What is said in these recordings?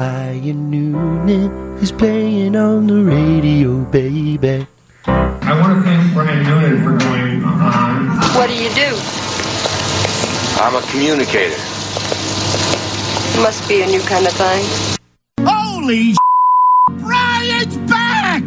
Brian Noonan is playing on the radio, baby. I want to thank Brian Noonan for going on. What do you do? I'm a communicator. Must be a new kind of thing. Holy Brian's back!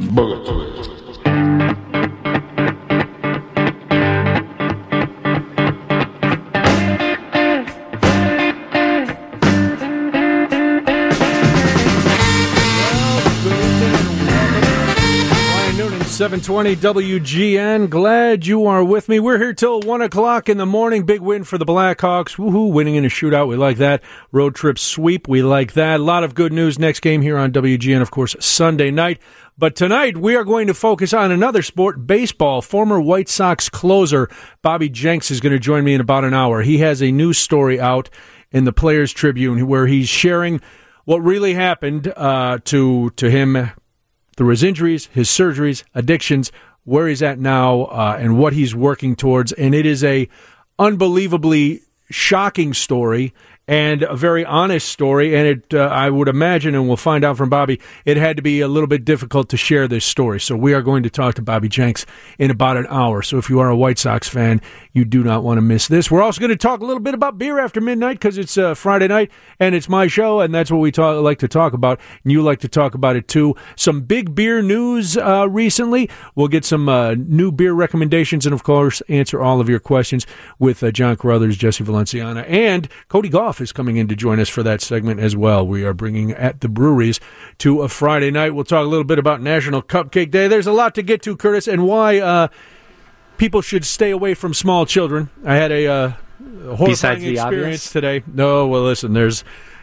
Brian Noonan, 720 WGN. Glad you are with me. We're here till 1 o'clock in the morning. Big win for the Blackhawks. Woohoo, winning in a shootout. We like that. Road trip sweep. We like that. A lot of good news. Next game here on WGN, of course, Sunday night. But tonight, we are going to focus on another sport, baseball. Former White Sox closer Bobby Jenks is going to join me in about an hour. He has a news story out in the Players Tribune where he's sharing what really happened to him through his injuries, his surgeries, addictions, where he's at now, and what he's working towards. And it is a unbelievably shocking story and a very honest story. And it, I would imagine, and we'll find out from Bobby, it had to be a little bit difficult to share this story. So we are going to talk to Bobby Jenks in about an hour. So if you are a White Sox fan, you do not want to miss this. We're also going to talk a little bit about beer after midnight because it's Friday night and it's my show, and that's what we like to talk about. And you like to talk about it too. Some big beer news recently. We'll get some new beer recommendations and, of course, answer all of your questions with John Carruthers, Jesse Valenciana, and Cody Goff is coming in to join us for that segment as well. We are bringing At the Breweries to a Friday night. We'll talk a little bit about National Cupcake Day. There's a lot to get to, Curtis, and why people should stay away from small children. I had a horrifying experience today. No, well, listen, there's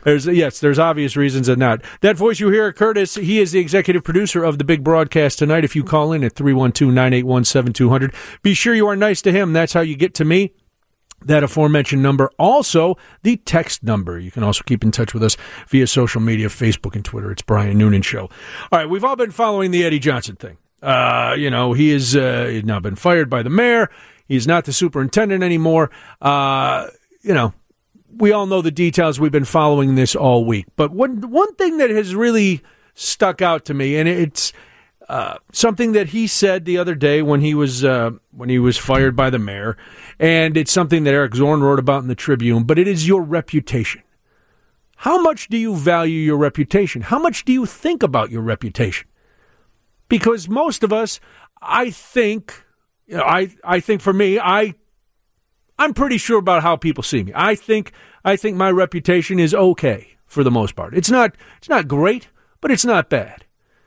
obvious reasons and not. That voice you hear, Curtis, he is the executive producer of the big broadcast tonight. If you call in at 312-981-7200, be sure you are nice to him. That's how you get to me. That aforementioned number. Also, the text number. You can also keep in touch with us via social media, Facebook and Twitter. It's Brian Noonan Show. All right, we've all been following the Eddie Johnson thing. He is he's now been fired by the mayor. He's not the superintendent anymore. We all know the details. We've been following this all week. But one thing that has really stuck out to me, and it's something that he said the other day when he was fired by the mayor, and it's something that Eric Zorn wrote about in the Tribune, but it is your reputation. How much do you value your reputation? How much do you think about your reputation? Because most of us, I think for me, I'm pretty sure about how people see me. I think my reputation is okay for the most part. It's not great, but it's not bad.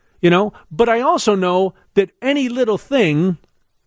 But I also know that any little thing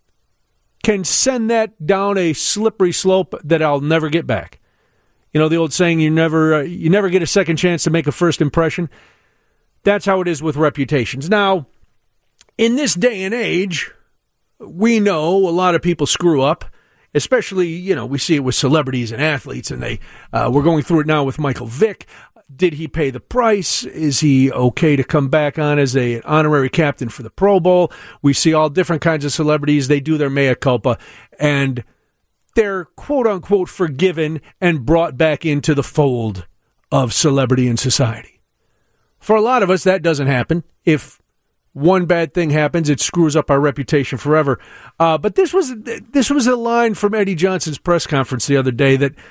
can send that down a slippery slope that I'll never get back. The old saying, you never get a second chance to make a first impression. That's how it is with reputations. Now, in this day and age, we know a lot of people screw up, especially, we see it with celebrities and athletes, and we're going through it now with Michael Vick. Did he pay the price? Is he okay to come back on as an honorary captain for the Pro Bowl? We see all different kinds of celebrities. They do their mea culpa, and they're quote-unquote forgiven and brought back into the fold of celebrity and society. For a lot of us, that doesn't happen. If one bad thing happens, it screws up our reputation forever. But this was a line from Eddie Johnson's press conference the other day that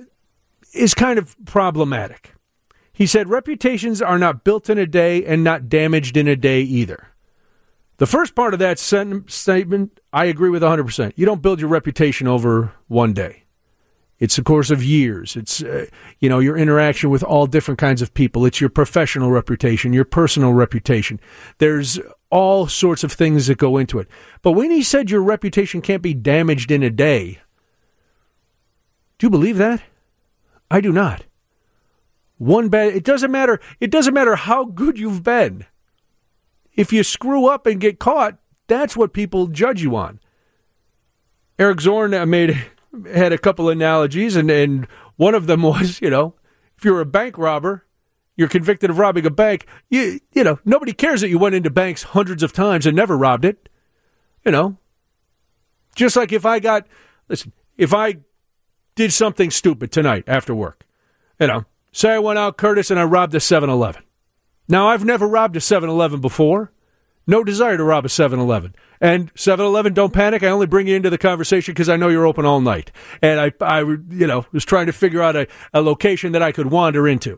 is kind of problematic. He said, reputations are not built in a day and not damaged in a day either. The first part of that statement, I agree with 100%. You don't build your reputation over one day. It's a course of years. It's, your interaction with all different kinds of people. It's your professional reputation, your personal reputation. There's all sorts of things that go into it. But when he said your reputation can't be damaged in a day, do you believe that? I do not. It doesn't matter how good you've been. If you screw up and get caught, that's what people judge you on. Eric Zorn had a couple analogies, and one of them was, if you're a bank robber, you're convicted of robbing a bank, nobody cares that you went into banks hundreds of times and never robbed it. Just like if I did something stupid tonight after work, say I went out, Curtis, and I robbed a 7-Eleven. Now, I've never robbed a 7-Eleven before. No desire to rob a 7-Eleven. And 7-Eleven, don't panic. I only bring you into the conversation because I know you're open all night. And I was trying to figure out a location that I could wander into.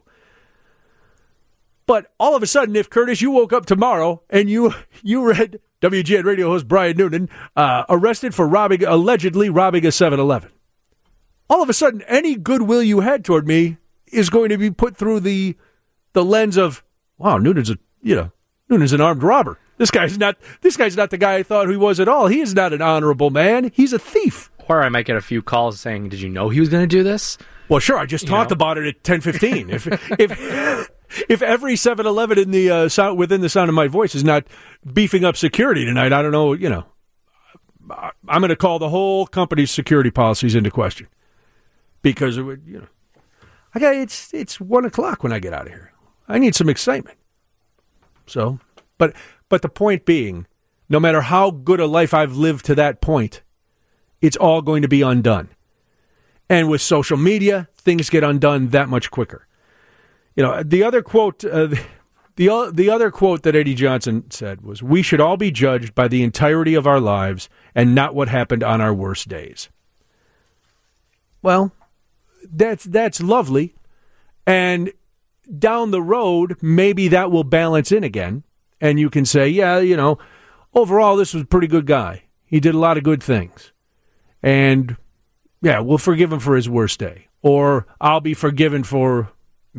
But all of a sudden, if, Curtis, you woke up tomorrow and you read WGN radio host Brian Noonan arrested for allegedly robbing a 7-Eleven. All of a sudden, any goodwill you had toward me is going to be put through the lens of, wow, Noonan's an armed robber. This guy's not the guy I thought he was at all. He is not an honorable man. He's a thief. Or I might get a few calls saying, did you know he was going to do this? Well, sure. I just talked about it at 10:15. If every 7-Eleven in the within the sound of my voice is not beefing up security tonight, I don't know. I'm going to call the whole company's security policies into question because it would. It's 1:00 when I get out of here. I need some excitement. So, but the point being, no matter how good a life I've lived to that point, it's all going to be undone. And with social media, things get undone that much quicker. The other quote, the other quote that Eddie Johnson said was, "We should all be judged by the entirety of our lives and not what happened on our worst days." Well, that's lovely, and down the road, maybe that will balance in again, and you can say, yeah, overall, this was a pretty good guy. He did a lot of good things, and yeah, we'll forgive him for his worst day, or I'll be forgiven for,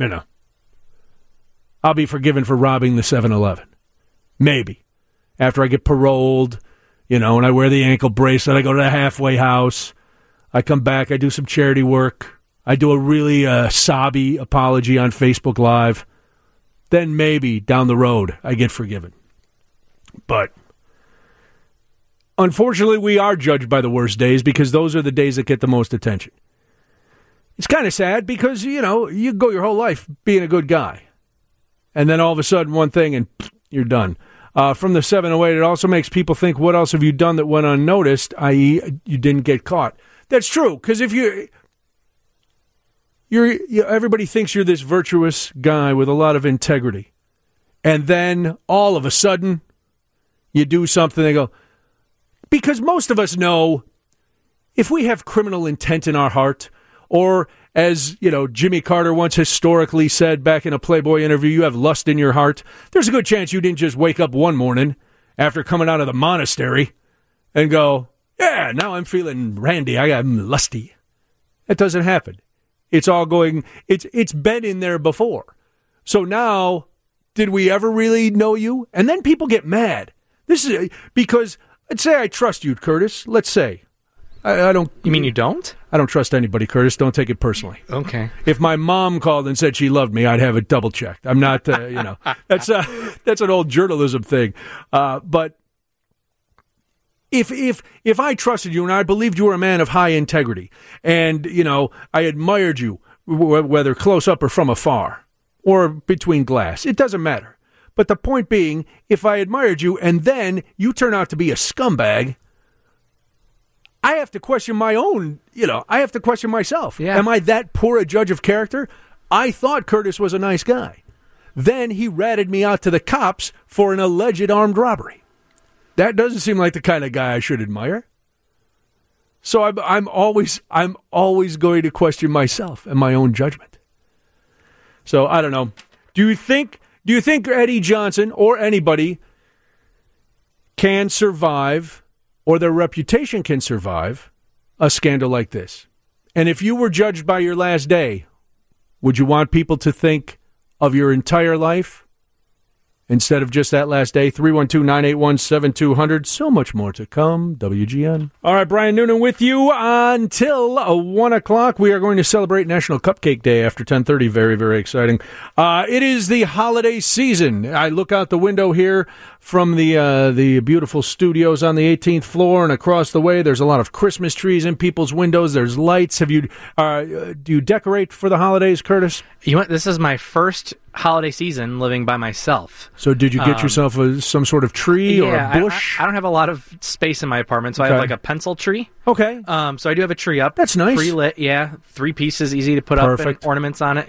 I'll be forgiven for robbing the 7-Eleven. Maybe. After I get paroled, and I wear the ankle bracelet, I go to the halfway house, I come back, I do some charity work, I do a really sobby apology on Facebook Live, then maybe down the road I get forgiven. But unfortunately, we are judged by the worst days because those are the days that get the most attention. It's kind of sad because, you go your whole life being a good guy. And then all of a sudden, one thing, and you're done. From the 708, it also makes people think, what else have you done that went unnoticed, i.e., you didn't get caught? That's true, because if everybody thinks you're this virtuous guy with a lot of integrity. And then all of a sudden, you do something, they go, because most of us know if we have criminal intent in our heart, or as, Jimmy Carter once historically said back in a Playboy interview, you have lust in your heart, there's a good chance you didn't just wake up one morning after coming out of the monastery and go, yeah, now I'm feeling randy, I'm lusty. That doesn't happen. It's all going, it's been in there before. So now, did we ever really know you? And then people get mad. This is because, let's say I trust you, Curtis. Let's say. I don't. You mean you don't? I don't trust anybody, Curtis. Don't take it personally. Okay. If my mom called and said she loved me, I'd have it double checked. I'm not, that's an old journalism thing. But if I trusted you and I believed you were a man of high integrity and, I admired you, whether close up or from afar or between glass, it doesn't matter. But the point being, if I admired you and then you turn out to be a scumbag, I have to question my own, I have to question myself. Yeah. Am I that poor a judge of character? I thought Curtis was a nice guy. Then he ratted me out to the cops for an alleged armed robbery. That doesn't seem like the kind of guy I should admire. So I'm always going to question myself and my own judgment. So I don't know. Do you think Eddie Johnson or anybody can survive, or their reputation can survive, a scandal like this? And if you were judged by your last day, would you want people to think of your entire life instead of just that last day? 312-981-7200. So much more to come. WGN. All right, Brian Noonan with you until 1 o'clock. We are going to celebrate National Cupcake Day after 10:30. Very, very exciting. It is the holiday season. I look out the window here from the beautiful studios on the 18th floor, and across the way there's a lot of Christmas trees in people's windows. There's lights. Do you decorate for the holidays, Curtis? This is my first holiday season living by myself. So did you get yourself some sort of tree or a bush? I don't have a lot of space in my apartment, so I have like a pencil tree. Okay. So I do have a tree up. That's nice. Pre-lit, yeah. 3 pieces, easy to put up and ornaments on it. Yeah.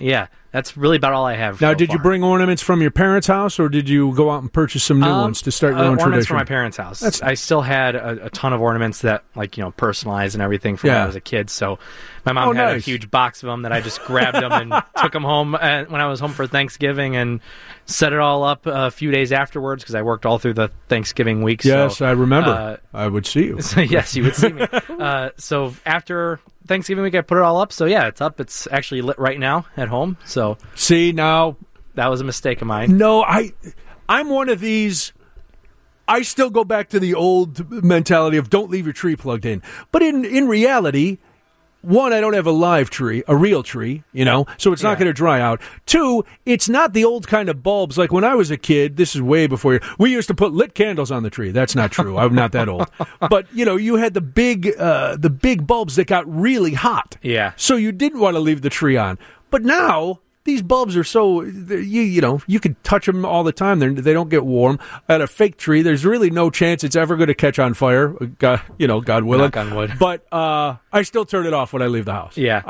That's really about all I have. Now, so did you far. bring ornaments from your parents' house, or did you go out and purchase some new ones to start your own ornaments tradition? from my parents' house. I still had a ton of ornaments that, personalized and everything from when I was a kid. So my mom had a huge box of them that I just grabbed them and took them home when I was home for Thanksgiving and set it all up a few days afterwards because I worked all through the Thanksgiving week. Yes, so, I remember. I would see you. So, yes, you would see me. So after Thanksgiving week, I put it all up. So yeah, it's up. It's actually lit right now at home. So see, now that was a mistake of mine. No, I'm one of these. I still go back to the old mentality of don't leave your tree plugged in. But in reality, one, I don't have a live tree, a real tree, so it's not going to dry out. Two, it's not the old kind of bulbs. Like when I was a kid, this is way before we used to put lit candles on the tree. That's not true. I'm not that old. But, you had the big bulbs that got really hot. Yeah. So you didn't want to leave the tree on. But now these bulbs are so, you can touch them all the time. They don't get warm. At a fake tree, there's really no chance it's ever going to catch on fire, God willing. Knock on wood. But I still turn it off when I leave the house. Yeah.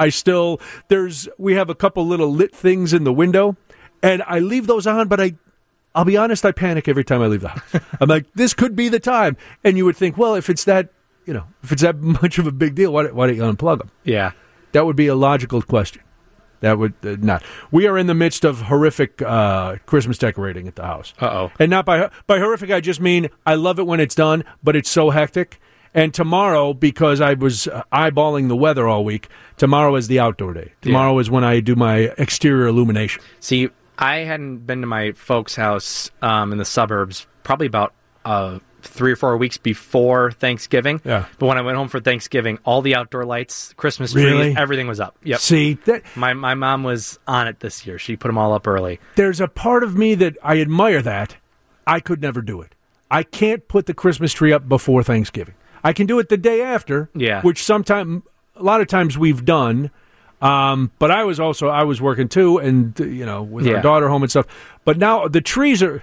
We have a couple little lit things in the window, and I leave those on, but I'll be honest, I panic every time I leave the house. I'm like, this could be the time. And you would think, well, if it's that much of a big deal, why don't you unplug them? Yeah. That would be a logical question. That would not. We are in the midst of horrific Christmas decorating at the house. Uh-oh. And not by horrific, I just mean I love it when it's done, but it's so hectic. And tomorrow, because I was eyeballing the weather all week, tomorrow is the outdoor day. Tomorrow is when I do my exterior illumination. See, I hadn't been to my folks' house in the suburbs probably about 3 or 4 weeks before Thanksgiving. Yeah. But when I went home for Thanksgiving, all the outdoor lights, Christmas trees, Really? everything was up. Yep. See, My mom was on it this year. She put them all up early. there's a part of me that I admire that. I could never do it. I can't put the Christmas tree up before Thanksgiving. I can do it the day after, which a lot of times we've done. But I was working too, and with our daughter home and stuff. But now the trees are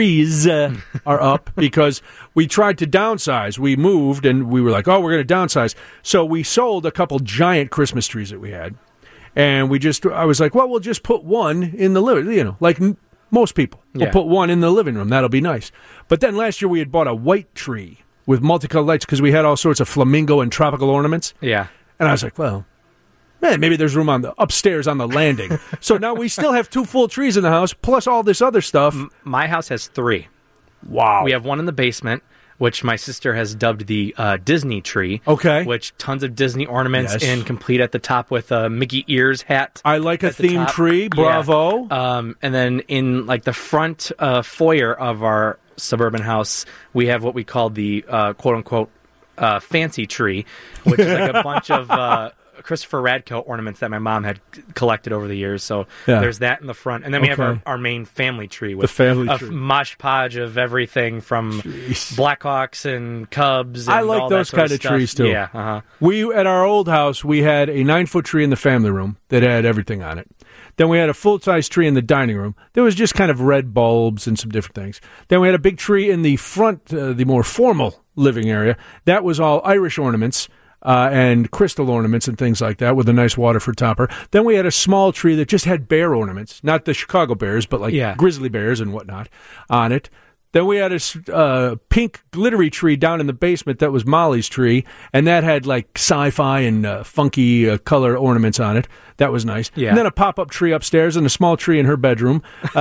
up because we tried to downsize. We moved, and we were like, "Oh, we're going to downsize." So we sold a couple giant Christmas trees that we had, and I was like, "Well, we'll just put one in the living, like most people. We'll put one in the living room. That'll be nice." But then last year we had bought a white tree with multicolored lights because we had all sorts of flamingo and tropical ornaments. Yeah, and I was like, well. Man, maybe there's room upstairs on the landing. So now we still have 2 full trees in the house, plus all this other stuff. My house has 3. Wow. We have one in the basement, which my sister has dubbed the Disney tree. Okay. Which tons of Disney ornaments and complete at the top with a Mickey ears hat. I like a theme tree. Bravo. Yeah. And then in the front foyer of our suburban house, we have what we call the quote-unquote fancy tree, which is like a bunch of... Christopher Radko ornaments that my mom had collected over the years. So there's that in the front. And then we have our main family tree with a mosh podge of everything from Blackhawks and Cubs. And I like those kind of trees too. Yeah. Uh-huh. We, at our old house, we had a 9-foot tree in the family room that had everything on it. Then we had a full-size tree in the dining room. There was just kind of red bulbs and some different things. Then we had a big tree in the front, the more formal living area. That was all Irish ornaments. And crystal ornaments and things like that with a nice Waterford topper. Then we had a small tree that just had bear ornaments, not the Chicago Bears, but grizzly bears and whatnot on it. Then we had a pink glittery tree down in the basement that was Molly's tree, and that had like sci-fi and funky color ornaments on it. That was nice. Yeah. And then a pop-up tree upstairs and a small tree in her bedroom.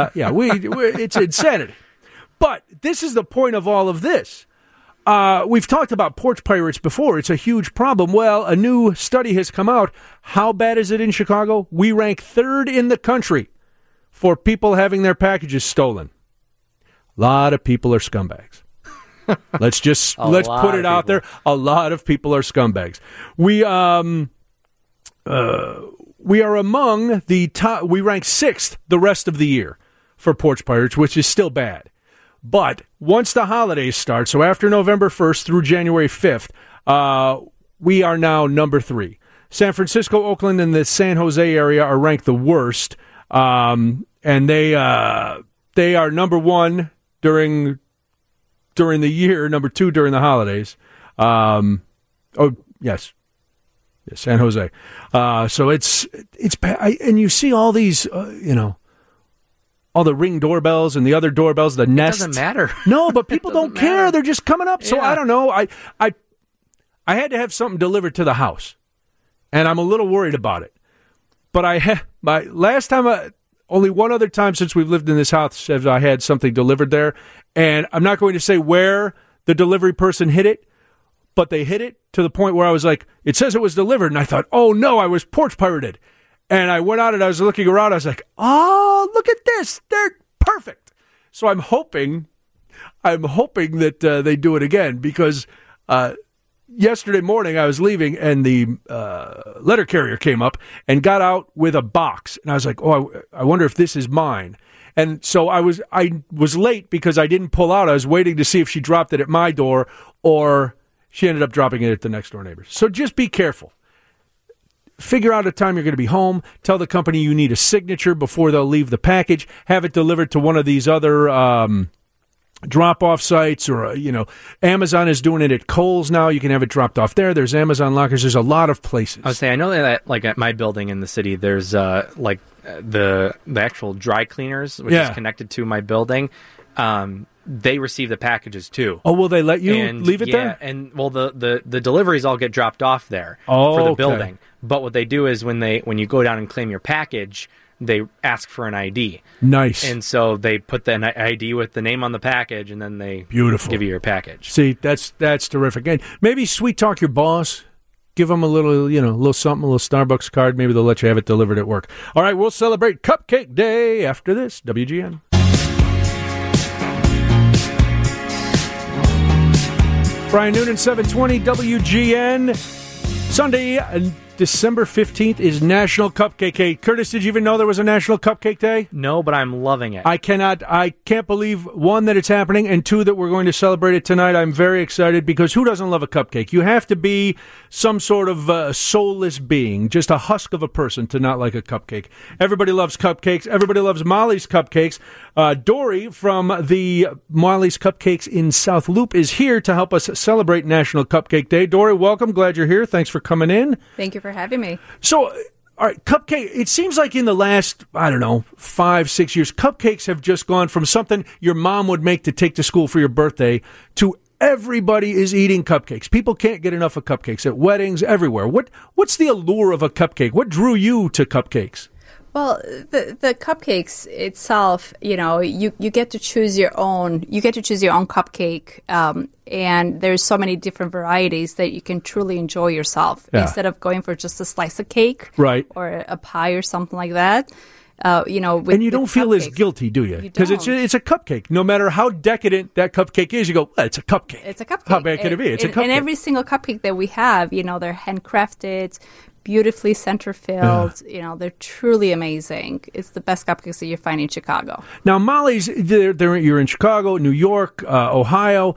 It's insanity. But this is the point of all of this. We've talked about porch pirates before. It's a huge problem. Well, a new study has come out. How bad is it in Chicago? We rank 3rd in the country for people having their packages stolen. A lot of people are scumbags. Let's put it out there. A lot of people are scumbags. We are among the top. We rank 6th the rest of the year for porch pirates, which is still bad. But once the holidays start, so after November 1st through January 5th, we are now number 3. San Francisco, Oakland, and the San Jose area are ranked the worst, and they are number 1 during the year, number 2 during the holidays. Yes. Yeah, San Jose. So it's and you see all these, all the Ring doorbells and the other doorbells, the Nest. It doesn't matter. No, but people don't care. matter. They're just coming up. So Yeah. I don't know. I had to have something delivered to the house, and I'm a little worried about it. But my last time, only one other time since we've lived in this house have I had something delivered there, and I'm not going to say where the delivery person hit it, but they hit it to the point where I was like, it says it was delivered, and I thought, oh no, I was porch pirated. And I went out and I was looking around, I was like, oh, look at this, they're perfect. So I'm hoping that they do it again, because yesterday morning I was leaving and the letter carrier came up and got out with a box, and I was like, oh, I wonder if this is mine. And so I was late because I didn't pull out. I was waiting to see if she dropped it at my door or she ended up dropping it at the next door neighbors. So just be careful. Figure out a time you're going to be home. Tell the company you need a signature before they'll leave the package. Have it delivered to one of these other drop-off sites, or Amazon is doing it at Kohl's now. You can have it dropped off there. There's Amazon lockers. There's a lot of places. I would say, I know that like at my building in the city, there's the actual dry cleaners, which is connected to my building. They receive the packages too. Oh, will they let you leave it there? And well, the deliveries all get dropped off there for the building. But what they do is when you go down and claim your package, they ask for an ID. Nice. And so they put the ID with the name on the package, and then they give you your package. See, that's terrific. And maybe sweet talk your boss. Give them a little, little something, a little Starbucks card. Maybe they'll let you have it delivered at work. All right, we'll celebrate Cupcake Day after this. WGN. Brian Noonan, 720 WGN. Sunday, December 15th is National Cupcake Day. Curtis, did you even know there was a National Cupcake Day? No, but I'm loving it. I can't believe, one, that it's happening, and two, that we're going to celebrate it tonight. I'm very excited, because who doesn't love a cupcake? You have to be some sort of soulless being, just a husk of a person, to not like a cupcake. Everybody loves cupcakes. Everybody loves Molly's Cupcakes. Dory from the Molly's Cupcakes in South Loop is here to help us celebrate National Cupcake Day. Dory, welcome. Glad you're here. Thanks for coming in. Thank you for having me. So, all right, cupcake, it seems like in the last, 5-6 years, cupcakes have just gone from something your mom would make to take to school for your birthday to everybody is eating cupcakes. People can't get enough of cupcakes at weddings, everywhere. What's the allure of a cupcake? What drew you to cupcakes? Well, the cupcakes itself, you get to choose your own. You get to choose your own cupcake, and there's so many different varieties that you can truly enjoy yourself instead of going for just a slice of cake, right, or a pie or something like that. And you don't feel as guilty, do you? Because it's a cupcake. No matter how decadent that cupcake is, you go, well, it's a cupcake. It's a cupcake. How bad can it be? It's a cupcake. And every single cupcake that we have, they're handcrafted, beautifully center-filled. They're truly amazing. It's the best cupcakes that you find in Chicago. Now, Molly's, you're in Chicago, New York, Ohio.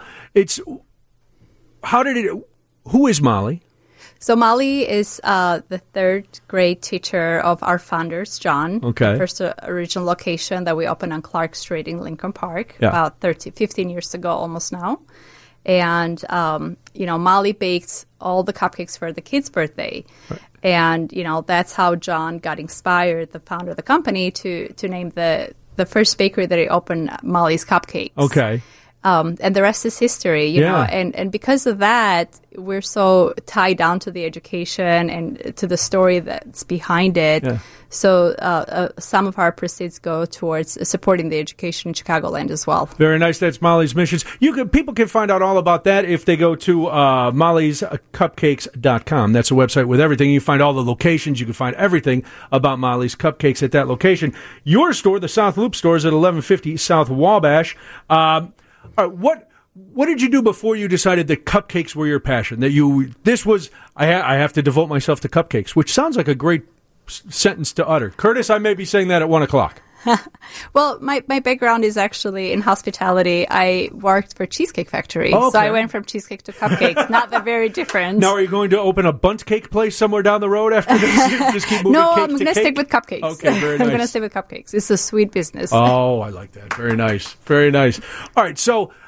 Who is Molly? So Molly is the third grade teacher of our founders, John. Okay. The first original location that we opened on Clark Street in Lincoln Park about 15 years ago almost now. And, Molly baked all the cupcakes for the kids' birthday. Right. And, that's how John got inspired, the founder of the company, to name the first bakery that he opened Molly's Cupcakes. Okay. And the rest is history, you know. And because of that, we're so tied down to the education and to the story that's behind it. Yeah. So some of our proceeds go towards supporting the education in Chicagoland as well. Very nice. That's Molly's Missions. People can find out all about that if they go to mollyscupcakes.com. That's a website with everything. You find all the locations. You can find everything about Molly's Cupcakes at that location. Your store, the South Loop store, is at 1150 South Wabash. What did you do before you decided that cupcakes were your passion? That I have to devote myself to cupcakes, which sounds like a great sentence to utter. Curtis, I may be saying that at 1 o'clock. Well, my background is actually in hospitality. I worked for Cheesecake Factory, okay. So I went from cheesecake to cupcakes. Not that very different. Now, are you going to open a bundt cake place somewhere down the road after this? Just keep moving no, cake I'm going to stick with cupcakes. Okay, very nice. I'm going to stick with cupcakes. It's a sweet business. Oh, I like that. Very nice. Very nice. All right, so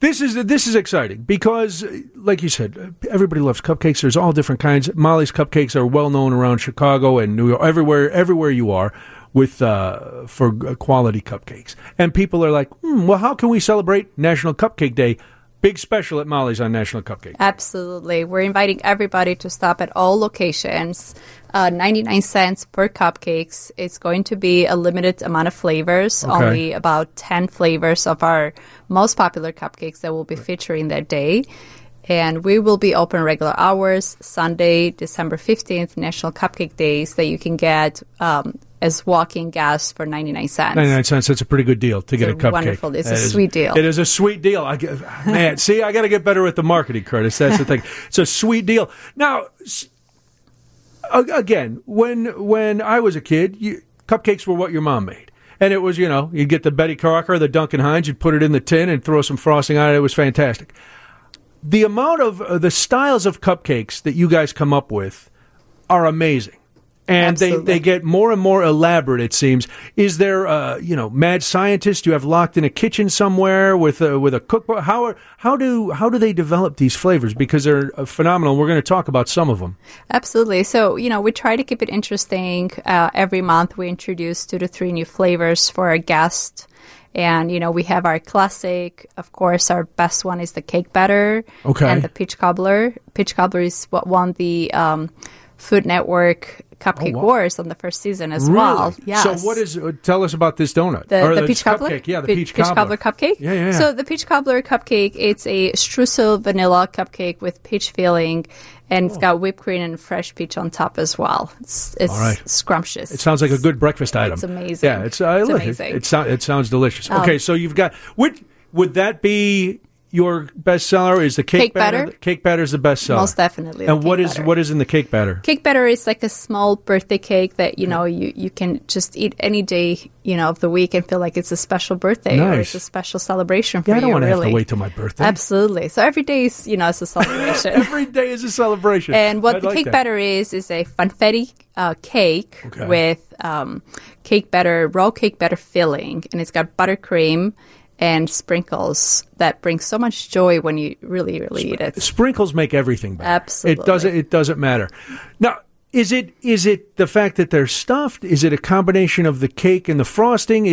This is exciting because, like you said, everybody loves cupcakes. There's all different kinds. Molly's Cupcakes are well known around Chicago and New York, everywhere you are, with for quality cupcakes. And people are like, well, how can we celebrate National Cupcake Day? Big special at Molly's on National Cupcake. Absolutely. We're inviting everybody to stop at all locations. 99 cents per cupcakes. It's going to be a limited amount of flavors, only about 10 flavors of our most popular cupcakes that we'll be featuring that day. And we will be open regular hours, Sunday, December 15th, National Cupcake Days, that you can get as walk-in gas for 99 cents. 99 cents, that's a pretty good deal to get a cupcake. Wonderful. It's a sweet deal. It is a sweet deal. Man, see, I got to get better with the marketing, Curtis. That's the thing. It's a sweet deal. Now, again, when I was a kid, cupcakes were what your mom made. And it was, you'd get the Betty Crocker or the Duncan Hines, you'd put it in the tin and throw some frosting on it. It was fantastic. The amount of the styles of cupcakes that you guys come up with are amazing. And they get more and more elaborate, it seems. Is there, mad scientists you have locked in a kitchen somewhere with a cookbook? How do they develop these flavors? Because they're phenomenal. We're going to talk about some of them. Absolutely. So, we try to keep it interesting. Every month we introduce 2 to 3 new flavors for our guests. And, we have our classic. Of course, our best one is the cake batter and the peach cobbler. Peach cobbler is what won the Food Network Cupcake Wars on the first season as well. Yes. So tell us about this donut. The peach cobbler? Cupcake. Yeah, the peach cobbler cupcake? Yeah. So the peach cobbler cupcake, it's a streusel vanilla cupcake with peach filling, and it's got whipped cream and fresh peach on top as well. It's scrumptious. It sounds like a good breakfast item. It's amazing. Yeah, it's amazing. It sounds delicious. Okay, so you've got, would that be your bestseller? Is the cake batter? The cake batter is the bestseller. Most definitely. And what is in the cake batter? Cake batter is like a small birthday cake that you can just eat any day of the week and feel like it's a special birthday or it's a special celebration for you. I don't want to have to wait till my birthday. Absolutely. So every day is is a celebration. Every day is a celebration. And what the cake batter is a funfetti cake with raw cake batter filling, and it's got buttercream and sprinkles that bring so much joy when you really, really eat it. Sprinkles make everything better. Absolutely. It doesn't matter. Now, is it the fact that they're stuffed? Is it a combination of the cake and the frosting?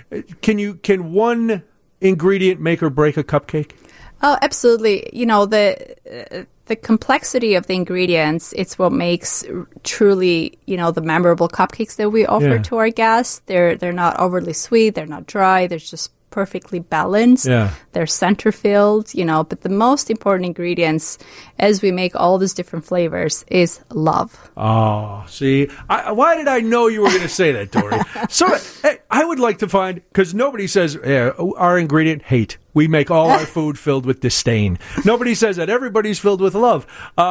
Can one ingredient make or break a cupcake? Oh, absolutely. The complexity of the ingredients, it's what makes truly, the memorable cupcakes that we offer to our guests. They're not overly sweet, they're not dry, they're just perfectly balanced. Yeah. They're center filled, but the most important ingredients as we make all these different flavors is love. Oh, see, why did I know you were going to say that, Tori? So I would like to find, because nobody says our ingredient, hate. We make all our food filled with disdain. Nobody says that. Everybody's filled with love.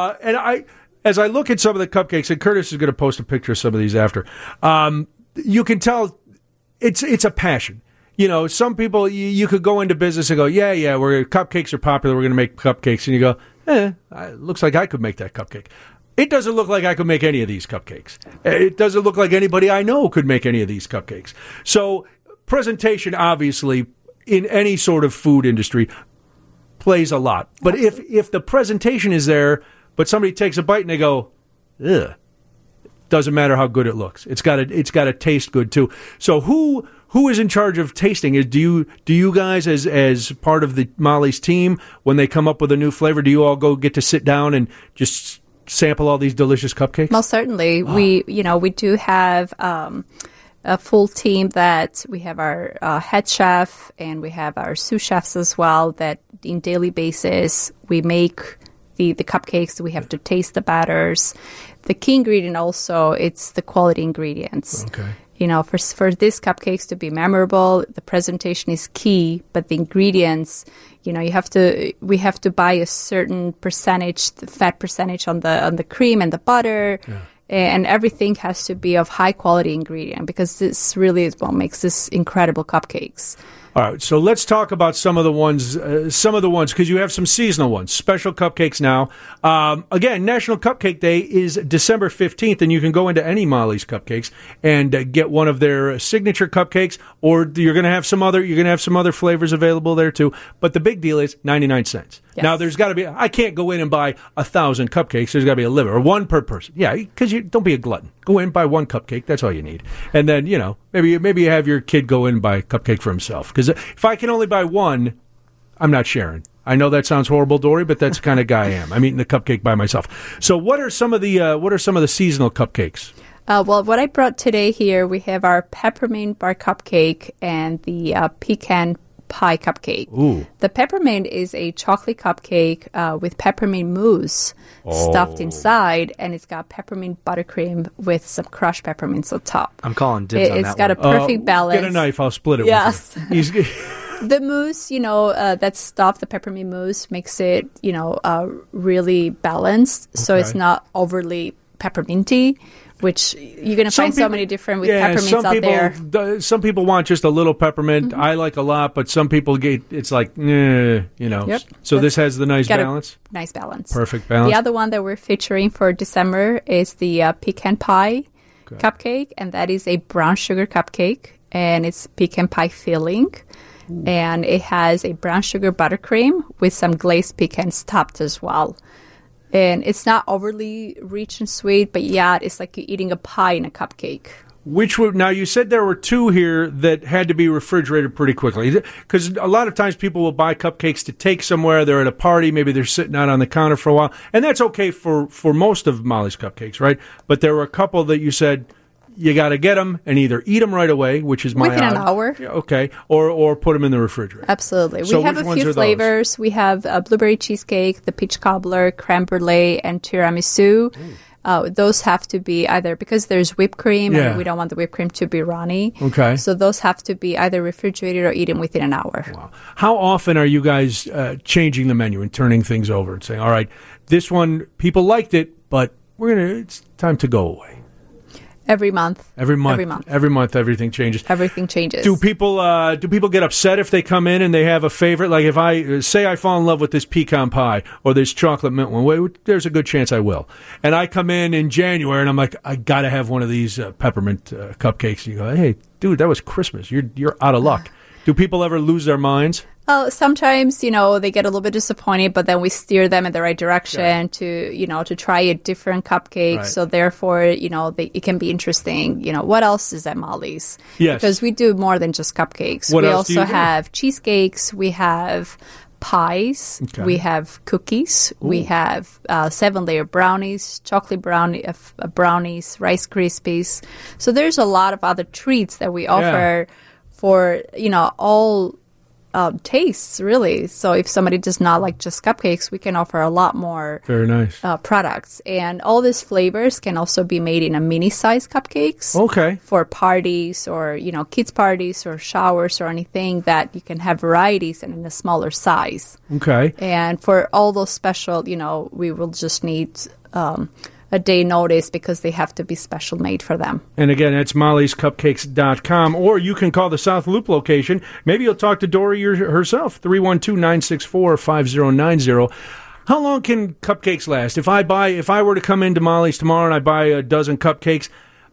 As I look at some of the cupcakes, and Curtis is going to post a picture of some of these after, you can tell it's a passion. Some people, you could go into business and go, cupcakes are popular, we're going to make cupcakes. And you go, it looks like I could make that cupcake. It doesn't look like I could make any of these cupcakes. It doesn't look like anybody I know could make any of these cupcakes. So presentation, obviously, in any sort of food industry, plays a lot. But if the presentation is there, but somebody takes a bite and they go, ugh, doesn't matter how good it looks. It's got to taste good too. So who is in charge of tasting? Do you guys as part of the Molly's team, when they come up with a new flavor, do you all get to sit down and just sample all these delicious cupcakes? Most certainly. Wow. We do have a full team that we have our head chef and we have our sous chefs as well that in daily basis we make the cupcakes. We have to taste the batters. The key ingredient also, it's the quality ingredients. Okay. For these cupcakes to be memorable, the presentation is key, but the ingredients, we have to buy a certain percentage, the fat percentage on the cream and the butter, and everything has to be of high quality ingredient because this really is what makes this incredible cupcakes. All right, so let's talk about some of the ones, because you have some seasonal ones, special cupcakes now. Again, National Cupcake Day is December 15th, and you can go into any Molly's Cupcakes and get one of their signature cupcakes, or you're going to have some other flavors available there too. But the big deal is 99 cents. Yes. Now, there's got to be, I can't go in and buy 1,000 cupcakes. There's got to be a limit, or one per person. Yeah, because you don't be a glutton. Go in, buy one cupcake. That's all you need. And then, maybe you have your kid go in and buy a cupcake for himself. Because if I can only buy one, I'm not sharing. I know that sounds horrible, Dory, but that's the kind of guy I am. I'm eating the cupcake by myself. So what are some of the seasonal cupcakes? Well, what I brought today here, we have our peppermint bar cupcake and the pecan pie cupcake. Ooh. The peppermint is a chocolate cupcake with peppermint mousse stuffed inside, and it's got peppermint buttercream with some crushed peppermints on top. I'm calling dibs on that. It's got a perfect balance. Get a knife, I'll split it yes. with you. The mousse, that stuff, the peppermint mousse, makes it, really balanced, so it's not overly pepperminty, which you're going to find so many different with peppermints out there. Some people want just a little peppermint. I like a lot, but some people it's like, Yep. So this has the nice balance? Nice balance. Perfect balance. The other one that we're featuring for December is the pecan pie cupcake, and that is a brown sugar cupcake, and it's pecan pie filling. Ooh. And it has a brown sugar buttercream with some glazed pecans topped as well. And it's not overly rich and sweet, but it's like you're eating a pie in a cupcake. Now, you said there were two here that had to be refrigerated pretty quickly. Because a lot of times people will buy cupcakes to take somewhere. They're at a party. Maybe they're sitting out on the counter for a while. And that's okay for most of Molly's Cupcakes, right? But there were a couple that you said you got to get them and either eat them right away, which is my within an hour. Okay, or put them in the refrigerator. Absolutely. So we have a few flavors. Those? We have blueberry cheesecake, the peach cobbler, creme brulee, and tiramisu. Those have to be either, because there's whipped cream and we don't want the whipped cream to be runny. Okay. So those have to be either refrigerated or eaten within an hour. Wow. How often are you guys changing the menu and turning things over and saying, all right, this one, people liked it, but it's time to go away? Every month. Every month, everything changes. Everything changes. Do people get upset if they come in and they have a favorite? Like if I say I fall in love with this pecan pie or this chocolate mint one, there's a good chance I will. And I come in January and I'm like, I got to have one of these peppermint cupcakes. And you go, hey, dude, that was Christmas. You're out of luck. Do people ever lose their minds? Sometimes, they get a little bit disappointed, but then we steer them in the right direction to try a different cupcake. Right. So therefore, it can be interesting. What else is at Molly's? Yes. Because we do more than just cupcakes. We also have cheesecakes. We have pies. Okay. We have cookies. Ooh. We have 7-layer brownies, chocolate brownies, Rice Krispies. So there's a lot of other treats that we offer for, all tastes, really. So if somebody does not like just cupcakes, we can offer a lot more very nice products. And all these flavors can also be made in a mini-size cupcakes. Okay. For parties or, kids' parties or showers or anything that you can have varieties and in a smaller size. Okay. And for all those special, we will just need a day notice because they have to be special made for them. And again, that's mollyscupcakes.com, or you can call the South Loop location. Maybe you'll talk to Dory herself, 312-964-5090. How long can cupcakes last? If I were to come into Molly's tomorrow and I buy a dozen cupcakes,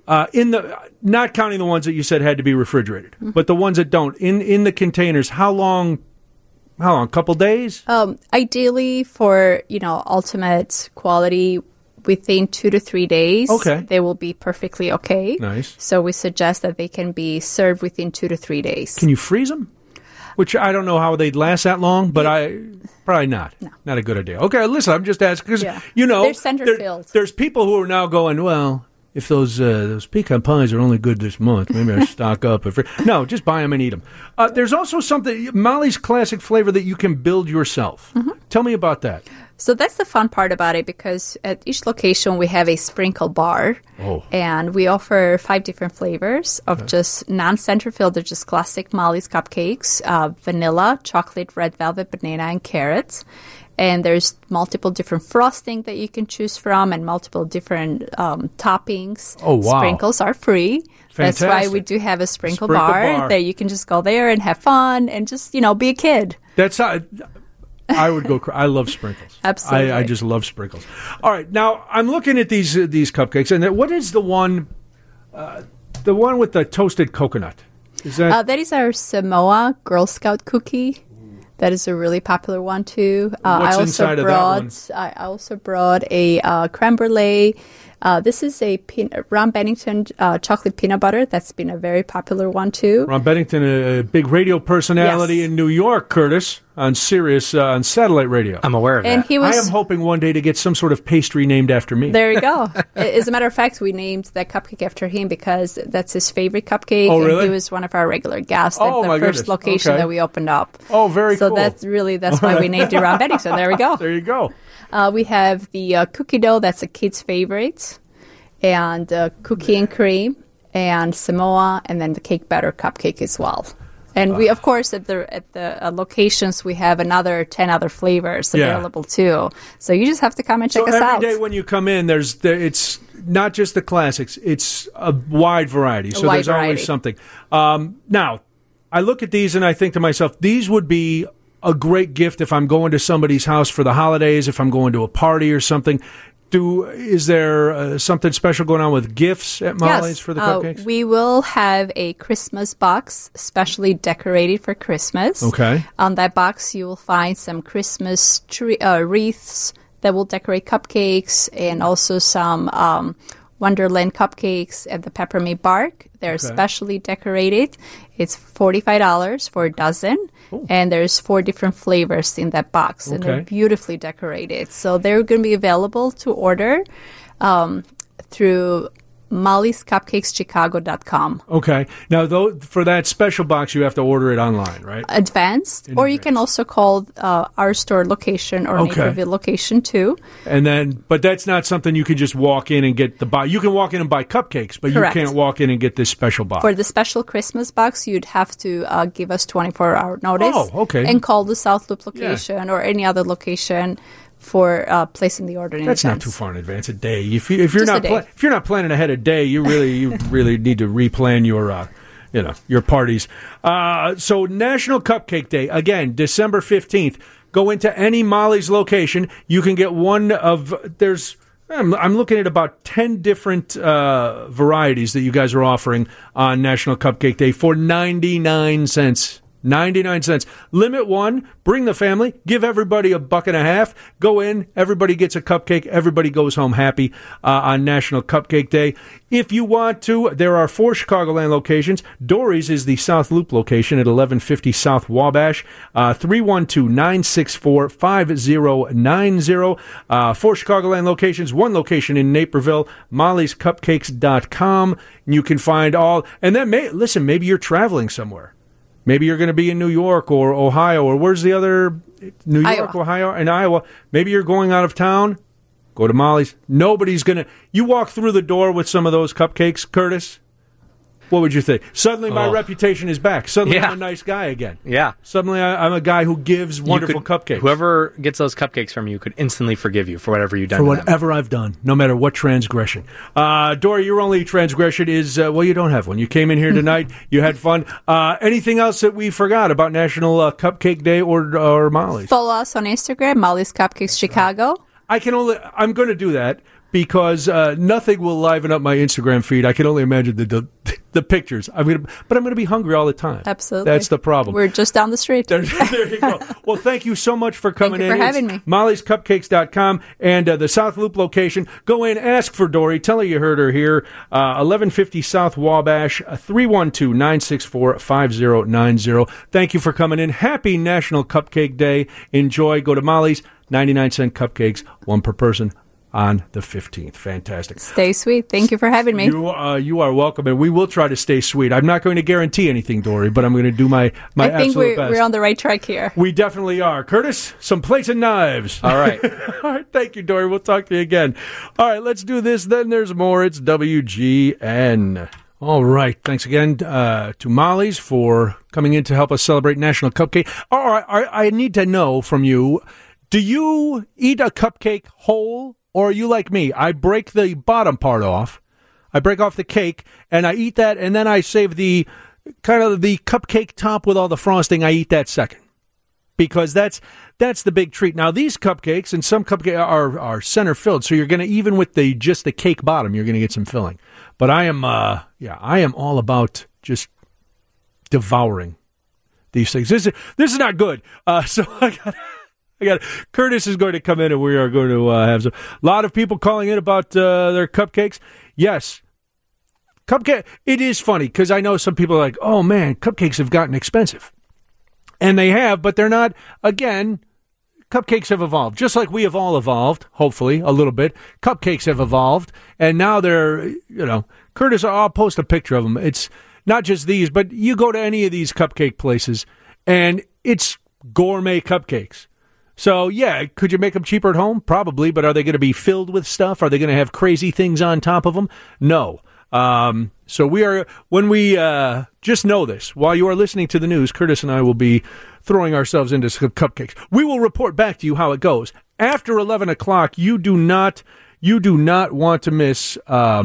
not counting the ones that you said had to be refrigerated, but the ones that don't, in the containers, how long? A couple days? Ideally, for ultimate quality, within 2 to 3 days, they will be perfectly okay. Nice. So we suggest that they can be served within 2 to 3 days. Can you freeze them? Which I don't know how they'd last that long, but probably not. No. Not a good idea. Okay, listen, I'm just asking because they're center filled. There's people who are now going, well, if those pecan pies are only good this month, maybe I stock up. No, just buy them and eat them. There's also something, Molly's classic flavor that you can build yourself. Mm-hmm. Tell me about that. So that's the fun part about it, because at each location we have a sprinkle bar, and we offer 5 different flavors of just non-center filled. They're just classic Molly's cupcakes, vanilla, chocolate, red velvet, banana, and carrot. And there's multiple different frosting that you can choose from and multiple different toppings. Oh, wow. Sprinkles are free. Fantastic. That's why we do have a sprinkle bar that you can just go there and have fun and just, be a kid. That's how I would go. I love sprinkles. Absolutely. I just love sprinkles. All right. Now, I'm looking at these cupcakes. And what is the one with the toasted coconut? Is that is our Samoa Girl Scout cookie. That is a really popular one too. What's inside of that one? I also brought a creme brulee. This is a Ron Bennington chocolate peanut butter. That's been a very popular one too. Ron Bennington, a big radio personality in New York, Curtis, on Sirius, on satellite radio. I'm aware of that. I am hoping one day to get some sort of pastry named after me. There you go. As a matter of fact, we named that cupcake after him because that's his favorite cupcake. Oh, really? And he was one of our regular guests at the first location that we opened up. Oh, very cool. So that's why we named it Ron Bennington. There we go. There you go. We have the cookie dough. That's a kid's favorite. And cookie and cream and Samoa, and then the cake batter cupcake as well. And we, of course, at the locations, we have 10 other flavors available too. So you just have to come and check us out. Every day when you come in, it's not just the classics; it's a wide variety. So there's always something. Now, I look at these and I think to myself, these would be a great gift if I'm going to somebody's house for the holidays, if I'm going to a party or something. Is there something special going on with gifts at Molly's for the cupcakes? We will have a Christmas box specially decorated for Christmas. Okay. On that box, you will find some Christmas wreaths that will decorate cupcakes and also some Wonderland cupcakes and the peppermint bark. They're specially decorated. It's $45 for a dozen. Ooh. And there's 4 different flavors in that box, and they're beautifully decorated. So they're going to be available to order through mollyscupcakeschicago.com. Okay. Now, for that special box, you have to order it online, right? Advanced. Or you can also call our store location or Naperville location, too. But that's not something you can just walk in and get the box. You can walk in and buy cupcakes, but Correct. You can't walk in and get this special box. For the special Christmas box, you'd have to give us 24-hour notice. Oh, okay. And call the South Loop location or any other location for placing the order in advance. That's not too far in advance. A day. If you're not planning ahead a day, you really need to replan your parties. So National Cupcake Day again, December 15th. Go into any Molly's location. You can get one of I'm looking at about 10 different varieties that you guys are offering on National Cupcake Day for 99 cents. 99 cents. Limit one. Bring the family. Give everybody $1.50. Go in. Everybody gets a cupcake. Everybody goes home happy on National Cupcake Day. If you want to, there are 4 Chicagoland locations. Dory's is the South Loop location at 1150 South Wabash. 312-964-5090. 4 Chicagoland locations. 1 location in Naperville. mollyscupcakes.com. You can find all. And then, maybe you're traveling somewhere. Maybe you're going to be in New York or Ohio, or where's the other? New York, Iowa. Ohio, and Iowa. Maybe you're going out of town. Go to Molly's. Nobody's going to... You walk through the door with some of those cupcakes, Curtis. What would you think? Suddenly my reputation is back. Suddenly I'm a nice guy again. Yeah. Suddenly I'm a guy who gives wonderful cupcakes. Whoever gets those cupcakes from you could instantly forgive you for whatever you've done for to them. whatever I've done, no matter what transgression. Dory, your only transgression is, you don't have one. You came in here tonight. You had fun. Anything else that we forgot about National Cupcake Day or Molly's? Follow us on Instagram, Molly's Cupcakes Chicago. I'm going to do that because nothing will liven up my Instagram feed. I can only imagine the pictures. But I'm going to be hungry all the time. Absolutely. That's the problem. We're just down the street. There you go. Well, thank you so much for coming in. Thank you for having me. mollyscupcakes.com and the South Loop location. Go in, ask for Dory. Tell her you heard her here. 1150 South Wabash, 312-964-5090. Thank you for coming in. Happy National Cupcake Day. Enjoy. Go to Molly's. 99-cent cupcakes, 1 per person. On the 15th. Fantastic. Stay sweet. Thank you for having me. You are welcome, and we will try to stay sweet. I'm not going to guarantee anything, Dory, but I'm going to do my absolute best. I think we're on the right track here. We definitely are. Curtis, some plates and knives. All right. All right. Thank you, Dory. We'll talk to you again. All right. Let's do this. Then there's more. It's WGN. All right. Thanks again to Molly's for coming in to help us celebrate National Cupcake. All right. I need to know from you, Do you eat a cupcake whole, or are you like me? I break the bottom part off. I break off the cake, and I eat that, and then I save the kind of the cupcake top with all the frosting. I eat that second, because that's the big treat. Now, these cupcakes, and some cupcakes are center filled, so you're going to, even with just the cake bottom, you're going to get some filling. But I am all about just devouring these things. This is not good. So I got Curtis is going to come in, and we are going to have a lot of people calling in about their cupcakes. Yes, cupcake. It is funny because I know some people are like, "Oh man, cupcakes have gotten expensive," and they have, but they're not. Again, cupcakes have evolved, just like we have all evolved. Hopefully, a little bit. Cupcakes have evolved, and now they're, Curtis. I'll post a picture of them. It's not just these, but you go to any of these cupcake places, and it's gourmet cupcakes. So, yeah, could you make them cheaper at home? Probably, but are they going to be filled with stuff? Are they going to have crazy things on top of them? No. So when we just know this, while you are listening to the news, Curtis and I will be throwing ourselves into some cupcakes. We will report back to you how it goes. After 11 o'clock, you do not want to miss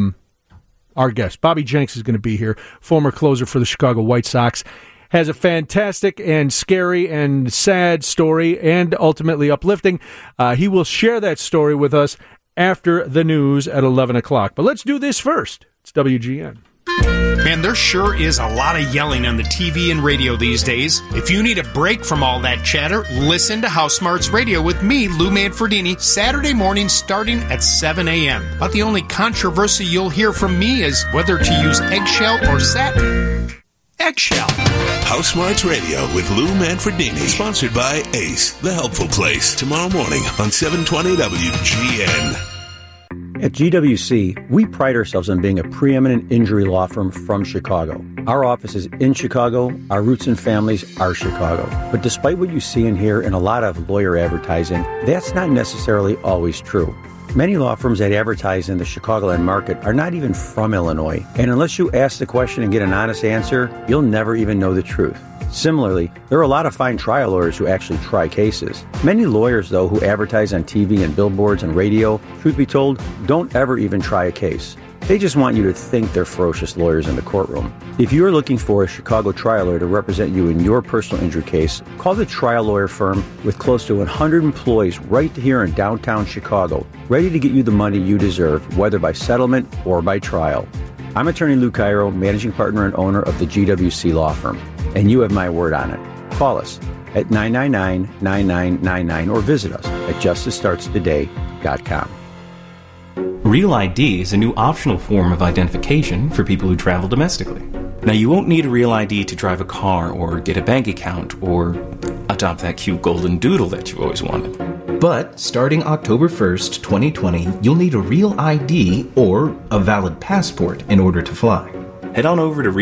our guest. Bobby Jenks is going to be here, former closer for the Chicago White Sox. Has a fantastic and scary and sad story, and ultimately uplifting. He will share that story with us after the news at 11 o'clock. But let's do this first. It's WGN. Man, there sure is a lot of yelling on the TV and radio these days. If you need a break from all that chatter, listen to House Smarts Radio with me, Lou Manfredini, Saturday morning starting at 7 a.m. About the only controversy you'll hear from me is whether to use eggshell or satin. Eggshell. House Smarts Radio with Lou Manfredini. Sponsored by Ace, the helpful place. Tomorrow morning on 720 WGN. At GWC, we pride ourselves on being a preeminent injury law firm from Chicago. Our office is in Chicago. Our roots and families are Chicago. But despite what you see and hear in a lot of lawyer advertising, that's not necessarily always true. Many law firms that advertise in the Chicagoland market are not even from Illinois. And unless you ask the question and get an honest answer, you'll never even know the truth. Similarly, there are a lot of fine trial lawyers who actually try cases. Many lawyers, though, who advertise on TV and billboards and radio, truth be told, don't ever even try a case. They just want you to think they're ferocious lawyers in the courtroom. If you're looking for a Chicago trial lawyer to represent you in your personal injury case, call the trial lawyer firm with close to 100 employees right here in downtown Chicago, ready to get you the money you deserve, whether by settlement or by trial. I'm attorney Lou Cairo, managing partner and owner of the GWC Law Firm, and you have my word on it. Call us at 999-9999 or visit us at justicestartstoday.com. Real ID is a new optional form of identification for people who travel domestically. Now, you won't need a Real ID to drive a car or get a bank account or adopt that cute golden doodle that you've always wanted. But starting October 1st, 2020, you'll need a Real ID or a valid passport in order to fly. Head on over to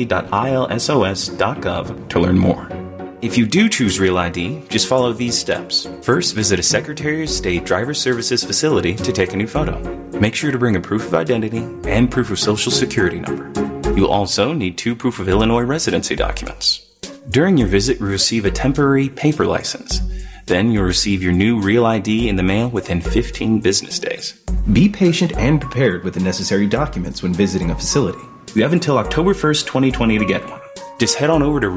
realid.ilsos.gov to learn more. If you do choose Real ID, just follow these steps. First, visit a Secretary of State Driver Services facility to take a new photo. Make sure to bring a proof of identity and proof of social security number. You'll also need 2 proof of Illinois residency documents. During your visit, you'll receive a temporary paper license. Then you'll receive your new Real ID in the mail within 15 business days. Be patient and prepared with the necessary documents when visiting a facility. You have until October 1st, 2020 to get one. Just head on over to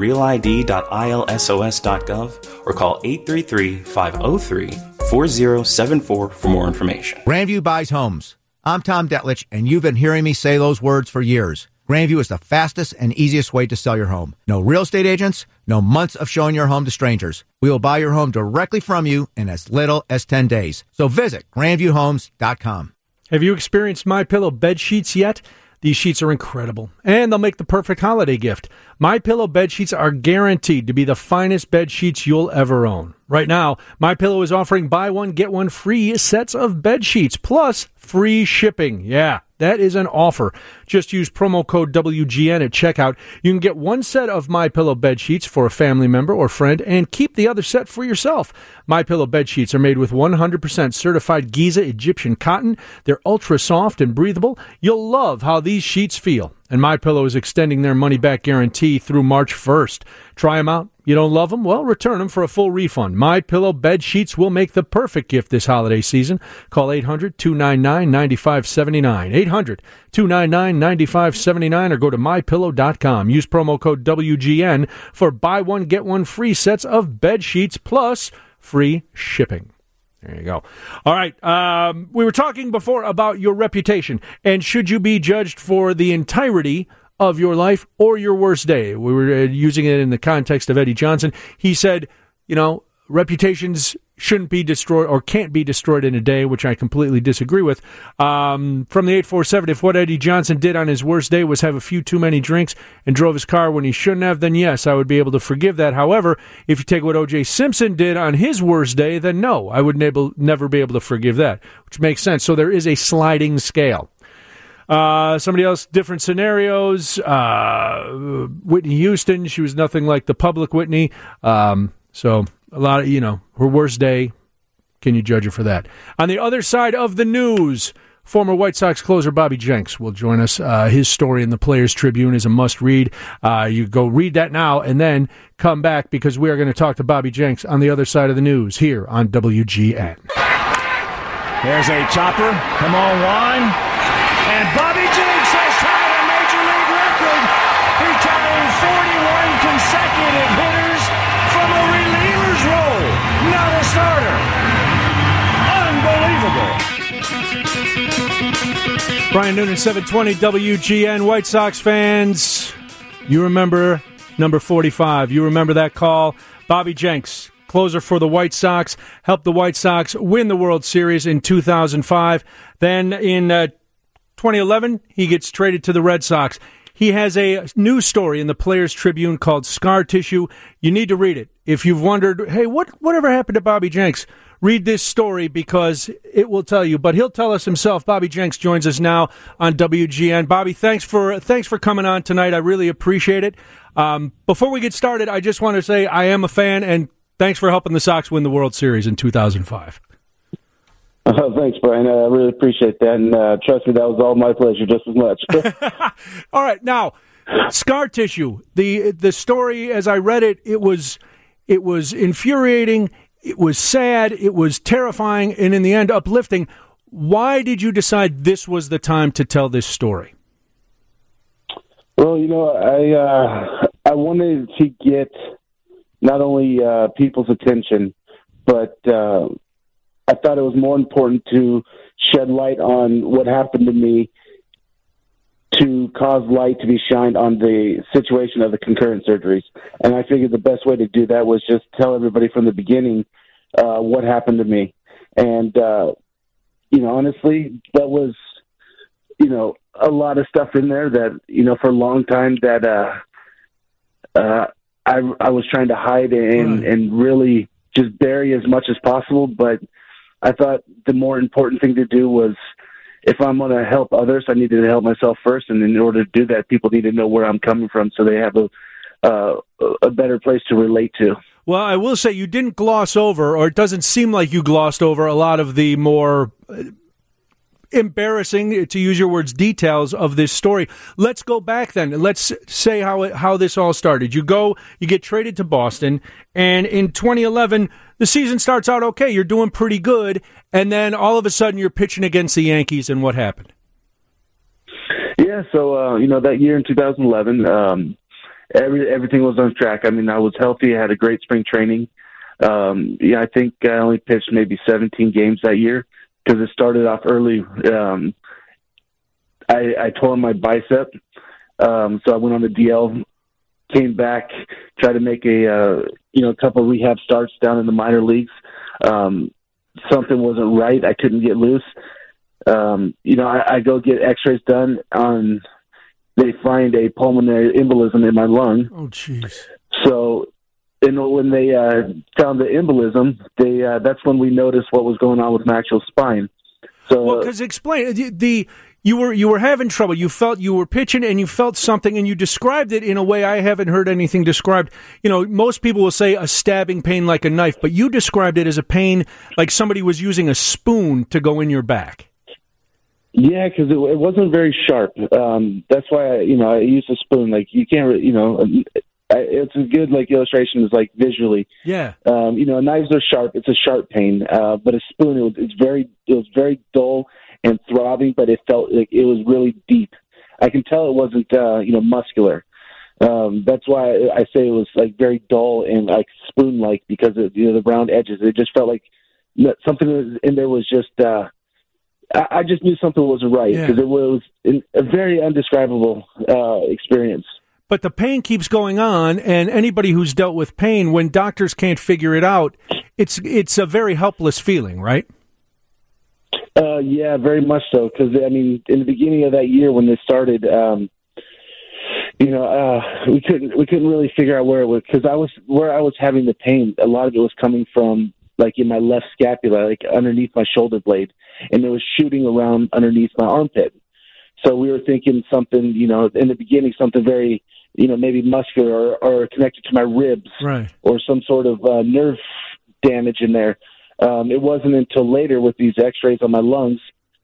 realid.ilsos.gov or call 833-503-4074 for more information. Grandview buys homes. I'm Tom Detlich, and you've been hearing me say those words for years. Grandview is the fastest and easiest way to sell your home. No real estate agents, no months of showing your home to strangers. We will buy your home directly from you in as little as 10 days. So visit grandviewhomes.com. Have you experienced MyPillow bed sheets yet? These sheets are incredible, and they'll make the perfect holiday gift. MyPillow bed sheets are guaranteed to be the finest bed sheets you'll ever own. Right now, MyPillow is offering buy one, get one free sets of bed sheets, plus free shipping. Yeah, that is an offer. Just use promo code WGN at checkout. You can get one set of MyPillow bed sheets for a family member or friend and keep the other set for yourself. MyPillow bed sheets are made with 100% certified Giza Egyptian cotton. They're ultra soft and breathable. You'll love how these sheets feel. and MyPillow is extending their money-back guarantee through March 1st. Try them out. You don't love them? Well, return them for a full refund. MyPillow bed sheets will make the perfect gift this holiday season. Call 800-299-9579. 800-299-9579 or go to MyPillow.com. Use promo code WGN for buy one, get one free sets of bed sheets plus free shipping. There you go. All right. We were talking before about your reputation, and should you be judged for the entirety of your life or your worst day? We were using it in the context of Eddie Johnson. He said, reputations shouldn't be destroyed or can't be destroyed in a day, which I completely disagree with. From the 847, if what Eddie Johnson did on his worst day was have a few too many drinks and drove his car when he shouldn't have, then yes, I would be able to forgive that. However, if you take what O.J. Simpson did on his worst day, then no, I would never be able to forgive that, which makes sense. So there is a sliding scale. Somebody else, different scenarios. Whitney Houston, she was nothing like the public Whitney. So a lot of, her worst day, can you judge her for that? On the other side of the news, former White Sox closer Bobby Jenks will join us. His story in the Players Tribune is a must-read. You go read that now and then come back because we are going to talk to Bobby Jenks on the other side of the news here on WGN. There's a chopper. Come on, Juan. And Bobby Jenks has tied a Major League record, retiring 41 consecutive hitters from a reliever's role, not a starter. Unbelievable. Brian Noonan, 720 WGN. White Sox fans, you remember number 45. You remember that call. Bobby Jenks, closer for the White Sox, helped the White Sox win the World Series in 2005. Then in 2011, he gets traded to the Red Sox. He has a news story in the Players Tribune called Scar Tissue. You need to read it. If you've wondered, hey, whatever happened to Bobby Jenks, read this story because it will tell you. But he'll tell us himself. Bobby Jenks joins us now on WGN. Bobby, thanks for coming on tonight. I really appreciate it. Before we get started, I just want to say I am a fan, and thanks for helping the Sox win the World Series in 2005. Thanks, Brian. I really appreciate that, and trust me, that was all my pleasure, just as much. All right, now, Scar Tissue. The story, as I read it, it was infuriating, it was sad, it was terrifying, and in the end, uplifting. Why did you decide this was the time to tell this story? Well, I wanted to get not only people's attention, but I thought it was more important to shed light on what happened to me to cause light to be shined on the situation of the concurrent surgeries. And I figured the best way to do that was just tell everybody from the beginning what happened to me. And, honestly, that was, a lot of stuff in there that, for a long time that I was trying to hide and really just bury as much as possible. But I thought the more important thing to do was, if I'm going to help others, I needed to help myself first. And in order to do that, people need to know where I'm coming from so they have a better place to relate to. Well, I will say you didn't gloss over, or it doesn't seem like you glossed over, a lot of the more embarrassing, to use your words, details of this story. Let's go back then. Let's say how this all started. You get traded to Boston, and in 2011, the season starts out okay. You're doing pretty good, and then all of a sudden you're pitching against the Yankees, and what happened? Yeah, so, that year in 2011, everything was on track. I mean, I was healthy. I had a great spring training. I think I only pitched maybe 17 games that year, because it started off early. I tore my bicep, so I went on the DL, came back, tried to make a couple of rehab starts down in the minor leagues. Something wasn't right. I couldn't get loose. I go get x-rays done on, they find a pulmonary embolism in my lung. Oh, jeez. So, when they found the embolism, that's when we noticed what was going on with my actual spine. So, because explain you were having trouble. You felt you were pitching and you felt something, and you described it in a way I haven't heard anything described. Most people will say a stabbing pain like a knife, but you described it as a pain like somebody was using a spoon to go in your back. Yeah, because it wasn't very sharp. That's why I used a spoon. Like you can't, it's a good illustration is visually. Yeah. Knives are sharp. It's a sharp pain. But a spoon, it was very dull and throbbing, but it felt like it was really deep. I can tell it wasn't muscular. That's why I say it was very dull and spoon-like because of the round edges. It just felt like something in there was just. I just knew something wasn't right because it was a very undescribable experience. But the pain keeps going on, and anybody who's dealt with pain, when doctors can't figure it out, it's a very helpless feeling, right? Yeah, very much so. Because in the beginning of that year when this started, we couldn't really figure out where it was because where I was having the pain. A lot of it was coming from in my left scapula, underneath my shoulder blade, and it was shooting around underneath my armpit. So we were thinking something, in the beginning, something very, maybe muscular or connected to my ribs, right, or some sort of nerve damage in there. It wasn't until later with these X-rays on my lungs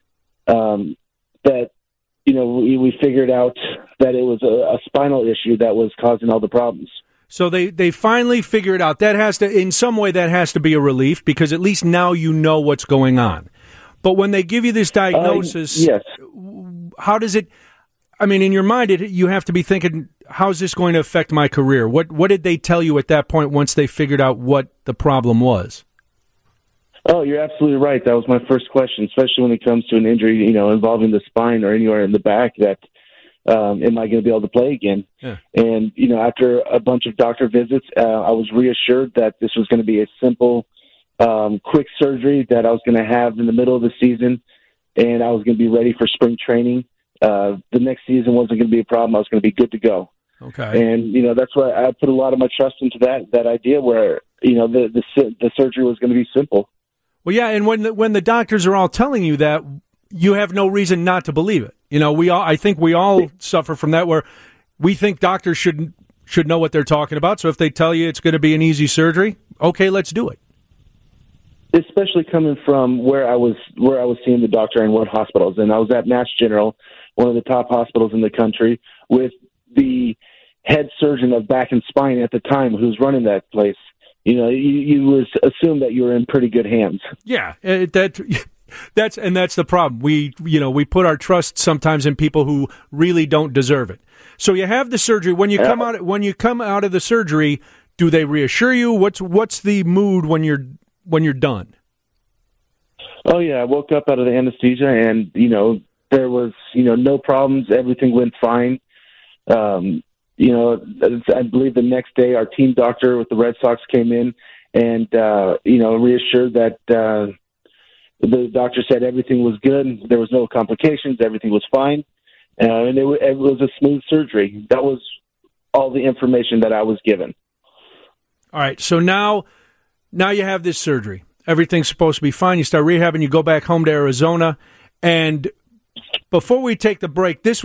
that we figured out that it was a spinal issue that was causing all the problems. So they finally figure it out. That has to, in some way, that has to be a relief because at least now you know what's going on. But when they give you this diagnosis, yes. How does it? In your mind, you have to be thinking, how's this going to affect my career? What did they tell you at that point once they figured out what the problem was? Oh, you're absolutely right. That was my first question, especially when it comes to an injury, involving the spine or anywhere in the back that. Am I going to be able to play again? Yeah. And, after a bunch of doctor visits, I was reassured that this was going to be a simple, quick surgery that I was going to have in the middle of the season, and I was going to be ready for spring training. The next season wasn't going to be a problem. I was going to be good to go. Okay. And, that's why I put a lot of my trust into that idea where, the surgery was going to be simple. Well, yeah, and when the doctors are all telling you that, you have no reason not to believe it. I think we all suffer from that where we think doctors should know what they're talking about. So if they tell you it's going to be an easy surgery, okay, let's do it. Especially coming from where I was seeing the doctor and what hospitals. And I was at Mass General, one of the top hospitals in the country, with the head surgeon of back and spine at the time who's running that place. You would assume that you were in pretty good hands. Yeah, That's the problem. We put our trust sometimes in people who really don't deserve it. So you have the surgery. When you come out of the surgery, do they reassure you? What's the mood when you're done? Oh yeah, I woke up out of the anesthesia and there was no problems. Everything went fine. I believe the next day our team doctor with the Red Sox came in and reassured that. The doctor said everything was good. There was no complications. Everything was fine. And it was a smooth surgery. That was all the information that I was given. All right. So now you have this surgery. Everything's supposed to be fine. You start rehabbing. You go back home to Arizona. And before we take the break, this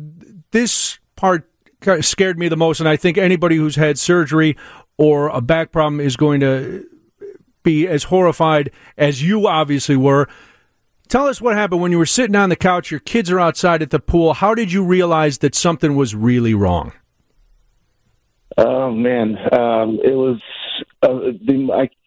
part scared me the most. And I think anybody who's had surgery or a back problem is going to be as horrified as you obviously were. Tell us what happened when you were sitting on the couch, your kids are outside at the pool. How did you realize that something was really wrong? Oh man, it was when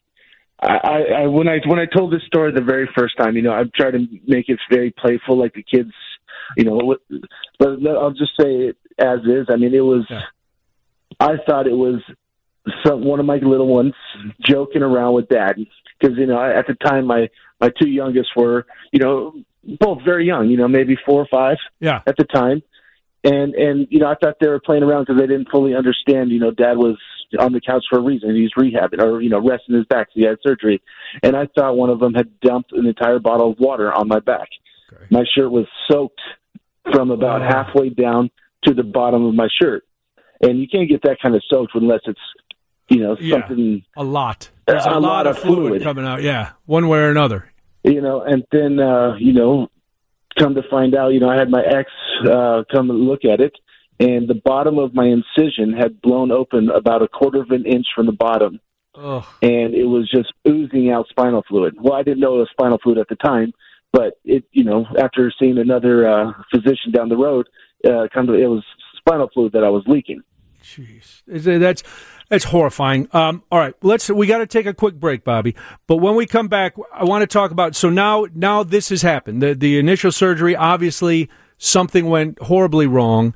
I told this story the very first time, I've tried to make it very playful, like the kids, but I'll just say it as is. It was. Yeah. I thought it was one of my little ones joking around with Dad because at the time my two youngest were both very young, maybe 4 or 5 at the time, and I thought they were playing around because they didn't fully understand. Dad was on the couch for a reason. He was rehabbing or resting his back. So he had surgery, and I thought one of them had dumped an entire bottle of water on my back. Okay. My shirt was soaked from about halfway down to the bottom of my shirt, and you can't get that kind of soaked unless it's something. A lot. There's a lot of fluid coming out, one way or another. And then, come to find out, I had my ex come and look at it, and the bottom of my incision had blown open about 1/4 of an inch from the bottom. Ugh. And it was just oozing out spinal fluid. Well, I didn't know it was spinal fluid at the time, But after seeing another physician down the road, it was spinal fluid that I was leaking. Jeez, that's horrifying. All right, we got to take a quick break, Bobby. But when we come back, I want to talk about. So now this has happened. The initial surgery, obviously, something went horribly wrong.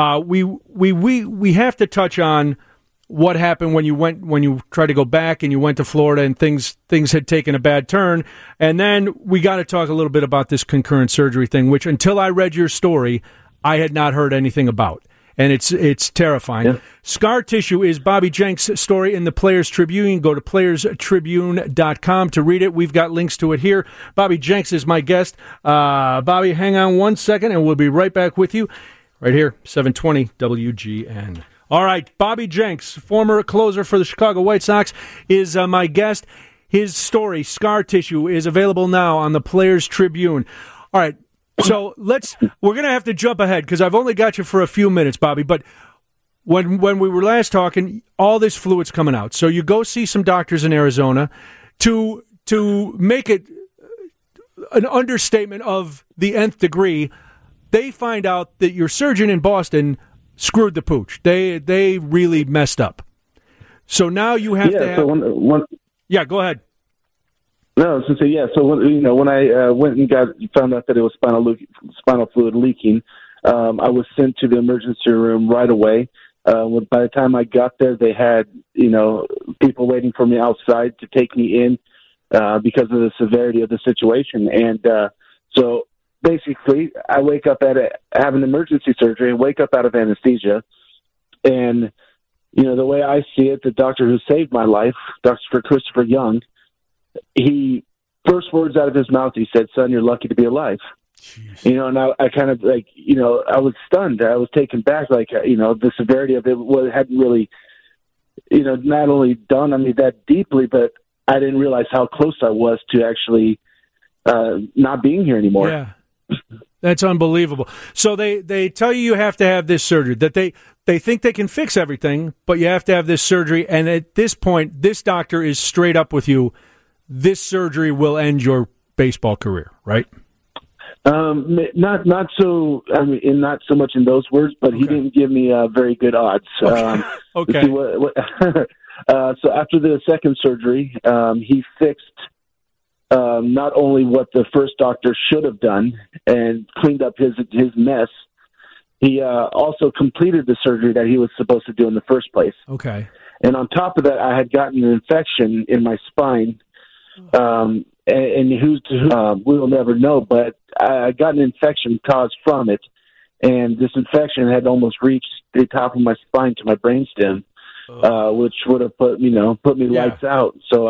We have to touch on what happened when you tried to go back and you went to Florida and things had taken a bad turn. And then we got to talk a little bit about this concurrent surgery thing, which until I read your story, I had not heard anything about. And it's terrifying. Yeah. Scar tissue is Bobby Jenks' story in the Players Tribune. Go to playerstribune.com to read it. We've got links to it here. Bobby Jenks is my guest. Bobby, hang on 1 second, and we'll be right back with you right here, 720 WGN. All right, Bobby Jenks, former closer for the Chicago White Sox, is my guest. His story, Scar Tissue, is available now on the Players Tribune. All right. So we're going to have to jump ahead because I've only got you for a few minutes, Bobby. But when we were last talking, all this fluid's coming out. So you go see some doctors in Arizona to make it an understatement of the nth degree. They find out that your surgeon in Boston screwed the pooch. They really messed up. So now you have to have... So yeah, go ahead. No, I was going to say, yeah. So when I went and found out that it was spinal fluid leaking, I was sent to the emergency room right away. By the time I got there, they had people waiting for me outside to take me in because of the severity of the situation. And so basically, I wake up have an emergency surgery and wake up out of anesthesia. And the way I see it, the doctor who saved my life, Dr. Christopher Young. He first words out of his mouth, he said, "Son, you're lucky to be alive." Jeez. And I kind of I was stunned. I was taken back, the severity of it hadn't really, not only dawned on me that deeply, but I didn't realize how close I was to actually not being here anymore. Yeah, that's unbelievable. So they tell you have to have this surgery, that they think they can fix everything, but you have to have this surgery. And at this point, this doctor is straight up with you. This surgery will end your baseball career, right? Not so. I mean, not so much in those words, but he didn't give me very good odds. Okay. So after the second surgery, he fixed not only what the first doctor should have done and cleaned up his mess. He also completed the surgery that he was supposed to do in the first place. Okay. And on top of that, I had gotten an infection in my spine. And we'll never know, but I got an infection caused from it, and this infection had almost reached the top of my spine to my brainstem, which would have put me lights out. So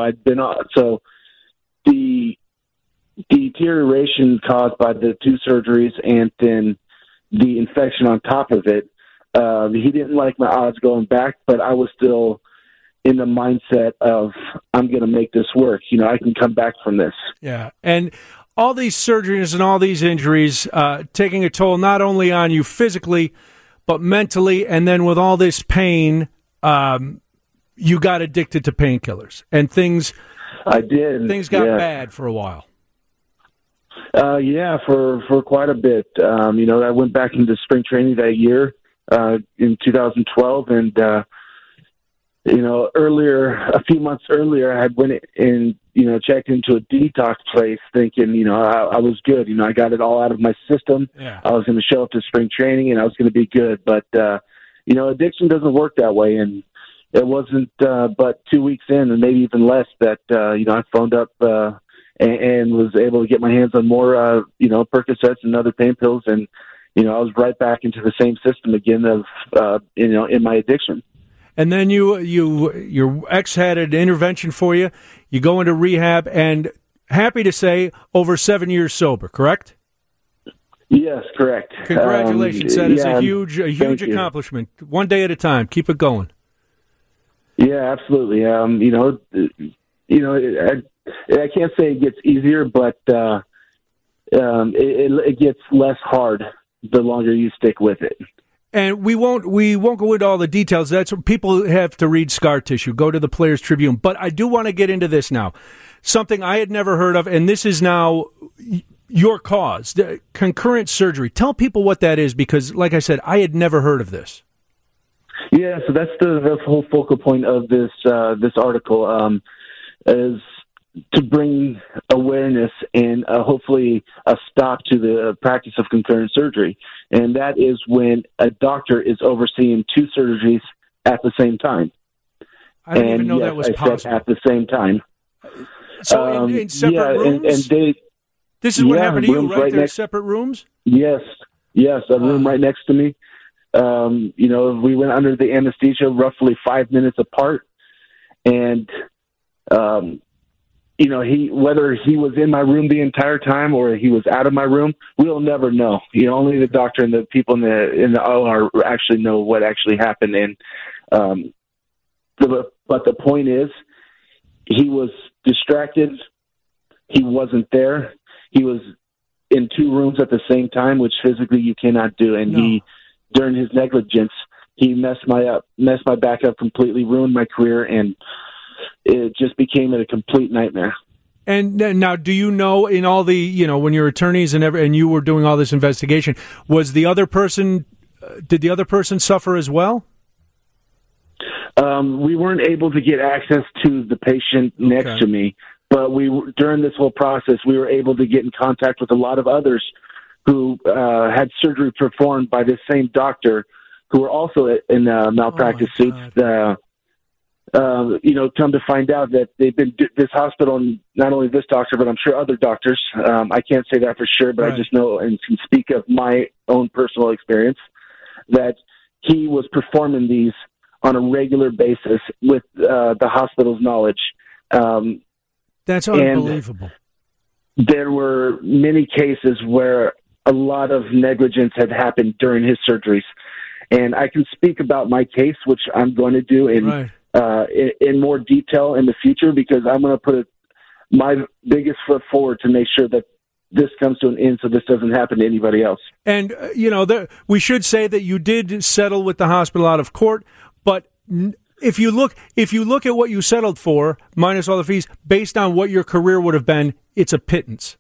the deterioration caused by the two surgeries and then the infection on top of it, he didn't like my odds going back, but I was still in the mindset of, I'm going to make this work. I can come back from this. Yeah. And all these surgeries and all these injuries taking a toll not only on you physically, but mentally. And then with all this pain, you got addicted to painkillers. And things... I did. Things got bad for a while. For quite a bit. I went back into spring training that year in 2012, and a few months earlier, I had went and checked into a detox place, thinking I was good. I got it all out of my system. Yeah. I was going to show up to spring training, and I was going to be good. But addiction doesn't work that way, and it wasn't but 2 weeks in, and maybe even less, that I phoned up and was able to get my hands on more Percocets and other pain pills, and I was right back into the same system again of in my addiction. And then your ex had an intervention for you. You go into rehab, and happy to say, over 7 years sober, correct? Yes, correct. Congratulations. That is a huge accomplishment. One day at a time. Keep it going. Yeah, absolutely. I can't say it gets easier, but it gets less hard the longer you stick with it. And we won't go into all the details. That's what people have to read. Scar Tissue. Go to the Players Tribune. But I do want to get into this now. Something I had never heard of, and this is now, your cause, the concurrent surgery. Tell people what that is, because, like I said, I had never heard of this. Yeah, so that's the whole focal point of this article, is to bring awareness and hopefully a stop to the practice of concurrent surgery. And that is when a doctor is overseeing two surgeries at the same time. I didn't even know that was possible. At the same time. So in separate rooms? This is what happened to you, right? There's separate rooms? Yes, a room right next to me. We went under the anesthesia roughly 5 minutes apart. And, whether he was in my room the entire time or he was out of my room, we'll never know. Only the doctor and the people in the OR actually know what actually happened. And, but the point is, he was distracted. He wasn't there. He was in two rooms at the same time, which physically you cannot do. And he, during his negligence, he messed my back up completely, ruined my career, and it just became a complete nightmare. And now, do you know, in all the, when your attorneys and you were doing all this investigation, was the other person, did the other person suffer as well? We weren't able to get access to the patient next to me, but during this whole process, we were able to get in contact with a lot of others who had surgery performed by this same doctor, who were also in malpractice suits. Come to find out that they've been this hospital, and not only this doctor, but I'm sure other doctors. I can't say that for sure, but I just know and can speak of my own personal experience that he was performing these on a regular basis with the hospital's knowledge. That's unbelievable. There were many cases where a lot of negligence had happened during his surgeries. And I can speak about my case, which I'm going to do in more detail in the future, because I'm going to put my biggest foot forward to make sure that this comes to an end so this doesn't happen to anybody else. And, we should say that you did settle with the hospital out of court, but if you look at what you settled for, minus all the fees, based on what your career would have been, it's a pittance.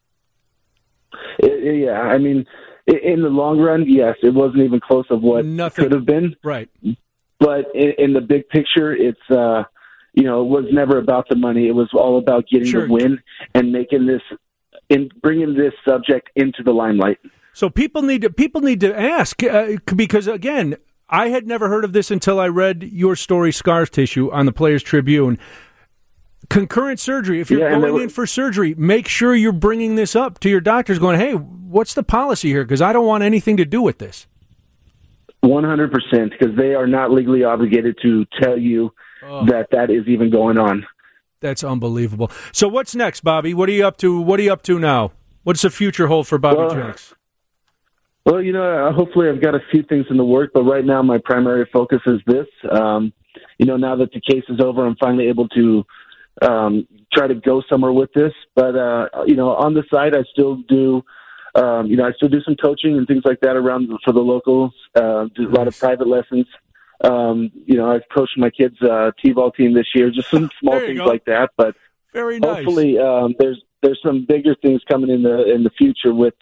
Yeah, I mean, in the long run, yes, it wasn't even close of what could have been. Right. But in the big picture, it's, it was never about the money. It was all about getting the win and bringing this subject into the limelight. So people need to ask, because, again, I had never heard of this until I read your story, Scar Tissue, on the Players Tribune. Concurrent surgery, if you're going in for surgery, make sure you're bringing this up to your doctors going, hey, what's the policy here? Because I don't want anything to do with this. 100%, because they are not legally obligated to tell you that is even going on. That's unbelievable. So what's next, Bobby? What are you up to? What are you up to now? What's the future hold for Bobby Jenks? Well, hopefully I've got a few things in the work, but right now my primary focus is this. Now that the case is over, I'm finally able to try to go somewhere with this. But, on the side, I still do, I still do some coaching and things like that around for the locals, do a lot of private lessons. I've coached my kids' T-ball team this year, just some small things like that. But very nice. Hopefully there's some bigger things coming in the future with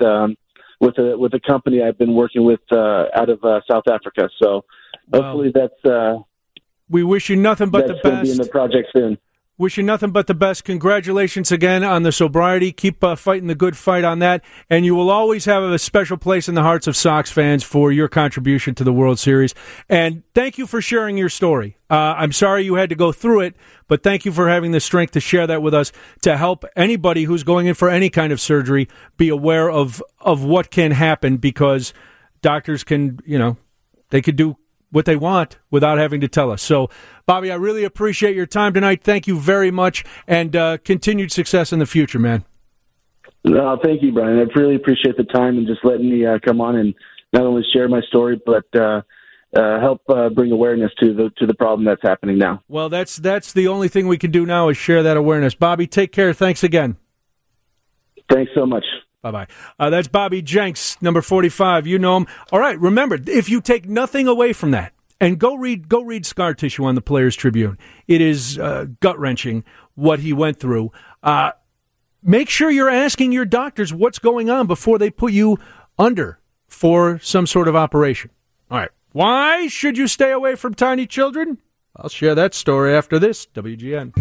a company I've been working with out of South Africa. So hopefully that's we wish you nothing but the best. Going to be in the project soon. Wish you nothing but the best. Congratulations again on the sobriety. Keep fighting the good fight on that. And you will always have a special place in the hearts of Sox fans for your contribution to the World Series. And thank you for sharing your story. I'm sorry you had to go through it, but thank you for having the strength to share that with us, to help anybody who's going in for any kind of surgery be aware of what can happen, because doctors can, they could do what they want without having to tell us. So, Bobby, I really appreciate your time tonight. Thank you very much, and continued success in the future, man. Thank you, Brian. I really appreciate the time and just letting me come on and not only share my story, but help bring awareness to the problem that's happening now. Well, that's the only thing we can do now is share that awareness. Bobby, take care. Thanks again. Thanks so much. Bye-bye. That's Bobby Jenks, number 45. You know him. All right, remember, if you take nothing away from that, and go read Scar Tissue on the Players Tribune. It is gut-wrenching what he went through. make sure you're asking your doctors what's going on before they put you under for some sort of operation. All right. Why should you stay away from tiny children? I'll share that story after this. WGN.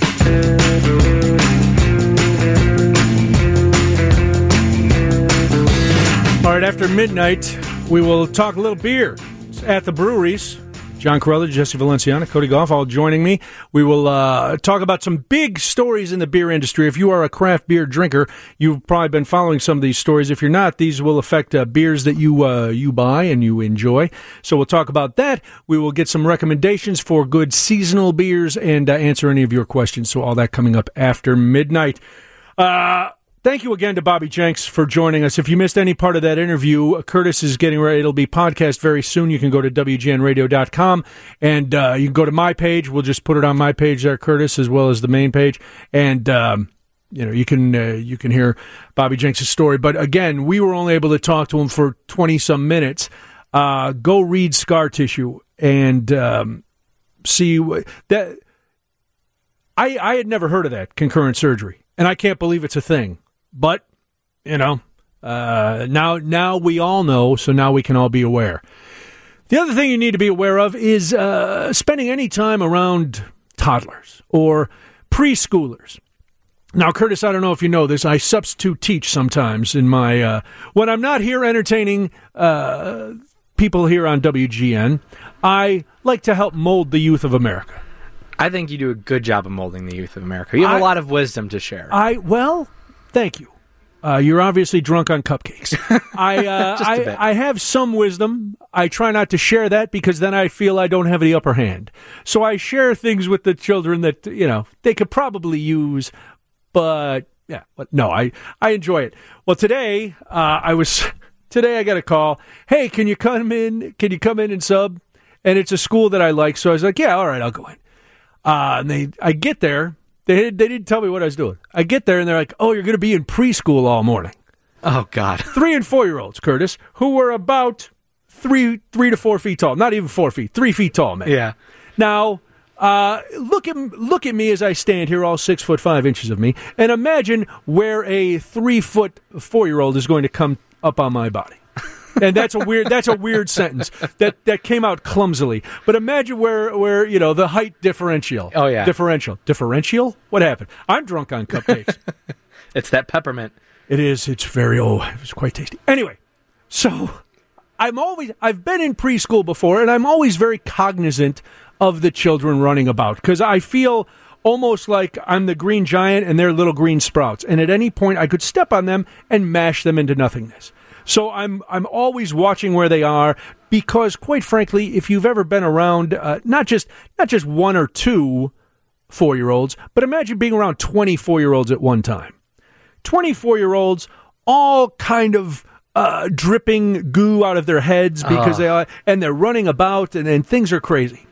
All right, after midnight, we will talk a little beer. It's at the breweries. John Corella, Jesse Valenciano, Cody Goff, all joining me. We will talk about some big stories in the beer industry. If you are a craft beer drinker, you've probably been following some of these stories. If you're not, these will affect beers that you buy and you enjoy. So we'll talk about that. We will get some recommendations for good seasonal beers and answer any of your questions. So all that coming up after midnight. Thank you again to Bobby Jenks for joining us. If you missed any part of that interview, Curtis is getting ready. It'll be podcast very soon. You can go to WGNradio.com, and you can go to my page. We'll just put it on my page there, Curtis, as well as the main page. And, you can hear Bobby Jenks' story. But, again, we were only able to talk to him for 20-some minutes. Go read Scar Tissue and see that. I had never heard of that, concurrent surgery, and I can't believe it's a thing. But, now we all know, so now we can all be aware. The other thing you need to be aware of is spending any time around toddlers or preschoolers. Now, Curtis, I don't know if you know this, I substitute teach sometimes in my, when I'm not here entertaining people here on WGN, I like to help mold the youth of America. I think you do a good job of molding the youth of America. You have a lot of wisdom to share. Thank you. You're obviously drunk on cupcakes. I have some wisdom. I try not to share that because then I feel I don't have the upper hand. So I share things with the children that, they could probably use, but no, I enjoy it. Well, today, I got a call. Hey, can you come in and sub? And it's a school that I like. So I was like, yeah, all right, I'll go in. And I get there. They didn't tell me what I was doing. I get there, and they're like, oh, you're going to be in preschool all morning. Oh, God. 3 and 4-year-olds, Curtis, who were about 3 to 4 feet tall. Not even 4 feet. 3 feet tall, man. Yeah. Now, look at me as I stand here, all 6'5" of me, and imagine where a 3-foot 4-year-old is going to come up on my body. And that's a weird sentence that came out clumsily. But imagine where the height differential. Oh yeah. Differential? What happened? I'm drunk on cupcakes. It's that peppermint. It is. It's quite tasty. Anyway, so I've been in preschool before, and I'm always very cognizant of the children running about because I feel almost like I'm the green giant and they're little green sprouts. And at any point I could step on them and mash them into nothingness. So I'm always watching where they are because, quite frankly, if you've ever been around not just 1 or 2 4-year-olds, but imagine being around 20 4-year-olds at one time. 20 4-year-olds all kind of dripping goo out of their heads because they're running about and things are crazy.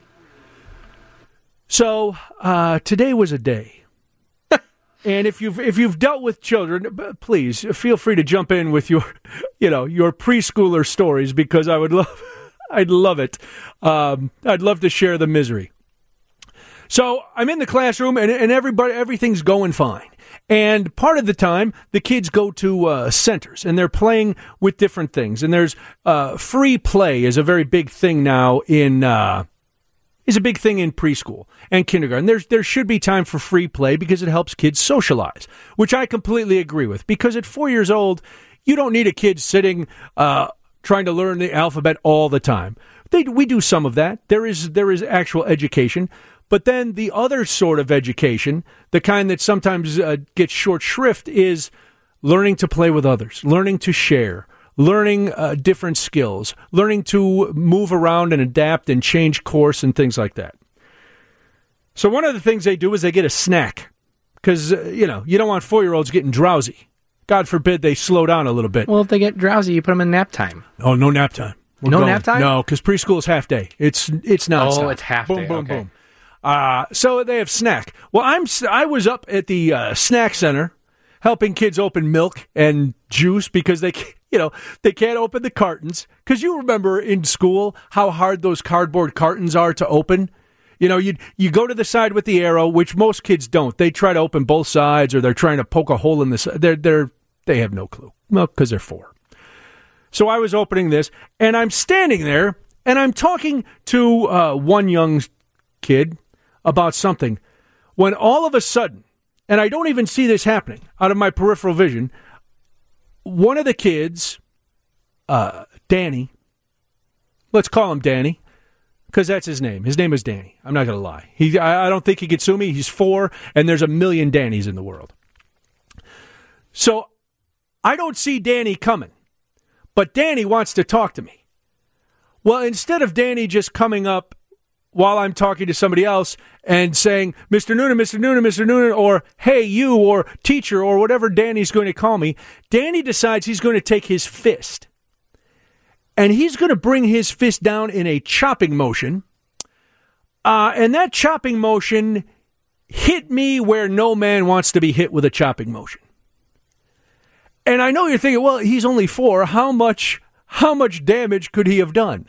So today was a day. And if you've dealt with children, please feel free to jump in with your preschooler stories because I'd love it. I'd love to share the misery. So I'm in the classroom and everything's going fine. And part of the time, the kids go to centers and they're playing with different things. And there's free play is a very big thing now is a big thing in preschool and kindergarten. There should be time for free play because it helps kids socialize, which I completely agree with. Because at 4 years old, you don't need a kid sitting trying to learn the alphabet all the time. We do some of that. There is actual education. But then the other sort of education, the kind that sometimes gets short shrift, is learning to play with others, learning to share, learning different skills, learning to move around and adapt and change course and things like that. So one of the things they do is they get a snack because, you don't want 4-year-olds getting drowsy. God forbid they slow down a little bit. Well, if they get drowsy, you put them in nap time. Oh, no nap time. Nap time? No, because preschool is half day. It's nonstop. Oh, it's half day. Boom, boom. So they have snack. Well, I was up at the snack center helping kids open milk and juice because they can't open the cartons. Because you remember in school how hard those cardboard cartons are to open. You know, you go to the side with the arrow, which most kids don't. They try to open both sides, or they're trying to poke a hole in the side. They have no clue. Well, because they're 4. So I was opening this, and I'm standing there, and I'm talking to one young kid about something, when all of a sudden, and I don't even see this happening out of my peripheral vision, one of the kids, Danny, let's call him Danny, because that's his name. His name is Danny. I'm not going to lie. I don't think he could sue me. He's 4, and there's a million Dannys in the world. So I don't see Danny coming, but Danny wants to talk to me. Well, instead of Danny just coming up while I'm talking to somebody else and saying, Mr. Noonan, Mr. Noonan, Mr. Noonan, or hey, you, or teacher, or whatever Danny's going to call me, Danny decides he's going to take his fist. And he's going to bring his fist down in a chopping motion. And that chopping motion hit me where no man wants to be hit with a chopping motion. And I know you're thinking, well, he's only 4. How much damage could he have done?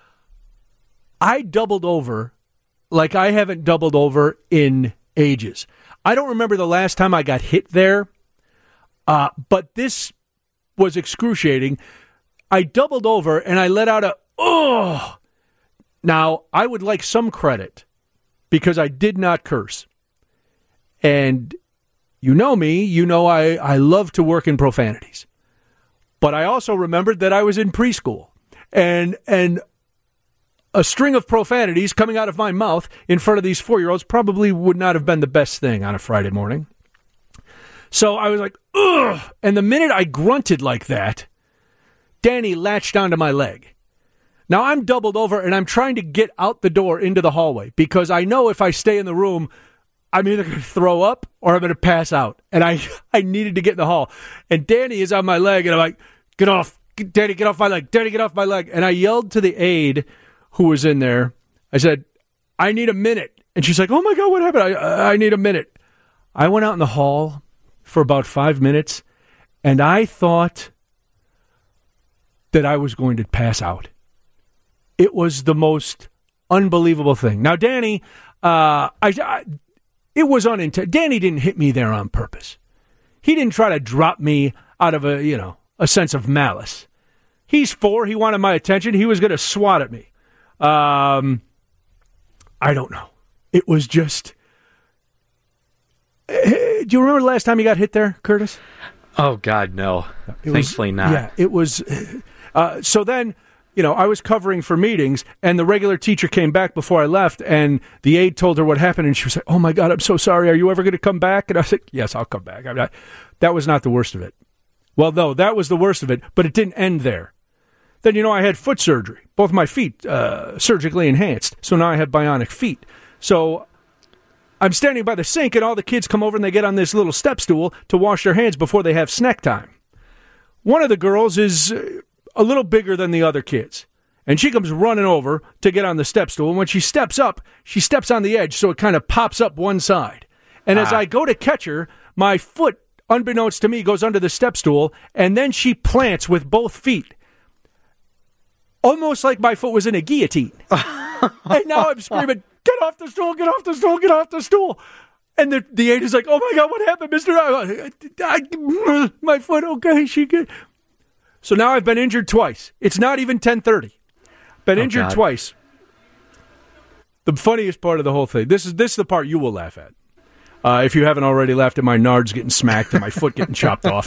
I doubled over like I haven't doubled over in ages. I don't remember the last time I got hit there, but this was excruciating. I doubled over and I let out a, oh! Now, I would like some credit because I did not curse. And you know me, you know I love to work in profanities. But I also remembered that I was in preschool. And a string of profanities coming out of my mouth in front of these 4-year-olds probably would not have been the best thing on a Friday morning. So I was like, ugh! And the minute I grunted like that, Danny latched onto my leg. Now I'm doubled over and I'm trying to get out the door into the hallway because I know if I stay in the room, I'm either going to throw up or I'm going to pass out. And I needed to get in the hall. And Danny is on my leg and I'm like, get off. Danny, get off my leg. Danny, get off my leg. And I yelled to the aide who was in there. I said, I need a minute. And she's like, oh my God, what happened? I need a minute. I went out in the hall for about 5 minutes and I thought that I was going to pass out. It was the most unbelievable thing. Now, Danny, it was unintentional. Danny didn't hit me there on purpose. He didn't try to drop me out of a sense of malice. He's 4. He wanted my attention. He was going to swat at me. I don't know. It was just... Do you remember the last time you got hit there, Curtis? Oh, God, no. Thankfully not. Yeah, it was... so then, I was covering for meetings, and the regular teacher came back before I left, and the aide told her what happened, and she was like, oh, my God, I'm so sorry. Are you ever going to come back? And I was like, yes, I'll come back. That was not the worst of it. Well, no, that was the worst of it, but it didn't end there. Then, I had foot surgery, both my feet surgically enhanced, so now I have bionic feet. So I'm standing by the sink, and all the kids come over, and they get on this little step stool to wash their hands before they have snack time. One of the girls is a little bigger than the other kids, and she comes running over to get on the step stool, and when she steps up, she steps on the edge, so it kind of pops up one side. And as I go to catch her, my foot, unbeknownst to me, goes under the step stool, and then she plants with both feet. Almost like my foot was in a guillotine. And now I'm screaming, get off the stool, get off the stool, get off the stool. And the aide is like, oh my God, what happened, Mr. My foot, okay, she good. So now I've been injured twice. It's not even 10:30. Been injured twice. The funniest part of the whole thing, this is the part you will laugh at. If you haven't already laughed at my nards getting smacked and my foot getting chopped off.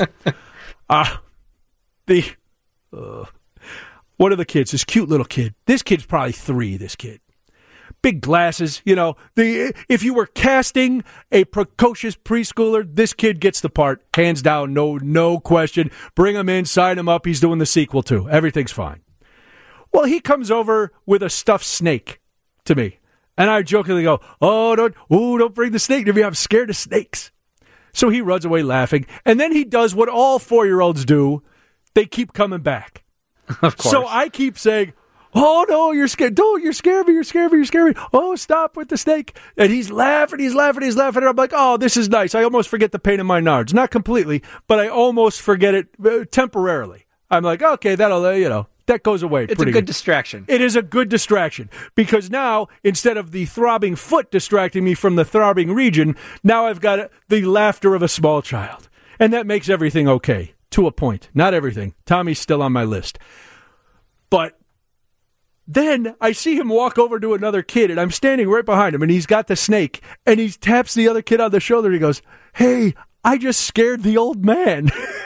One of the kids, this cute little kid. This kid's probably 3, this kid. Big glasses, if you were casting a precocious preschooler, this kid gets the part. Hands down, no question. Bring him in, sign him up. He's doing the sequel too. Everything's fine. Well, he comes over with a stuffed snake to me. And I jokingly go, don't bring the snake to me. I'm scared of snakes. So he runs away laughing. And then he does what all 4-year-olds do. They keep coming back. Of course. So I keep saying, oh, no, you're scared. Don't, you're scared me. You're scared me. You're scared me. Oh, stop with the snake. And he's laughing. And I'm like, oh, this is nice. I almost forget the pain in my nards. Not completely, but I almost forget it temporarily. I'm like, okay, that'll, That goes away. It's a good distraction. It is a good distraction because now, instead of the throbbing foot distracting me from the throbbing region, now I've got the laughter of a small child. And that makes everything okay, to a point. Not everything. Tommy's still on my list. But then I see him walk over to another kid, and I'm standing right behind him, and he's got the snake, and he taps the other kid on the shoulder, and he goes, "Hey, I just scared the old man."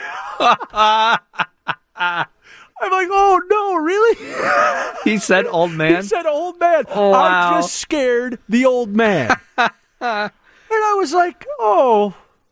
I'm like, oh, no, really? He said old man? He said old man. Oh, wow. I just scared the old man. And I was like, wow.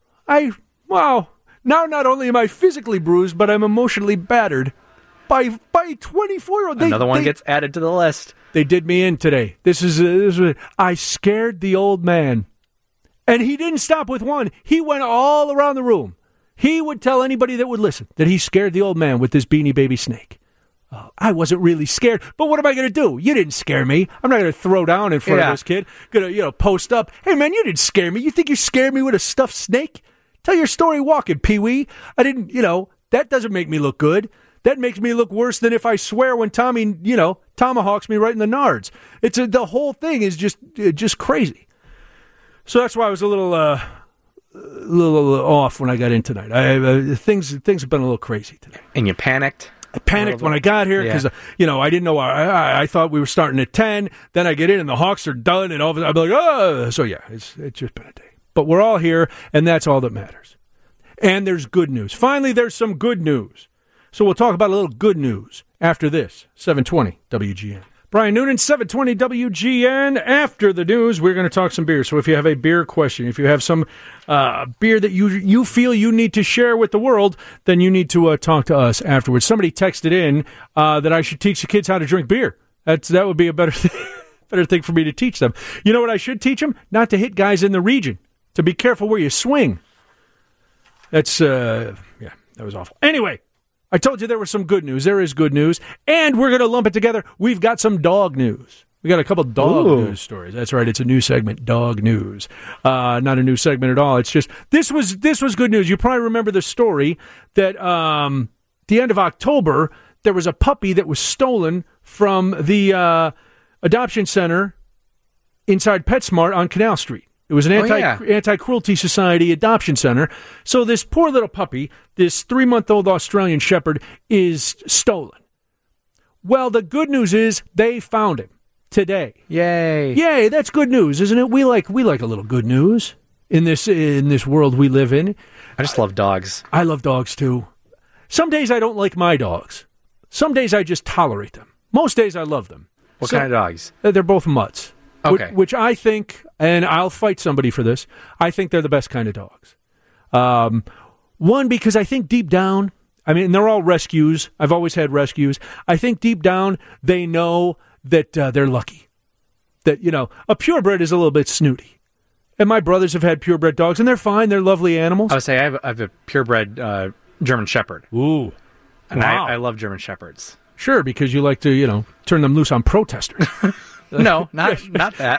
Now not only am I physically bruised, but I'm emotionally battered by 24-year-old. Another one gets added to the list. They did me in today. This is I scared the old man. And he didn't stop with one. He went all around the room. He would tell anybody that would listen that he scared the old man with this Beanie Baby snake. I wasn't really scared, but what am I going to do? You didn't scare me. I'm not going to throw down in front of this kid. Going to, post up. Hey, man, you didn't scare me. You think you scared me with a stuffed snake? Tell your story walking, Pee-wee. I didn't, that doesn't make me look good. That makes me look worse than if I swear when Tommy, tomahawks me right in the nards. The whole thing is just crazy. So that's why I was a little off when I got in tonight. Things have been a little crazy today. And you panicked? I panicked when I got here because, I didn't know. I thought we were starting at 10. Then I get in and the Hawks are done. And all of a sudden, I'm like, oh. So, it's just been a day. But we're all here, and that's all that matters. And there's good news. Finally, there's some good news. So we'll talk about a little good news after this. 720 WGN. Brian Noonan, 720 WGN. After the news, we're going to talk some beer. So if you have a beer question, if you have some beer that you feel you need to share with the world, then you need to talk to us afterwards. Somebody texted in that I should teach the kids how to drink beer. That would be a better thing for me to teach them. You know what I should teach them? Not to hit guys in the region. To be careful where you swing. That's, that was awful. Anyway. I told you there was some good news. There is good news. And we're going to lump it together. We've got some dog news. We got a couple dog news stories. That's right. It's a new segment, dog news. Not a new segment at all. It's just, this was good news. You probably remember the story that the end of October, there was a puppy that was stolen from the adoption center inside PetSmart on Canal Street. It was an anti-cruelty society adoption center. So this poor little puppy, this 3-month-old Australian Shepherd, is stolen. Well, the good news is they found him today. Yay, that's good news, isn't it? We like a little good news in this world we live in. I just love dogs. I love dogs too. Some days I don't like my dogs. Some days I just tolerate them. Most days I love them. What kind of dogs? They're both mutts. Okay. Which I think, and I'll fight somebody for this, I think they're the best kind of dogs. One, because I think deep down, they're all rescues. I've always had rescues. I think deep down they know that they're lucky. That, a purebred is a little bit snooty. And my brothers have had purebred dogs, and they're fine. They're lovely animals. I would say I have a purebred German Shepherd. Ooh. And wow. I love German Shepherds. Sure, because you like to, turn them loose on protesters. No, not that.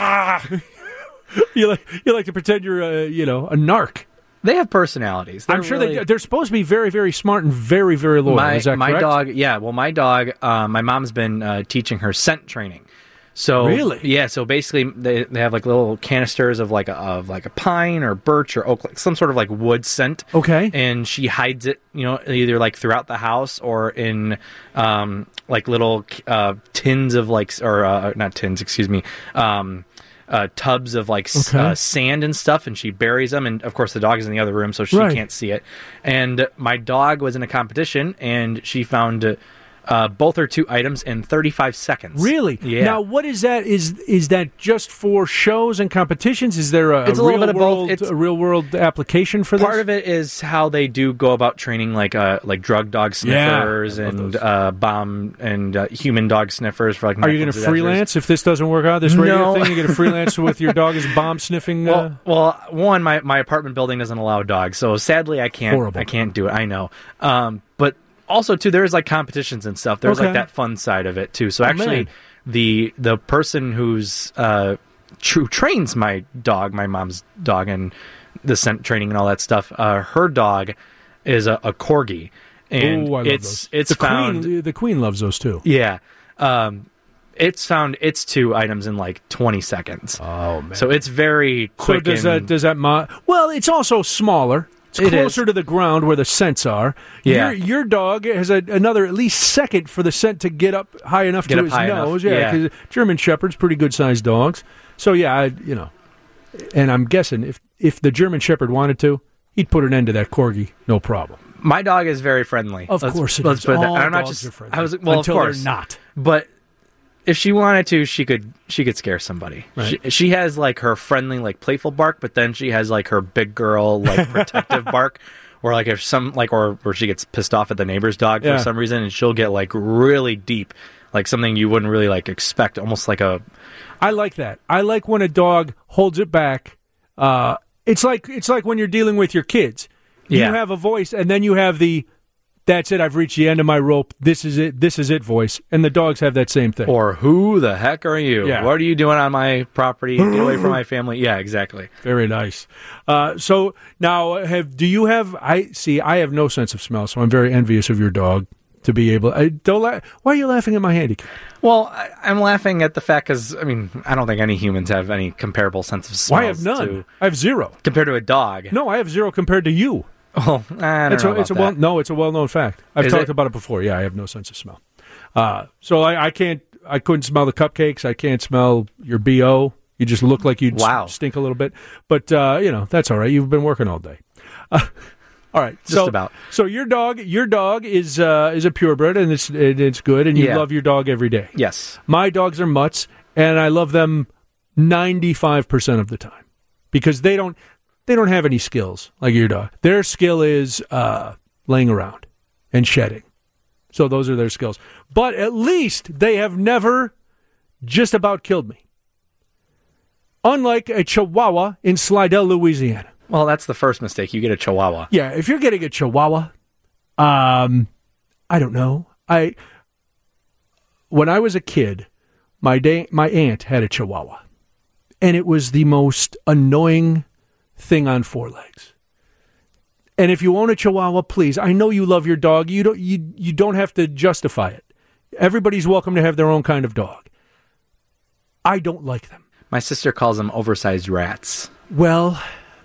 You like to pretend you're a narc. They have personalities. I'm sure they're supposed to be very, very smart and very, very loyal. Is that correct? My dog, my dog, my mom's been teaching her scent training. So really? Yeah, so basically they have like little canisters of like a pine or birch or oak, like some sort of like wood scent. Okay. And she hides it, either like throughout the house or in like little tins of not tins, excuse me. Tubs of like sand and stuff, and she buries them, and of course the dog is in the other room, so she can't see it. And my dog was in a competition, and she found both her two items in 35 seconds. Really? Yeah. Now, what is that? Is that just for shows and competitions? Is there a little bit of both. It's a real world application for this? Part of it is how they do go about training, like drug dog sniffers and bomb and human dog sniffers for like. Are you going to freelance if this doesn't work out? This radio thing, you're going to freelance with your dog is bomb sniffing. Well, one, my apartment building doesn't allow dogs, so sadly I can't. Horrible. I can't do it. I know, but. Also, too, there's like competitions and stuff. There's like that fun side of it too. So actually, the person who's who trains my dog, my mom's dog, and the scent training and all that stuff, her dog is a corgi, And I love those. It's found. The Queen loves those too. Yeah. It's found its 2 items in like 20 seconds. Oh, man. So it's very quick. So does that well, it's also smaller. It's closer to the ground where the scents are. Yeah. Your dog has another at least second for the scent to get up high enough to his nose. Yeah, because German Shepherds, pretty good-sized dogs. So, yeah, and I'm guessing if the German Shepherd wanted to, he'd put an end to that Corgi, no problem. My dog is very friendly. Of course it let's is. Put it All I'm not dogs just, are friendly. Until of course. They're not. But if she wanted to, she could scare somebody. Right. She has like her friendly, like playful bark, but then she has like her big girl, like protective bark, or like if or she gets pissed off at the neighbor's dog for some reason, and she'll get like really deep, like something you wouldn't really like expect, almost like a. I like that. I like when a dog holds it back. It's like when you're dealing with your kids. You have a voice, and then you have the. That's it, I've reached the end of my rope. This is it voice. And the dogs have that same thing. Or who the heck are you? Yeah. What are you doing on my property? Get away from my family. Yeah, exactly. Very nice. So now I have no sense of smell, so I'm very envious of your dog to be able. Why are you laughing at my handicap? Well, I'm laughing at the fact because, I mean, I don't think any humans have any comparable sense of smell. I have none. I have zero. Compared to a dog. No, I have zero compared to you. Oh, I don't know about that. It's a well-known fact. I've talked about it before. Yeah, I have no sense of smell. So I couldn't smell the cupcakes. I can't smell your BO. You just look like you'd stink a little bit. But, that's all right. You've been working all day. All right. Just about. So your dog is a purebred, and it's good, and you love your dog every day. Yes. My dogs are mutts, and I love them 95% of the time because they don't have any skills like your dog. Their skill is laying around and shedding. So those are their skills. But at least they have never just about killed me. Unlike a Chihuahua in Slidell, Louisiana. Well, that's the first mistake. You get a Chihuahua. Yeah, if you're getting a Chihuahua, I don't know. When I was a kid, my aunt had a Chihuahua. And it was the most annoying thing on 4 legs. And if you own a Chihuahua, please, I know you love your dog. You don't have to justify it. Everybody's welcome to have their own kind of dog. I don't like them. My sister calls them oversized rats. Well,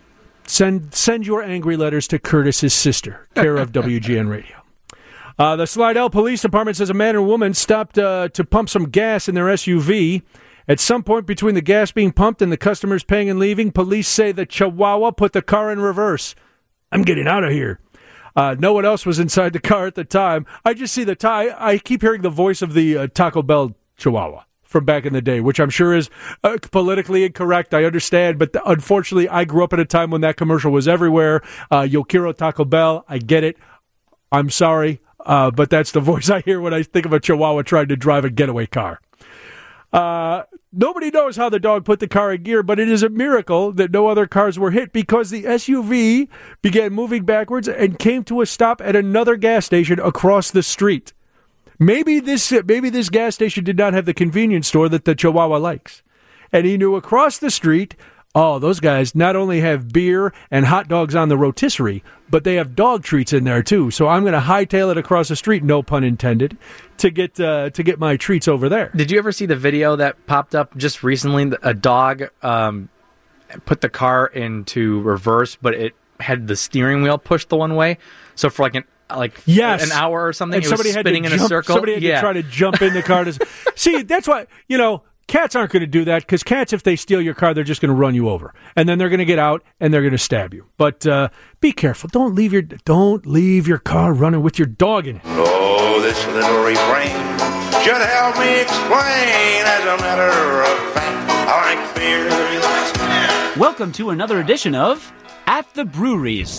send your angry letters to Curtis's sister, care of WGN Radio. The Slidell Police Department says a man and woman stopped to pump some gas in their SUV. At some point between the gas being pumped and the customers paying and leaving, police say the Chihuahua put the car in reverse. I'm getting out of here. No one else was inside the car at the time. I just see I keep hearing the voice of the Taco Bell Chihuahua from back in the day, which I'm sure is politically incorrect. I understand, but unfortunately, I grew up at a time when that commercial was everywhere. Yo quiero Taco Bell. I get it. I'm sorry, but that's the voice I hear when I think of a Chihuahua trying to drive a getaway car. Nobody knows how the dog put the car in gear, but it is a miracle that no other cars were hit because the SUV began moving backwards and came to a stop at another gas station across the street. Maybe this gas station did not have the convenience store that the Chihuahua likes. And he knew across the street, those guys not only have beer and hot dogs on the rotisserie, but they have dog treats in there too. So I'm going to hightail it across the street, no pun intended, to get my treats over there. Did you ever see the video that popped up just recently? A dog put the car into reverse, but it had the steering wheel pushed the one way. So for an hour or something, and it was spinning in a circle. Somebody had to try to jump in the car. See, that's why, cats aren't going to do that because cats, if they steal your car, they're just going to run you over. And then they're going to get out and they're going to stab you. But be careful. Don't leave your car running with your dog in it. Oh, this little refrain should help me explain. As a matter of fact, I like beer. Welcome to another edition of At the Breweries.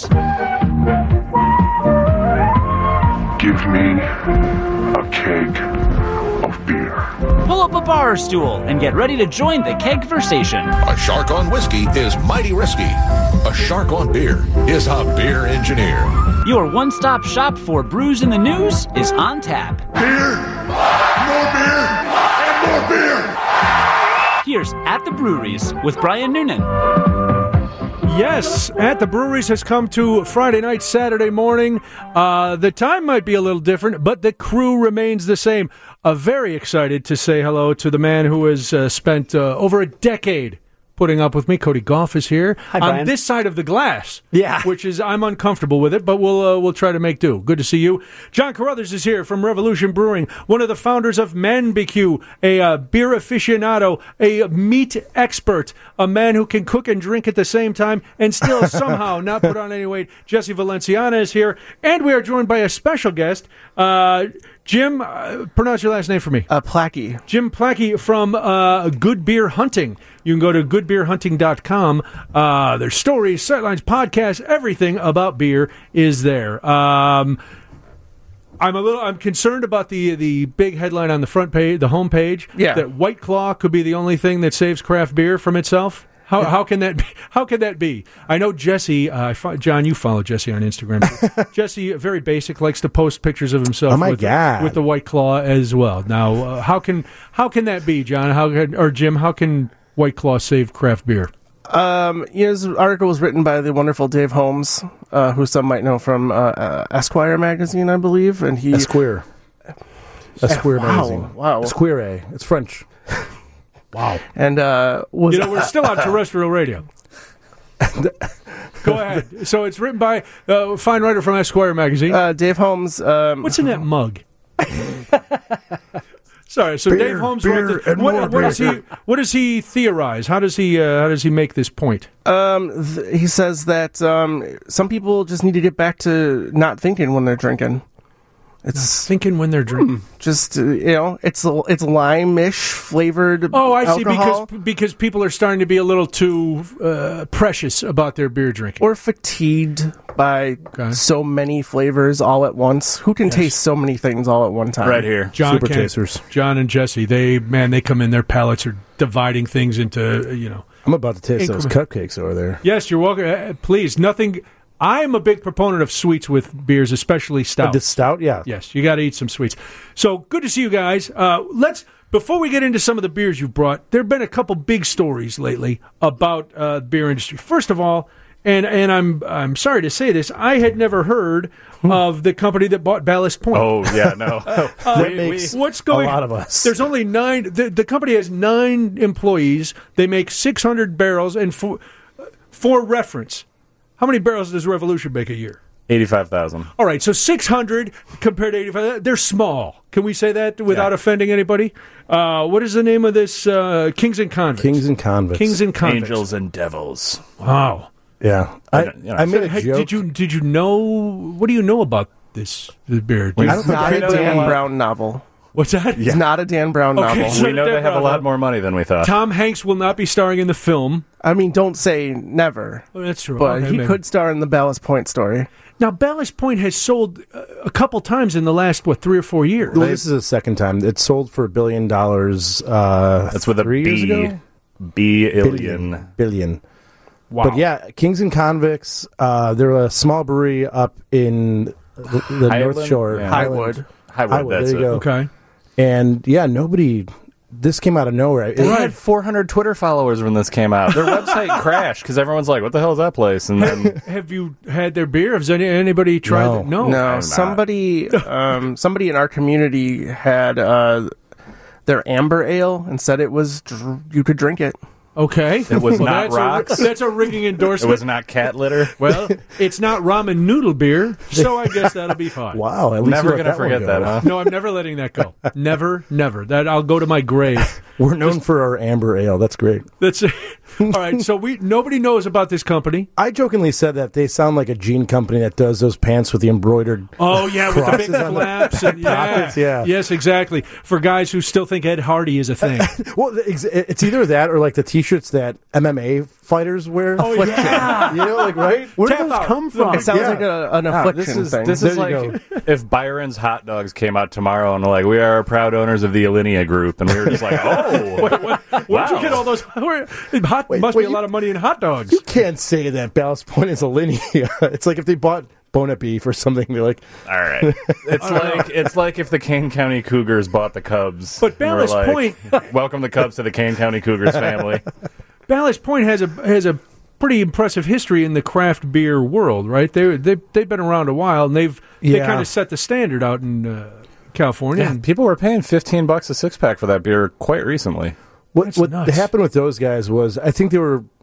Give me a keg of beer. Pull up a bar stool and get ready to join the kegversation. A shark on whiskey is mighty risky. A shark on beer is a beer engineer. Your one-stop shop for brews in the news is on tap. Beer, more beer, and more beer. Here's At the Breweries with Brian Noonan. Yes, At the Breweries has come to Friday night, Saturday morning. The time might be a little different, but the crew remains the same. Very excited to say hello to the man who has spent over a decade putting up with me. Cody Goff is here. Hi, Brian. On this side of the glass. Yeah. Which is, I'm uncomfortable with it, but we'll try to make do. Good to see you. John Carruthers is here from Revolution Brewing, one of the founders of ManBQ, a beer aficionado, a meat expert, a man who can cook and drink at the same time and still somehow not put on any weight. Jesse Valenciana is here, and we are joined by a special guest, Jim, pronounce your last name for me. Plackey. Jim Plackey from Good Beer Hunting. You can go to goodbeerhunting.com. There's stories, sightlines, podcasts, everything about beer is there. I'm concerned about the big headline on the front page, the home page, that White Claw could be the only thing that saves craft beer from itself. How can that be? How can that be? I know Jesse. John, you follow Jesse on Instagram. Jesse, very basic, likes to post pictures of himself. With the White Claw as well. Now, how can that be, John? Jim? How can White Claw save craft beer? This article was written by the wonderful Dave Holmes, who some might know from Esquire magazine, I believe, and he Esquire magazine. Wow, Esquire. It's French. Wow. And we're still on terrestrial radio. Go ahead. So it's written by a fine writer from Esquire magazine. Dave Holmes. What's in that mug? Sorry. So beer, Dave Holmes beer, wrote what does he theorize? How does he make this point? He says that some people just need to get back to not thinking when they're drinking. It's thinking when they're drinking. Just it's lime-ish flavored. Oh, I alcohol. see. Because people are starting to be a little too precious about their beer drinking, or fatigued by so many flavors all at once. Who can taste so many things all at one time? Right here, John Super Tasters. John and Jesse, they come in. Their palates are dividing things into I'm about to taste those cupcakes over there. Yes, you're welcome. Please, nothing. I'm a big proponent of sweets with beers, especially stout. The stout, yeah. Yes, you got to eat some sweets. So good to see you guys. Before we get into some of the beers you've brought, there have been a couple big stories lately about the beer industry. First of all, and I'm sorry to say this, I had never heard of the company that bought Ballast Point. Oh yeah, no. What's going? A lot of us. There's only 9. The company has 9 employees. They make 600 barrels, and for reference, how many barrels does Revolution make a year? 85,000. All right, so 600 compared to 85, they're small. Can we say that without offending anybody? What is the name of this? Kings and Convicts. Kings and Convicts. Kings and Convicts. Angels and Devils. Wow. Yeah. I made a joke. Did you know, what do you know about this beer? It's not a Dan Brown novel. What's that? It's not a Dan Brown novel. We know they have a lot more money than we thought. Tom Hanks will not be starring in the film. I mean, don't say never. Oh, that's true. But he could star in the Ballast Point story. Now, Ballast Point has sold a couple times in the last, 3 or 4 years? Well, this is the second time. It sold for $1 billion. That's with a 3 years ago? Billion. Wow. But yeah, Kings and Convicts, they're a small brewery up in the North Shore. Yeah. Highwood, there you go. Okay. And yeah, this came out of nowhere. They had 400 Twitter followers when this came out. Their website crashed because everyone's like, what the hell is that place? And then Have you had their beer? Has anybody tried it? No. Somebody in our community had their amber ale and said it was you could drink it. Okay. It was not rocks. That's a ringing endorsement. It was not cat litter. Well, it's not ramen noodle beer, so I guess that'll be fine. Wow. At least Never going to forget that, huh? No, I'm never letting that go. Never. That I'll go to my grave. We're known for our amber ale. That's great. That's all right. So nobody knows about this company. I jokingly said that they sound like a jean company that does those pants with the embroidered. Oh yeah, with the big flaps and pockets. Yeah. Yes, exactly. For guys who still think Ed Hardy is a thing. Well, it's either that or like the T-shirts that MMA fighters wear. Oh yeah, right? Where do those come from? It sounds like an affliction thing. This is like if Byron's Hot Dogs came out tomorrow and were like, we are proud owners of the Alinea Group, and we were just like, oh, where'd you get all those? Must be a lot of money in hot dogs. You can't say that Ballast Point is Alinea. It's like if they bought Bon Appetit or something. They're like, all right. It's like if the Kane County Cougars bought the Cubs. But Ballast Point, welcome the Cubs to the Kane County Cougars family. Ballast Point has a pretty impressive history in the craft beer world, right? They've been around a while, and they kind of set the standard out in California. Yeah, people were paying $15 a six-pack for that beer quite recently. What happened with those guys was, I think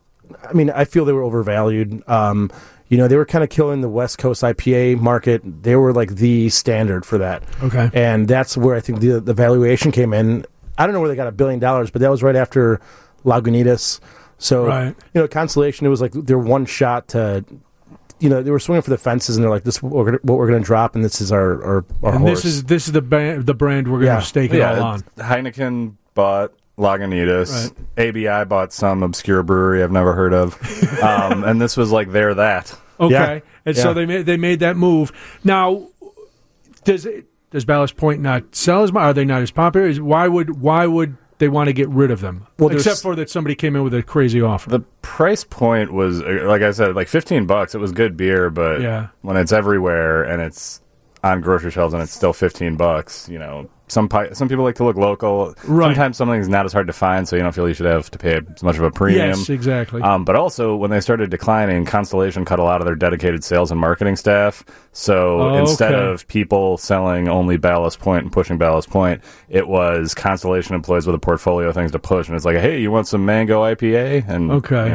I feel they were overvalued. They were kind of killing the West Coast IPA market. They were like the standard for that. Okay. And that's where I think the valuation came in. I don't know where they got $1 billion, but that was right after Lagunitas. So, right. Constellation, it was like their one shot to, they were swinging for the fences, and they're like, this is what we're going to drop, and this is our and horse. This is the brand we're going to stake it all on. Heineken bought Lagunitas. Right. ABI bought some obscure brewery I've never heard of. And this was like they're that. Okay. And so they made that move. Now, does Ballast Point not sell as much? Are they not as popular? Why would they want to get rid of them? Well, except for that somebody came in with a crazy offer. The price point was, like I said, like $15. It was good beer, but when it's everywhere and it's on grocery shelves and it's still $15, some people like to look local. Right. Sometimes something's not as hard to find, so you don't feel you should have to pay as much of a premium. Yes, exactly. But also, when they started declining, Constellation cut a lot of their dedicated sales and marketing staff. So instead of people selling only Ballast Point and pushing Ballast Point, it was Constellation employees with a portfolio of things to push. And it's like, hey, you want some mango IPA? And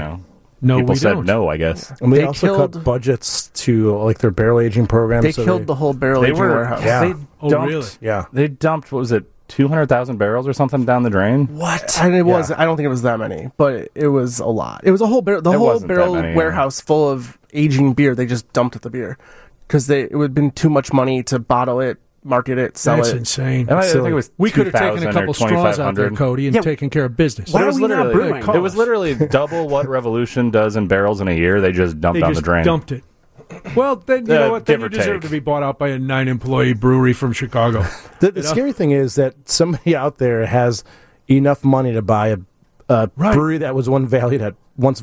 no, people said don't. no, I guess. And they also cut budgets to like their barrel aging program. They killed the whole barrel aging warehouse. Yeah. Really? Yeah. They dumped, what was it, 200,000 barrels or something down the drain? What? And it was. I don't think it was that many, but it was a lot. It was a whole whole barrel warehouse full of aging beer. They just dumped the beer because it would have been too much money to bottle it, market it, sell That's it. insane. I think it was we could have taken a couple straws out there, Cody, and taken care of business. Why are we not brewing? It was literally double what Revolution does in barrels in a year. They just dumped down the drain. Dumped it. Well, then you know what? Then you deserve to be bought out by a 9-employee brewery from Chicago. The scary thing is that somebody out there has enough money to buy a brewery that was once valued at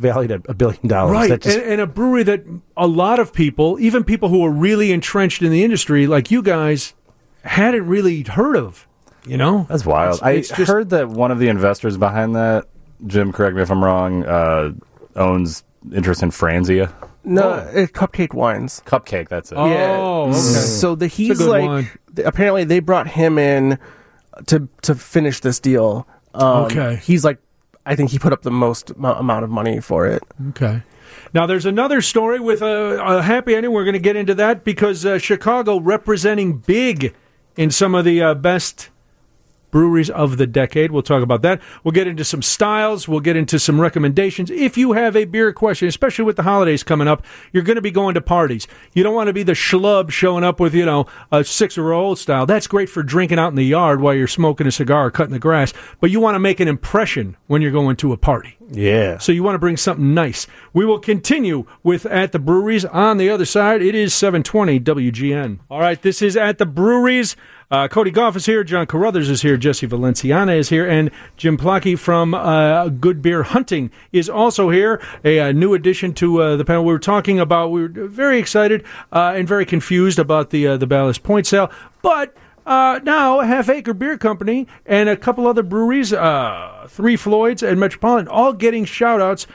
$1 billion. Right, and a brewery that a lot of people, even people who are really entrenched in the industry, like you guys, hadn't really heard of. That's wild. I heard that one of the investors behind that, Jim, correct me if I'm wrong, owns interest in Franzia. No, it's Cupcake Wines. Cupcake, that's it. Oh, okay. So he's like, apparently they brought him in to finish this deal. Okay. He's like, I think he put up the most amount of money for it. Okay. Now, there's another story with a happy ending. We're going to get into that because Chicago representing big in some of the best breweries of the decade. We'll talk about that. We'll get into some styles. We'll get into some recommendations. If you have a beer question, especially with the holidays coming up, you're going to be going to parties. You don't want to be the schlub showing up with, a 6-year-old style. That's great for drinking out in the yard while you're smoking a cigar or cutting the grass. But you want to make an impression when you're going to a party. Yeah. So you want to bring something nice. We will continue with At the Breweries. On the other side, it is 720 WGN. All right, this is At the Breweries. Cody Goff is here, John Carruthers is here, Jesse Valenciana is here, and Jim Plotke from Good Beer Hunting is also here, a new addition to the panel. We were very excited and very confused about the Ballast Point sale, but now Half Acre Beer Company and a couple other breweries, Three Floyds and Metropolitan, all getting shout-outs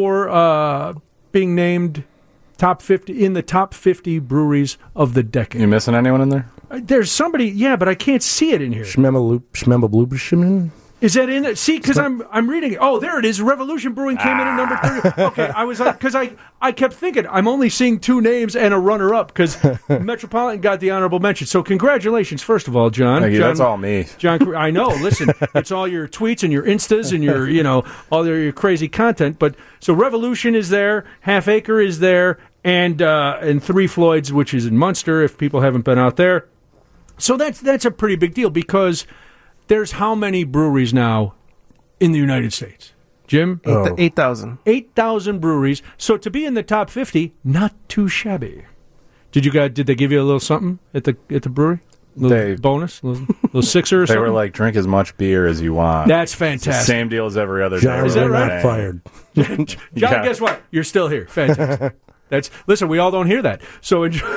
for being named top 50 in the top 50 breweries of the decade. You missing anyone in there? There's somebody, but I can't see it in here. Schmemba. Is that in it? See, because I'm reading it. Oh, there it is. Revolution Brewing came in at number 30. Okay, I was like, because I kept thinking, I'm only seeing 2 names and a runner-up, because Metropolitan got the honorable mention. So congratulations, first of all, John. Thank you. That's all me. John, I know. Listen, it's all your tweets and your Instas and your, all your crazy content. But so Revolution is there, Half Acre is there, and Three Floyds, which is in Munster, if people haven't been out there. So that's a pretty big deal because there's how many breweries now in the United States? Jim? 8,000. 8,000 breweries. So to be in the top 50, not too shabby. Did they give you a little something at the brewery? Bonus? Little sixer or something? They were like, drink as much beer as you want. That's fantastic. It's the same deal as every other John, day. Is that right? Not fired. John, guess what? You're still here. Fantastic. Listen, we all don't hear that. So enjoy.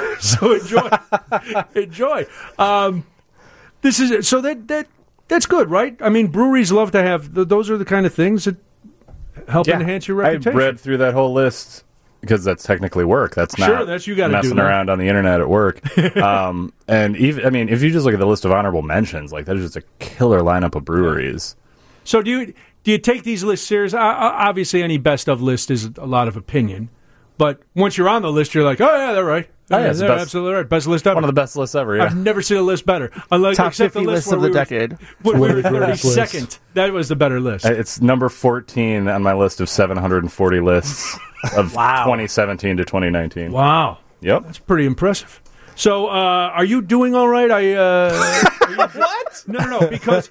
Enjoy. This is that's good, right? I mean, breweries love to have those are the kind of things that help enhance your reputation. I read through that whole list because that's technically work. That's not sure, that's you got to do messing around on the internet at work. And even, I mean, if you just look at the list of honorable mentions, like that is just a killer lineup of breweries. So do you take these lists serious? Obviously, any best of list is a lot of opinion, but once you're on the list, you're like, oh yeah, they're right. Oh, yeah, they're absolutely right. Best list ever. One of the best lists ever. Yeah. I've never seen a list better. Top 50 lists of the decade. When we were 32nd, that was the better list. It's number 14 on my list of 740 lists of 2017 to 2019. Wow. Yep. That's pretty impressive. So, are you doing all right? What? No, because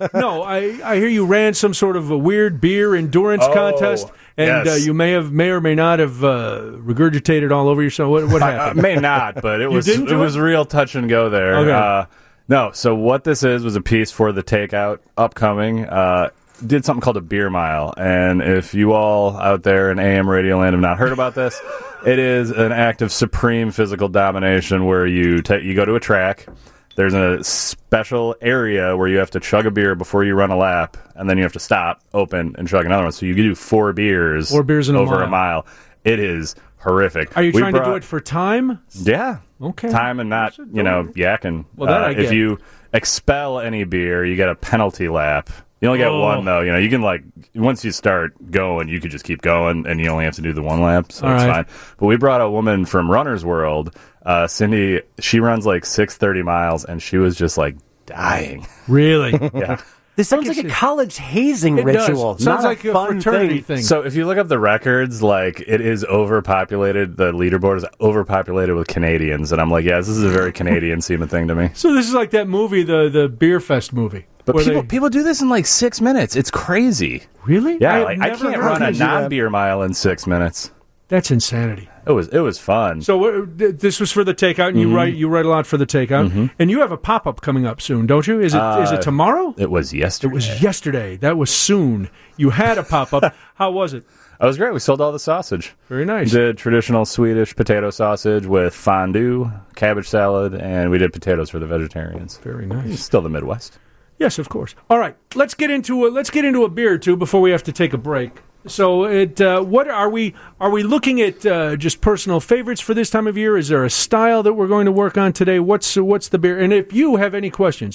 I hear you ran some sort of a weird beer endurance contest, and yes. You may or may not have regurgitated all over yourself. What happened? May not, but it was real touch and go there. Okay. No, so what this is was a piece for the Takeout upcoming. Did something called a beer mile, and if you all out there in AM Radio Land have not heard about this, it is an act of supreme physical domination where you go to a track. There's a special area where you have to chug a beer before you run a lap, and then you have to stop, open, and chug another one. So you can do 4 beers in over a mile. It is horrific. Are you trying to do it for time? Yeah. Okay. Time and not, yakking. Well, that I get. If you expel any beer, you get a penalty lap. You only get one, though. You can, once you start going, you could just keep going, and you only have to do the 1 lap, so it's fine. But we brought a woman from Runner's World, Cindy. She runs 630 miles, and she was just, dying. Really? Yeah. This sounds like a college hazing ritual. Does. Sounds like a fun fraternity thing. So if you look up the records, it is overpopulated. The leaderboard is overpopulated with Canadians, and I'm like, this is a very Canadian-seeming thing to me. So this is like that movie, the Beer Fest movie. But people do this in 6 minutes. It's crazy. Really? Yeah, I can't run a non-beer mile in 6 minutes. That's insanity. It was fun. So this was for the Takeout, and you write a lot for the Takeout, and you have a pop-up coming up soon, don't you? Is it tomorrow? It was yesterday. It was yesterday. That was soon. You had a pop-up. How was it? It was great. We sold all the sausage. Very nice. We did traditional Swedish potato sausage with fondue, cabbage salad, and we did potatoes for the vegetarians. Very nice. It's still the Midwest. Yes, of course. All right, let's get into a beer or two before we have to take a break. So, what are we looking at? Just personal favorites for this time of year? Is there a style that we're going to work on today? What's the beer? And if you have any questions,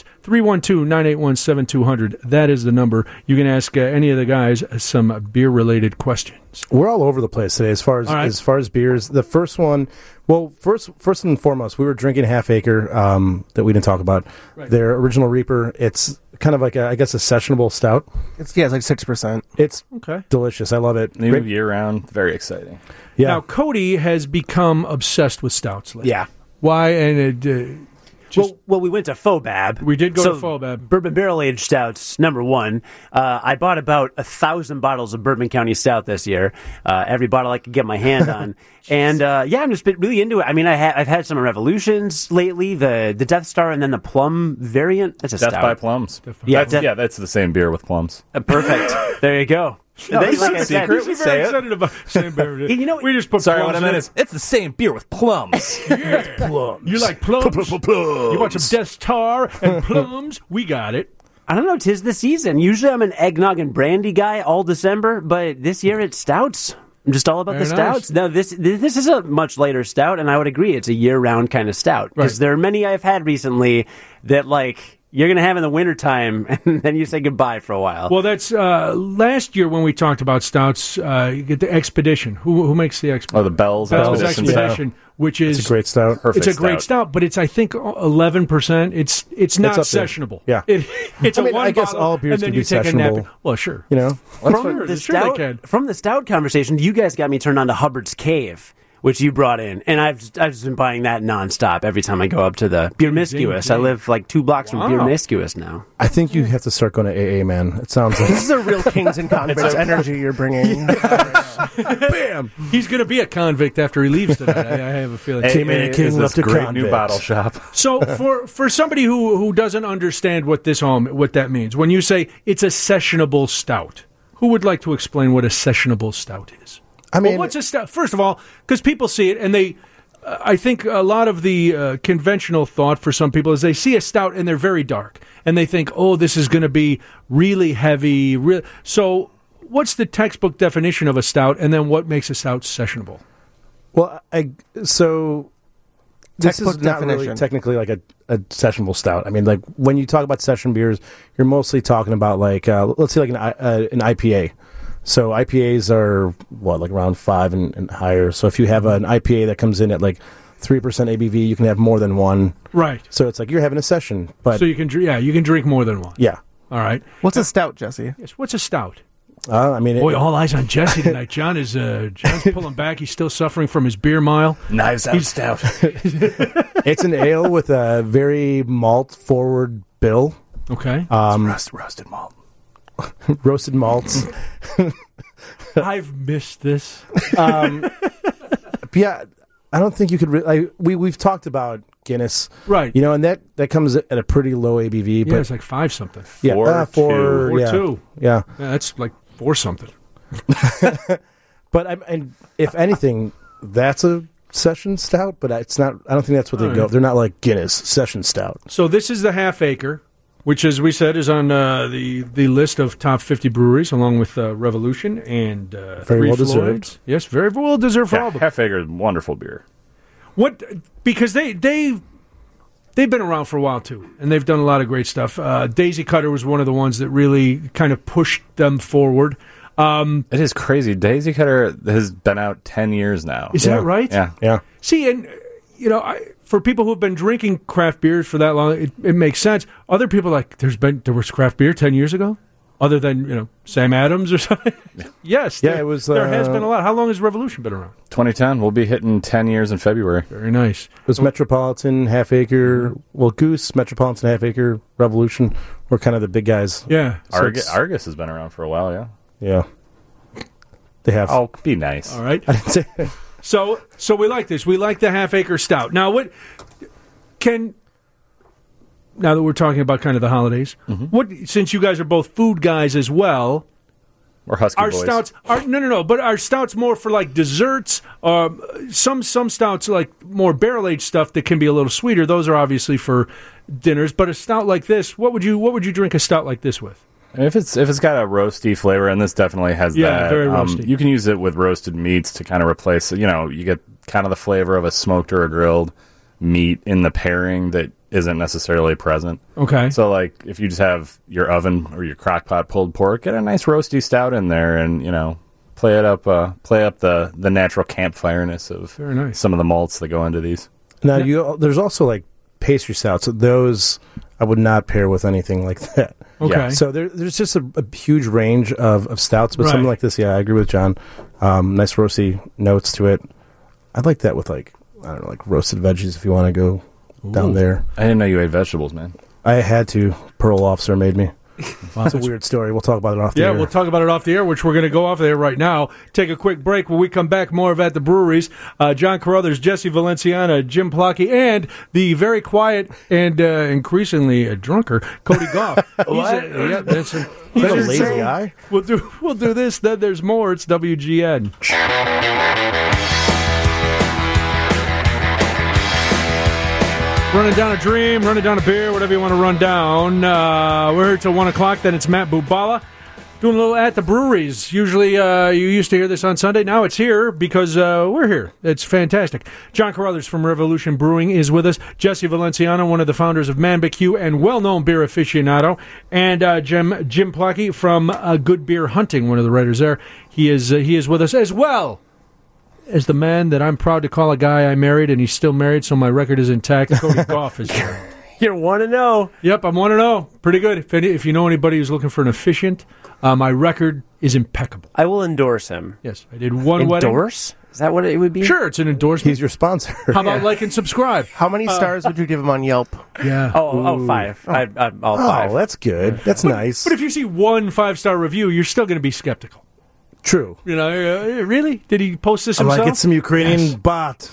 312-981-7200. That is the number. You can ask any of the guys some beer related questions. We're all over the place today as far as beers. The first one. Well, first and foremost, we were drinking Half Acre that we didn't talk about. Right. Their original Reaper. It's kind of like a sessionable stout. It's like 6%. It's delicious. I love it. New year round, very exciting. Yeah. Now Cody has become obsessed with stouts lately. Yeah. Why? And well, we went to Fobab. We did go to Fobab. Bourbon barrel-aged stouts, number one. I bought about 1,000 bottles of Bourbon County Stout this year. Every bottle I could get my hand on. And, I'm just really into it. I mean, I've had some Revolutions lately, the Death Star, and then the Plum variant. That's a Death stout. by Plums. That's the same beer with plums. Perfect. There you go. No, that's not a secret. We say it. About same beer. We just put Sorry, plums what I meant is it's the same beer with plums. Yes, plums. You like plums? You want some Death Star and plums? We got it. I don't know. 'Tis the season. Usually I'm an eggnog and brandy guy all December, but this year it's stouts. I'm just all about the stouts. Now, this is a much lighter stout, and I would agree it's a year-round kind of stout. Because there are many I've had recently that, you're going to have in the wintertime, and then you say goodbye for a while. Well, that's last year when we talked about stouts, you get the Expedition. Who makes the Expedition? Oh, the Bell's Expedition, which is... It's a great stout. It's a great stout, but it's, I think, 11%. It's not sessionable. Yeah. It's I guess all beers can be sessionable. Well, sure. From the stout conversation, you guys got me turned on to Hubbard's Cave, which you brought in, and I've just been buying that nonstop every time I go up to the Beermiscuous. I live 2 blocks from Beermiscuous now. I think you have to start going to AA, man. It sounds like this is a real Kings and Convicts energy you're bringing. Bam! He's going to be a convict after he leaves tonight. I have a feeling. Came in a king, left a great new bottle shop. So for somebody who doesn't understand what that means, when you say it's a sessionable stout, who would like to explain what a sessionable stout is? I mean, what's a stout? First of all, because people see it, and I think a lot of the conventional thought for some people is they see a stout and they're very dark, and they think, oh, this is going to be really heavy. So what's the textbook definition of a stout, and then what makes a stout sessionable? Well, so this is not really technically like a sessionable stout. I mean, like when you talk about session beers, you're mostly talking about like let's say like an IPA. So IPAs are like around 5 and higher. So if you have an IPA that comes in at like 3% ABV, you can have more than one. Right. So it's like you're having a session, but so you can drink more than one. Yeah. All right. What's a stout, Jesse? Yes. What's a stout? I mean, all eyes on Jesse tonight. John's pulling back. He's still suffering from his beer mile. Knives Out stout. It's an ale with a very malt forward bill. Okay. Roasted malt. Roasted malts. I've missed this. Yeah, I don't think you could. We've talked about Guinness, right? You know, and that comes at a pretty low ABV. Yeah, but it's like 5 something. Yeah, 4.2. Yeah, that's like 4 something. But if anything, that's a session stout. But it's not. I don't think that's what they go. They're not like Guinness session stout. So this is the Half Acre, which, as we said, is on the list of top 50 breweries, along with Revolution and very well deserved. Yes, very well deserved for all of them. Half Acre is wonderful beer. Because they've been around for a while too, and they've done a lot of great stuff. Daisy Cutter was one of the ones that really kind of pushed them forward. It is crazy. Daisy Cutter has been out 10 years now. Is that right? Yeah. See, and for people who have been drinking craft beers for that long, it makes sense. Other people are like, there was craft beer 10 years ago, other than Sam Adams or something. Yes, it was. There has been a lot. How long has Revolution been around? 2010. We'll be hitting 10 years in February. Very nice. It was Metropolitan, Half Acre, Goose, Metropolitan, Half Acre, Revolution were kind of the big guys. Yeah. So Argus has been around for a while. Yeah. Yeah. They have. Oh, be nice. All right. I didn't say. So we like this. We like the Half Acre Stout. Now, now that we're talking about kind of the holidays, since you guys are both food guys as well, or Husky our boys. stouts are but our stouts more for like desserts. Some stouts like more barrel aged stuff that can be a little sweeter. Those are obviously for dinners. But a stout like this, what would you drink a stout like this with? If it's got a roasty flavor, and this definitely has that, very roasty. You can use it with roasted meats to kind of replace it. You get kind of the flavor of a smoked or a grilled meat in the pairing that isn't necessarily present. Okay. So, like, if you just have your oven or your crock pot pulled pork, get a nice roasty stout in there, and play up the natural campfireness of very nice. Some of the malts that go into these. Now, there's also like pastry stouts. Those I would not pair with anything like that. Okay. Yeah. So there's just a huge range of stouts, but something like this, I agree with John. Nice roasty notes to it. I'd like that with like roasted veggies if you want to go down there. I didn't know you ate vegetables, man. I had to. Parole officer made me. Wow, it's a weird story. We'll talk about it off the air. Yeah, we'll talk about it off the air, which we're going to go off the air right now. Take a quick break. When we come back, more of At the Breweries. John Carruthers, Jesse Valenciana, Jim Plotke, and the very quiet and increasingly drunker Cody Goff. He's a lazy guy. We'll do this, then there's more. It's WGN. Running down a dream, running down a beer, whatever you want to run down. We're here till 1 o'clock. Then it's Matt Bubala doing a little At the Breweries. Usually you used to hear this on Sunday. Now it's here because we're here. It's fantastic. John Carruthers from Revolution Brewing is with us. Jesse Valenciano, one of the founders of Man-BQ and well-known beer aficionado. And Jim Plotke from Good Beer Hunting, one of the writers there. He is with us as well as the man that I'm proud to call a guy I married, and he's still married, so my record is intact. Cody Goff is here. You're 1-0. Yep, I'm 1-0. Pretty good. If you know anybody who's looking for an efficient, my record is impeccable. I will endorse him. Yes, I did one wedding. Endorse? Is that what it would be? Sure, it's an endorsement. He's your sponsor. How about like and subscribe? How many stars would you give him on Yelp? Yeah. Oh, 5. All 5. Oh, that's good. That's nice. But if you see one 5-star review, you're still going to be skeptical. True. Really? Did he post this himself? I get some Ukrainian bot.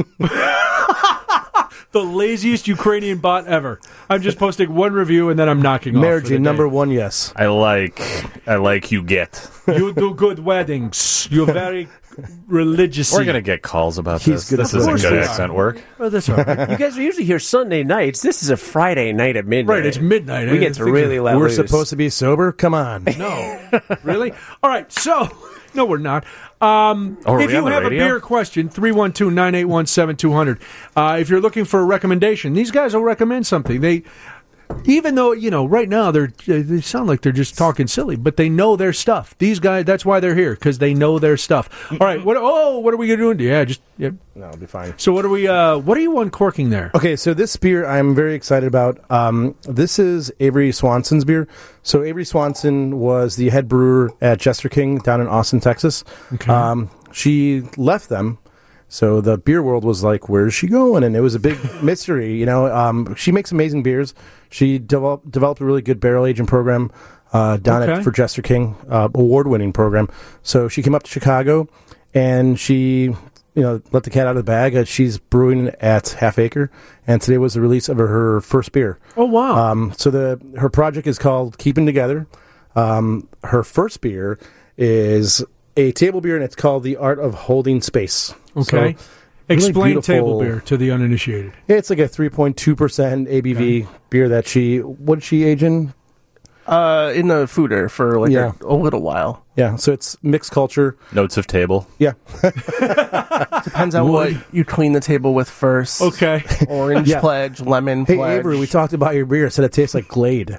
The laziest Ukrainian bot ever. I'm just posting one review and then I'm knocking off. Marriage number 1, yes. I like you get. You do good weddings. You're very religious. We're going to get calls about this. This isn't good accent work. Oh, that's all right. You guys are usually here Sunday nights. This is a Friday night at midnight. Right, it's midnight. We get to really let loose. We're supposed to be sober? Come on. No. Really? All right, so... No, we're not. If you have a beer question, 312-981-7200. If you're looking for a recommendation, these guys will recommend something. Even though, right now they sound like they're just talking silly, but they know their stuff. These guys, that's why they're here, because they know their stuff. All right, what are we going to do? Yeah. No, it'll be fine. So what are you uncorking there? Okay, so this beer I'm very excited about. This is Avery Swanson's beer. So Avery Swanson was the head brewer at Jester King down in Austin, Texas. Okay. She left them. So the beer world was like, where's she going? And it was a big mystery, She makes amazing beers. She developed a really good barrel aging program down for Jester King, award-winning program. So she came up to Chicago, and she, let the cat out of the bag. She's brewing at Half Acre, and today was the release of her first beer. Oh, wow. So her project is called Keeping Together. Her first beer is a table beer, and it's called The Art of Holding Space. Okay. So, explain really table beer to the uninitiated. It's like a 3.2% ABV beer that what did she age in? In the fooder for a little while. Yeah, so it's mixed culture. Notes of table. Yeah. Depends on what you clean the table with first. Okay. Orange Pledge, lemon Pledge. Hey, Avery, we talked about your beer. It said it tastes like Glade.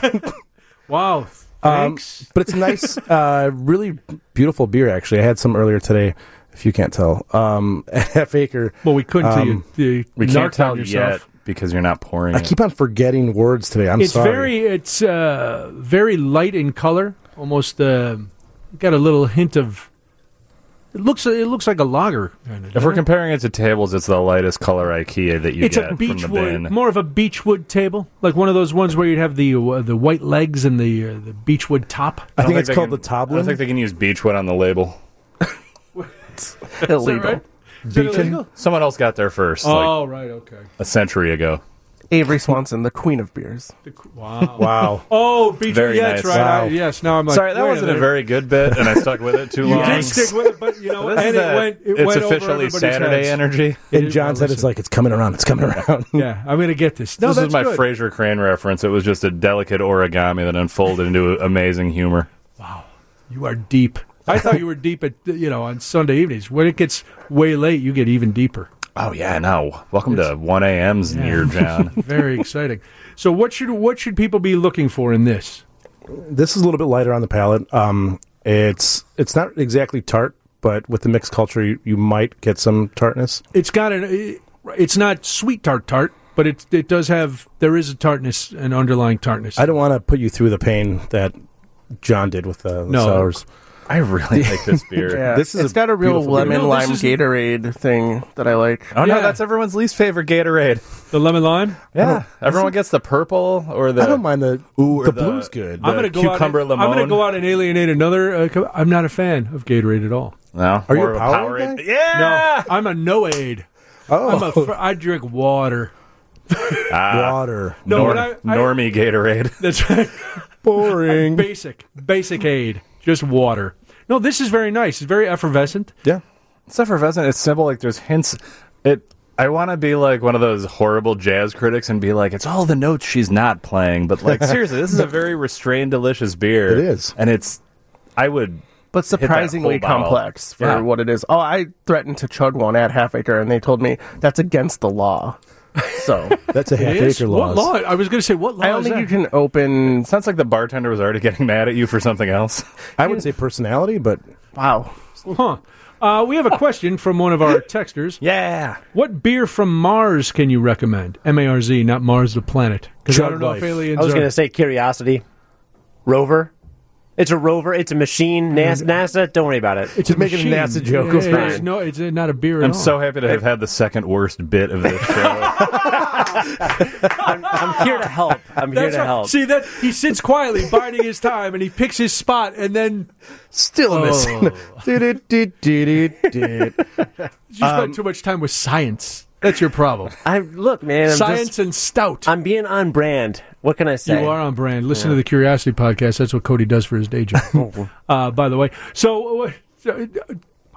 Wow. Thanks. But it's a nice, really beautiful beer, actually. I had some earlier today, if you can't tell. At Half Acre. Well, we couldn't tell you. We can't tell yet because you're not pouring I keep on forgetting words today. I'm sorry. It's very light in color. Almost got a little hint of... It looks like a lager. If we're comparing it to tables, it's the lightest color IKEA that you get from the bin. More of a beechwood table, like one of those ones where you'd have the white legs and the beechwood top. I think it's called the Toblin. I don't think they can use beechwood on the label. Illegal. Illegal? Someone else got there first. Right, okay. A century ago. Avery Swanson, the queen of beers. Wow. Oh, beechwood. Very that's nice. right. Wow. Yes, now I'm like... Sorry, that wasn't a very good bit, and I stuck with it too long. You did stick with it, but, it's went officially over Saturday heads. energy. And John said it's like, it's coming around. Yeah, I'm going to get this. No, this that's is my good. Fraser Crane reference. It was just a delicate origami that unfolded into amazing humor. Wow. You are deep. I thought you were deep at on Sunday evenings. When it gets way late, you get even deeper. Oh yeah, no. Welcome to 1 a.m.'s near John. Very exciting. So what should people be looking for in this? This is a little bit lighter on the palate. It's not exactly tart, but with the mixed culture, you might get some tartness. It's not sweet tart, but it does have, there is a tartness, an underlying tartness. I don't want to put you through the pain that John did with the sours. I really like this beer. Yeah. It's got a real lemon lime Gatorade thing that I like. Oh no, that's everyone's least favorite Gatorade. The lemon lime? Yeah. Everyone gets the purple or the... I don't mind the blue's good. I'm going to cucumber lemon. I'm going to go out and alienate another... I'm not a fan of Gatorade at all. No? Are you a Powerade guy? Yeah! No, I'm a no-aid. Oh. I drink water. Water. No, normie Gatorade. That's right. Boring. Basic aid. Just water. No, this is very nice. It's very effervescent. Yeah. It's effervescent. It's simple. Like, there's hints. I want to be like one of those horrible jazz critics and be like, it's all the notes she's not playing. But, like, seriously, this is a very restrained, delicious beer. It is. And but surprisingly complex for what it is. Oh, I threatened to chug one at Half Acre, and they told me that's against the law. So that's a Half Acre law. What law? I was going to say, what law? I don't think you can open. It sounds like the bartender was already getting mad at you for something else. I would say personality, but wow. Huh. We have a question from one of our texters. Yeah. What beer from Mars can you recommend? M-A-R-Z, not Mars the planet. Because I don't know if aliens I was going to say Curiosity. Rover. It's a rover. It's a machine. NASA. Don't worry about it. It's just making a NASA joke. It's not a beer at all. I'm so happy to have had the second worst bit of this show. I'm here to help. I'm here to help. See, that he sits quietly, biding his time, and he picks his spot, and then still missing. You spend too much time with science. That's your problem. Look, man. Science and stout. I'm being on brand. What can I say? You are on brand. Listen to the Curiosity podcast. That's what Cody does for his day job. By the way. So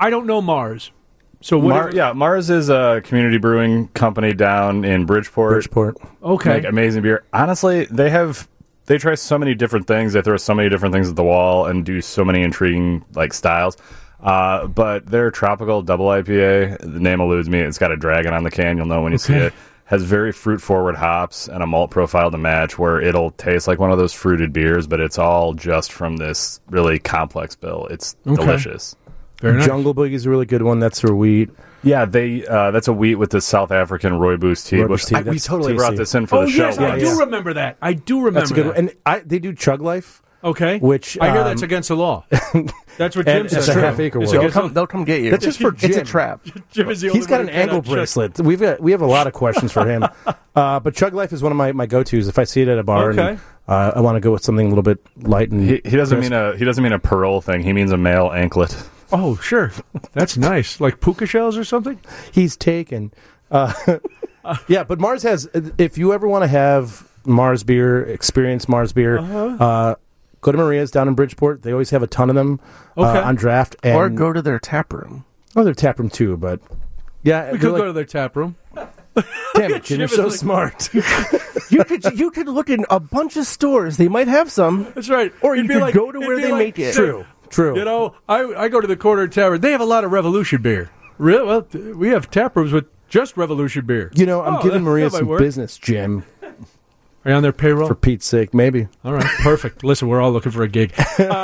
I don't know Mars. So Mars is a community brewing company down in Bridgeport. Okay. Make amazing beer. Honestly, they try so many different things. They throw so many different things at the wall and do so many intriguing styles. But their tropical double IPA, the name eludes me. It's got a dragon on the can. You'll know when you see it. Has very fruit-forward hops and a malt profile to match, where it'll taste like one of those fruited beers, but it's all just from this really complex bill. It's delicious. Very nice. Jungle Boogie is a really good one. That's their wheat. Yeah, that's a wheat with the South African Rooibos tea. We totally brought this in for the show. Yes, I do remember that. I do remember that's a good one. And they do Chug Life. Okay. Which I hear that's against the law. That's what Jim says. It's a half-acre world. They'll come get you. That's just for Jim. It's a trap. Jim is the He's got an ankle bracelet. We have a lot of questions for him. But Chug Life is one of my go-tos. If I see it at a bar and I want to go with something a little bit light and he doesn't mean a pearl thing. He means a male anklet. Oh, sure. That's nice. Like puka shells or something? He's taken. Yeah, but Mars has, if you ever want to have Mars beer, experience Mars beer, go to Maria's down in Bridgeport. They always have a ton of them on draft. Or go to their tap room. Oh, their tap room too, but yeah. We could go to their tap room. Damn it, Jim, you're so smart. You could look in a bunch of stores. They might have some. That's right. Or you could go to where they make it. True. You know, I go to the corner tavern. They have a lot of Revolution beer. Really? Well, we have tap rooms with just Revolution beer. You know, I'm giving Maria some business, Jim. Are you on their payroll? For Pete's sake, maybe. All right, perfect. Listen, we're all looking for a gig.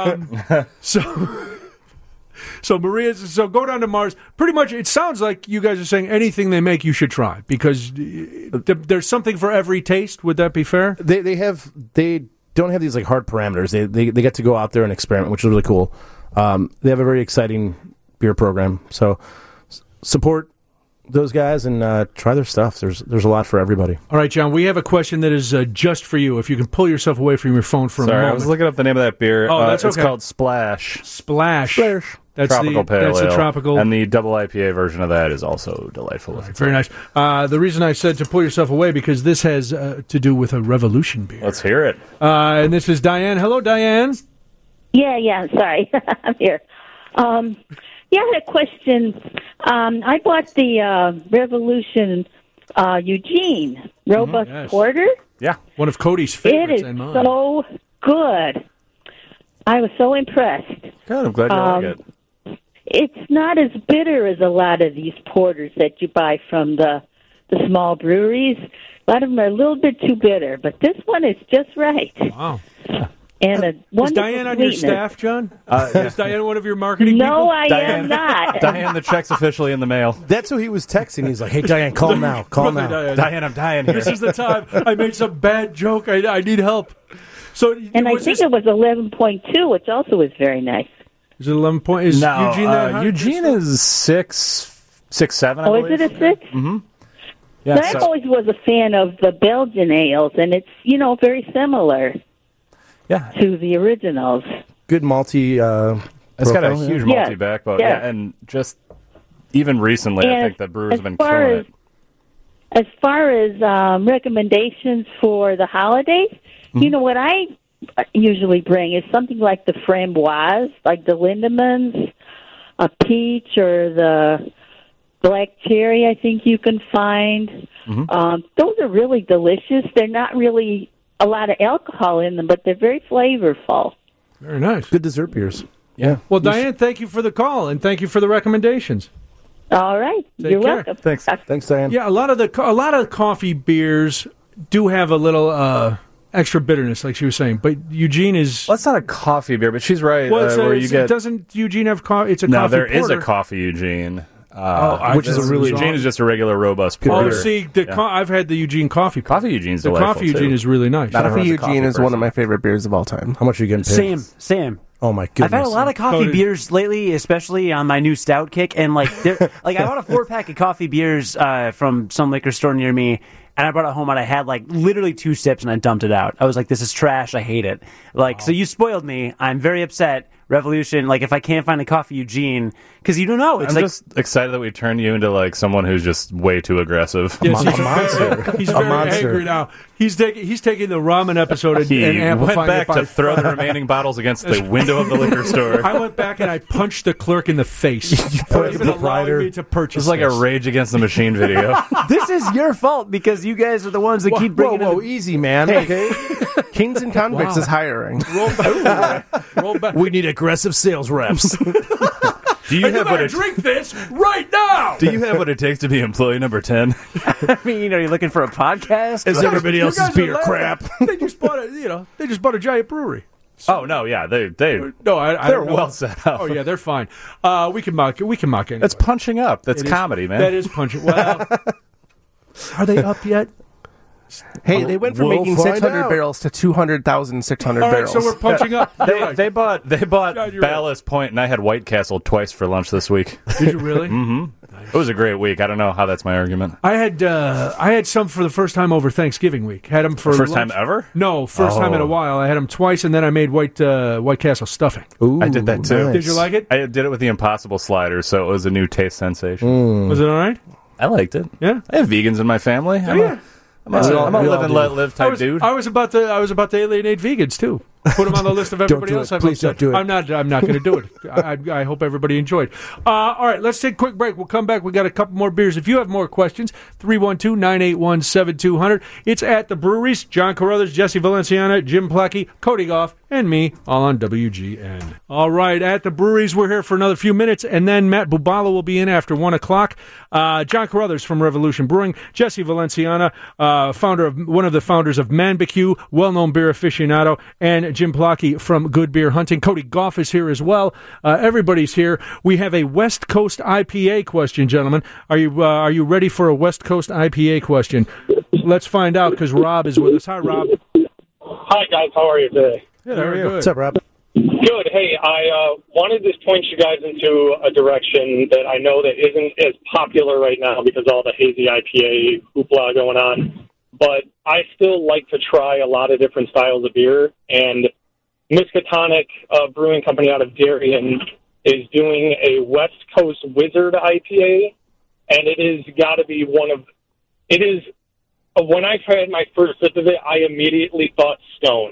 So go down to Mars. Pretty much, it sounds like you guys are saying anything they make, you should try, because there's something for every taste. Would that be fair? They don't have these like hard parameters. They get to go out there and experiment, which is really cool. They have a very exciting beer program. So support those guys and try their stuff. There's a lot for everybody. All right, John, we have a question that is just for you. If you can pull yourself away from your phone for a moment. I was looking up the name of that beer. Oh, that's okay. It's called Splash. Splash. That's tropical pale ale. A tropical. And the double IPA version of that is also delightful. Right, very nice. The reason I said to pull yourself away, because this has to do with a Revolution beer. Let's hear it. And this is Diane. Hello, Diane. Yeah, sorry. I'm here. I had a question. I bought the Revolution Eugene Robust Porter. Yeah, one of Cody's favorites. It is so good. I was so impressed. Good, I'm glad you like it. It's not as bitter as a lot of these porters that you buy from the small breweries. A lot of them are a little bit too bitter, but this one is just right. Wow. And a is wonderful Diane on your sweetness. staff, John? Is Diane one of your marketing people? No, I am not. Diane, the check's officially in the mail. That's who he was texting. He's like, hey, Diane, call now. Call now. Diane, I'm dying here. This is the time. I made some bad joke. I need help. So, and I think it was 11.2, which also is very nice. Is it 11 point? Is no, Eugene that high? Eugene is 6.7, I believe. believe. Is it a 6? Mm-hmm. Yeah, I always was a fan of the Belgian ales, and it's, very similar to the originals. Good malty It's got a huge malty backbone. Yeah. And just even recently, I think the brewers have been killing it. As far as recommendations for the holidays, what I usually bring is something like the framboise, like the Lindemans, a peach, or the black cherry. I think you can find. Those are really delicious. They're not really a lot of alcohol in them, but they're very flavorful. Very nice. Good dessert beers. Yeah. Well, Diane, thank you for the call, and thank you for the recommendations. All right. You're welcome. Thanks, Diane. Yeah, a lot of coffee beers do have a little extra bitterness, like she was saying. But Eugene is. Well, it's not a coffee beer, but she's right. Well, doesn't Eugene have coffee? It's a coffee porter. No, there is a coffee Eugene. Which is a really Eugene is just a regular robust porter. Oh, see, I've had the Eugene coffee. Coffee Eugene's the delightful. Coffee Eugene is really nice. Coffee Eugene is one of my favorite beers of all time. How much are you getting paid? Same. Oh my goodness! I've had a lot of coffee beers lately, especially on my new stout kick, and I bought a 4-pack of coffee beers from some liquor store near me, and I brought it home and I had literally 2 sips and I dumped it out. I was like, "This is trash. I hate it." So you spoiled me. I'm very upset. Revolution, if I can't find a coffee Eugene, because you don't know. I'm just excited that we turned you into someone who's just way too aggressive. Yes, a monster. He's very angry now. He's taking the ramen episode and amplifying went back it by to throw the remaining bottles against the window. window of the liquor store. I went back and I punched the clerk in the face. You put the proprietor. Me to purchase. It's like a Rage Against the Machine video. This is your fault because you guys are the ones that keep bringing. Whoa, easy, man. Okay, Kings and Convicts is hiring. Roll back. We need aggressive sales reps. Do you have what it drink this right now? Do you have what it takes to be employee number 10? I mean, are you looking for a podcast? Is everybody else's beer crap? They just bought a giant brewery. So, oh no, yeah, they're well set up. Oh yeah, they're fine. We can mock anybody. That's punching up. That's comedy, man. That is punching. Well, are they up yet? Hey, they went from making 600 barrels to 200,600 barrels. So we're punching up. They bought Ballast Point, and I had White Castle twice for lunch this week. Did you really? Mm-hmm. Nice. It was a great week. I don't know how that's my argument. I had some for the first time over Thanksgiving week. Had them for first lunch. time ever? No, first time in a while. I had them twice, and then I made White Castle stuffing. Ooh, I did that too. Nice. Did you like it? I did it with the Impossible Slider, so it was a new taste sensation. Was it all right? I liked it. Yeah, I have vegans in my family. I'm a live and let live type dude. I was about to alienate vegans too. Put them on the list of everybody else. Please don't do it. I'm not going to do it. I hope everybody enjoyed. All right, let's take a quick break. We'll come back. We got a couple more beers. If you have more questions, 312-981-7200. It's at the breweries. John Carruthers, Jesse Valenciana, Jim Plackey, Cody Goff, and me, all on WGN. All right, at the breweries, we're here for another few minutes, and then Matt Bubala will be in after 1 o'clock. John Carruthers from Revolution Brewing, Jesse Valenciana, one of the founders of Manbecue, well-known beer aficionado, and Jim Plackey from Good Beer Hunting. Cody Goff is here as well. Everybody's here. We have a West Coast IPA question, gentlemen. Are you ready for a West Coast IPA question? Let's find out because Rob is with us. Hi, Rob. Hi, guys. How are you today? Good. How are you? What's up, Rob? Good. Hey, I wanted to point you guys into a direction that I know that isn't as popular right now because of all the hazy IPA hoopla going on. But I still like to try a lot of different styles of beer, and Miskatonic Brewing Company out of Darien is doing a West Coast Wizard IPA, and it is got to be when I tried my first sip of it, I immediately thought Stone,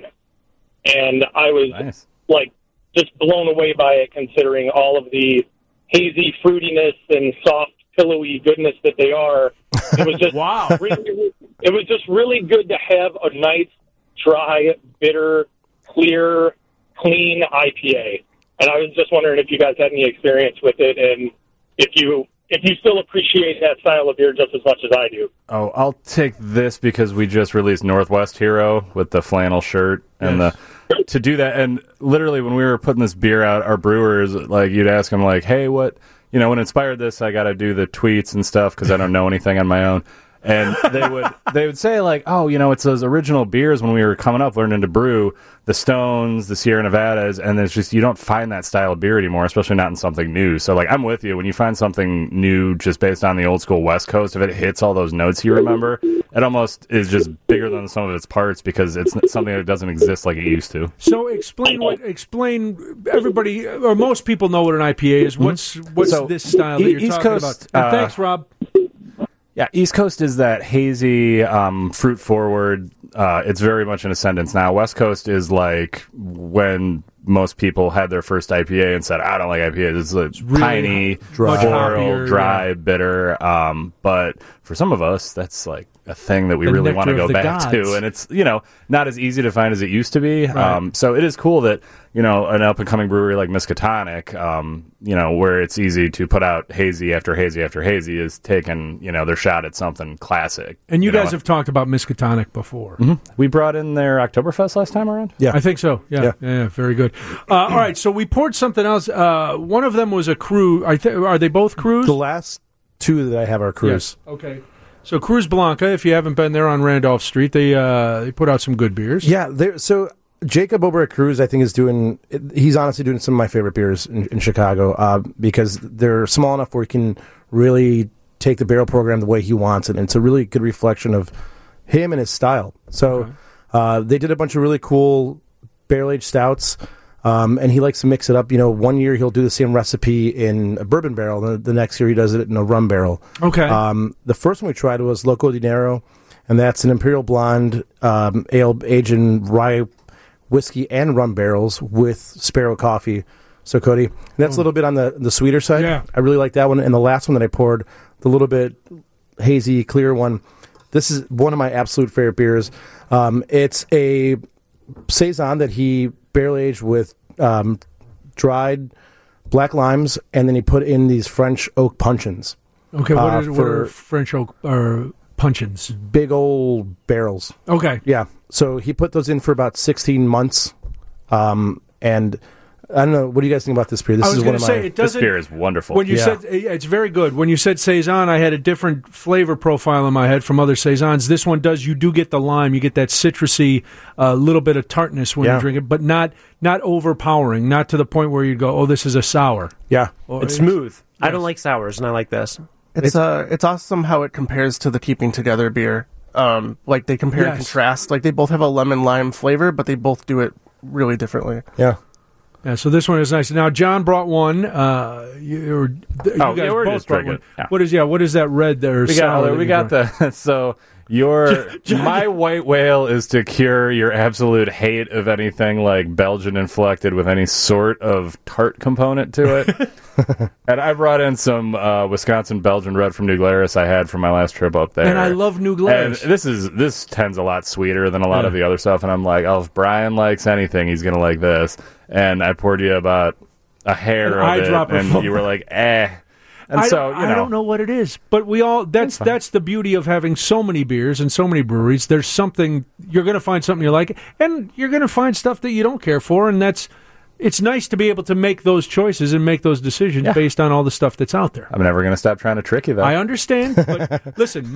and I was just blown away by it, considering all of the hazy fruitiness and soft, pillowy goodness that they are. It was just wow. It was just really good to have a nice, dry, bitter, clear, clean IPA. And I was just wondering if you guys had any experience with it, and if you still appreciate that style of beer just as much as I do. Oh, I'll take this because we just released Northwest Hero with the flannel shirt and to do that. And literally, when we were putting this beer out, our brewers, you'd ask them, hey, what inspired this? I got to do the tweets and stuff because I don't know anything on my own. And they would say it's those original beers when we were coming up learning to brew, the Stones, the Sierra Nevadas, and it's just you don't find that style of beer anymore, especially not in something new. So I'm with you. When you find something new just based on the old school West Coast, if it hits all those notes you remember, it almost is just bigger than some of its parts because it's something that doesn't exist like it used to. So explain everybody or most people know what an IPA is. What's this style that you're East talking Coast, about? And thanks, Rob. Yeah, East Coast is that hazy, fruit-forward. It's very much in ascendance now. West Coast is like when most people had their first IPA and said, I don't like IPAs. It's really piney, floral, dry, bitter. But for some of us, that's like a thing that we really want to go back to. And it's, not as easy to find as it used to be. Right. So it is cool that, an up-and-coming brewery like Miskatonic, where it's easy to put out hazy after hazy after hazy is taking, their shot at something classic. And you guys have talked about Miskatonic before. Mm-hmm. We brought in their Oktoberfest last time around? Yeah. I think so. Yeah, very good. All right, so we poured something else. One of them was a Cruz. Are they both Cruz? The last two that I have are Cruz. Yes. Okay. So Cruz Blanca, if you haven't been there on Randolph Street, they put out some good beers. Yeah, so Jacob over at Cruz, I think, he's honestly doing some of my favorite beers in Chicago because they're small enough where he can really take the barrel program the way he wants it. And it's a really good reflection of him and his style. So they did a bunch of really cool barrel-aged stouts, and he likes to mix it up. 1 year he'll do the same recipe in a bourbon barrel. The next year he does it in a rum barrel. Okay. The first one we tried was Loco Dinero, and that's an Imperial Blonde ale aged in rye whiskey and rum barrels with Sparrow coffee. So, Cody, that's a little bit on the sweeter side. Yeah. I really like that one. And the last one that I poured, the little bit hazy, clear one, this is one of my absolute favorite beers. It's a Saison that he barrel-aged with dried black limes, and then he put in these French oak puncheons. Okay, what are French oak puncheons? Big old barrels. Okay. Yeah. So he put those in for about 16 months. And I don't know. What do you guys think about this beer? This beer is wonderful. When you said it's very good. When you said Saison, I had a different flavor profile in my head from other Saisons. This one does. You do get the lime. You get that citrusy, little bit of tartness when you drink it, but not overpowering. Not to the point where you go, "Oh, this is a sour." Yeah, it's smooth. Yes. I don't like sours, and I like this. It's awesome how it compares to the Keeping Together beer. Like they compare and contrast. Like they both have a lemon lime flavor, but they both do it really differently. Yeah. Yeah, so this one is nice. Now John brought one. You guys both brought one. Yeah. What is that red there? We got the so my white whale is to cure your absolute hate of anything like Belgian inflected with any sort of tart component to it. And I brought in some Wisconsin Belgian red from New Glarus I had from my last trip up there. And I love New Glarus. And this tends a lot sweeter than a lot of the other stuff. And I'm like, if Brian likes anything, he's gonna like this. And I poured you about a hair of it, and you were like, eh. And I don't know what it is, but that's the beauty of having so many beers and so many breweries. There's something, you're going to find something you like, and you're going to find stuff that you don't care for, and it's nice to be able to make those choices and make those decisions based on all the stuff that's out there. I'm never going to stop trying to trick you, though. I understand, but listen,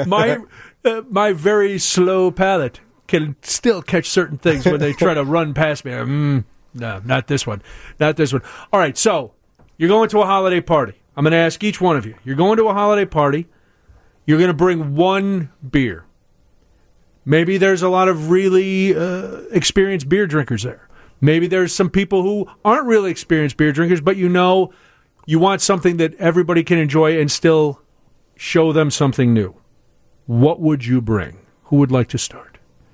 my very slow palate can still catch certain things when they try to run past me. No, not this one. Not this one. All right, so you're going to a holiday party. I'm going to ask each one of you. You're going to a holiday party. You're going to bring one beer. Maybe there's a lot of really experienced beer drinkers there. Maybe there's some people who aren't really experienced beer drinkers, but you want something that everybody can enjoy and still show them something new. What would you bring? Who would like to start?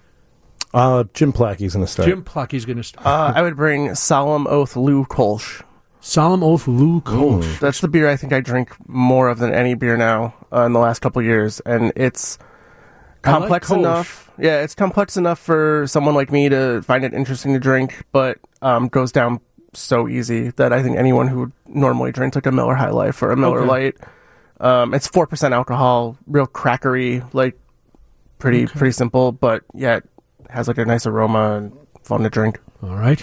Jim Plackey's going to start. Jim Plackey's going to start. I would bring Solemn Oath Lou Kolsch. Solemn Oath Lou Kolsch. That's the beer I think I drink more of than any beer now in the last couple of years, and it's complex enough. Yeah, it's complex enough for someone like me to find it interesting to drink, but goes down so easy that I think anyone who would normally drink like a Miller High Life or a Miller Lite, it's 4% alcohol, real crackery, like pretty simple, but yet has like a nice aroma and fun to drink. All right.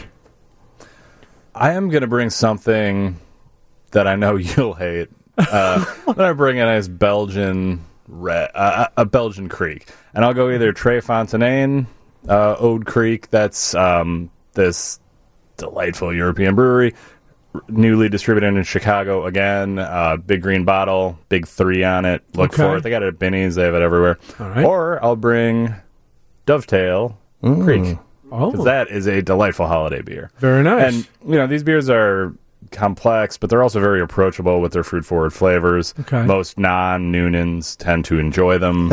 I am going to bring something that I know you'll hate. I'm going to bring a nice Belgian a Belgian Creek. And I'll go either Trey Fontaine, Ode Creek. That's this delightful European brewery, newly distributed in Chicago again. Big green bottle, big 3 on it. Look for it. They got it at Binny's. They have it everywhere. All right. Or I'll bring Dovetail Creek. Because that is a delightful holiday beer. Very nice. And, these beers are complex, but they're also very approachable with their fruit-forward flavors. Okay. Most non-Noonans tend to enjoy them.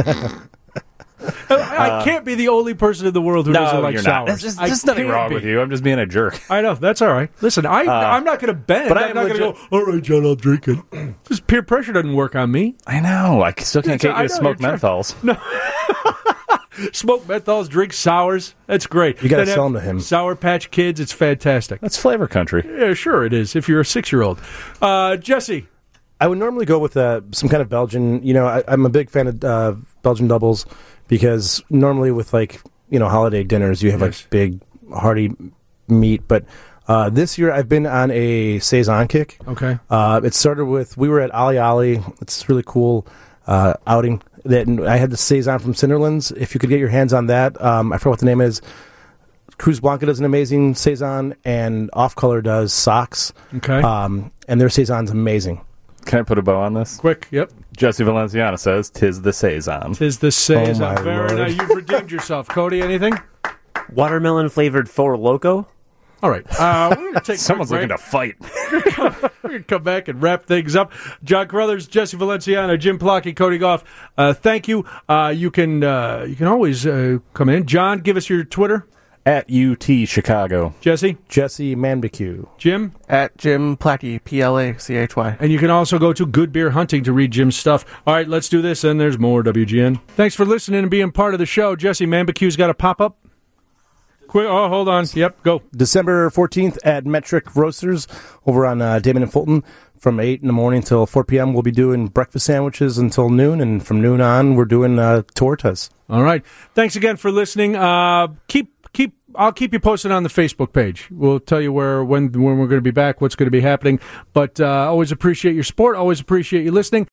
I can't be the only person in the world who doesn't like sours. There's nothing wrong with you. I'm just being a jerk. I know. That's all right. Listen, I'm not going to bend. But I'm not going to go, all right, John, I'll drink it. Just peer pressure doesn't work on me. I know. I still can't get you to smoke menthols. No. Smoke menthols, drink sours. That's great. You got to sell them to him. Sour Patch Kids. It's fantastic. That's flavor country. Yeah, sure it is. If you're a 6-year-old, Jesse, I would normally go with some kind of Belgian. I'm a big fan of Belgian doubles because normally with holiday dinners you have like big hearty meat, but this year I've been on a Saison kick. Okay. It started with we were at Ali Ali. It's really cool outing. That I had the Saison from Cinderlands. If you could get your hands on that, I forget what the name is. Cruz Blanca does an amazing Saison, and Off Color does Socks. Okay. And their Saison's amazing. Can I put a bow on this? Quick, yep. Jesse Valenciana says, "'Tis the Saison." "'Tis the Saison." Oh, very nice. You've redeemed yourself. Cody, anything? Watermelon flavored Four Loko. All right. We're going to take Someone's looking to fight. We're going to come back and wrap things up. John Carruthers, Jesse Valenciano, Jim Plackey, Cody Goff. Thank you. You can always come in. John, give us your Twitter. At UT Chicago. Jesse? Jesse Manbecue. Jim? At Jim Plachy, Plachy. And you can also go to Good Beer Hunting to read Jim's stuff. All right, let's do this, and there's more WGN. Thanks for listening and being part of the show. Jesse Manbecue's got a pop-up. Quick, oh, hold on. Yep, go. December 14th at Metric Roasters over on Damon and Fulton. From 8 in the morning till 4 p.m. We'll be doing breakfast sandwiches until noon, and from noon on, we're doing tortas. All right. Thanks again for listening. I'll keep you posted on the Facebook page. We'll tell you when we're going to be back, what's going to be happening. But always appreciate your support. Always appreciate you listening.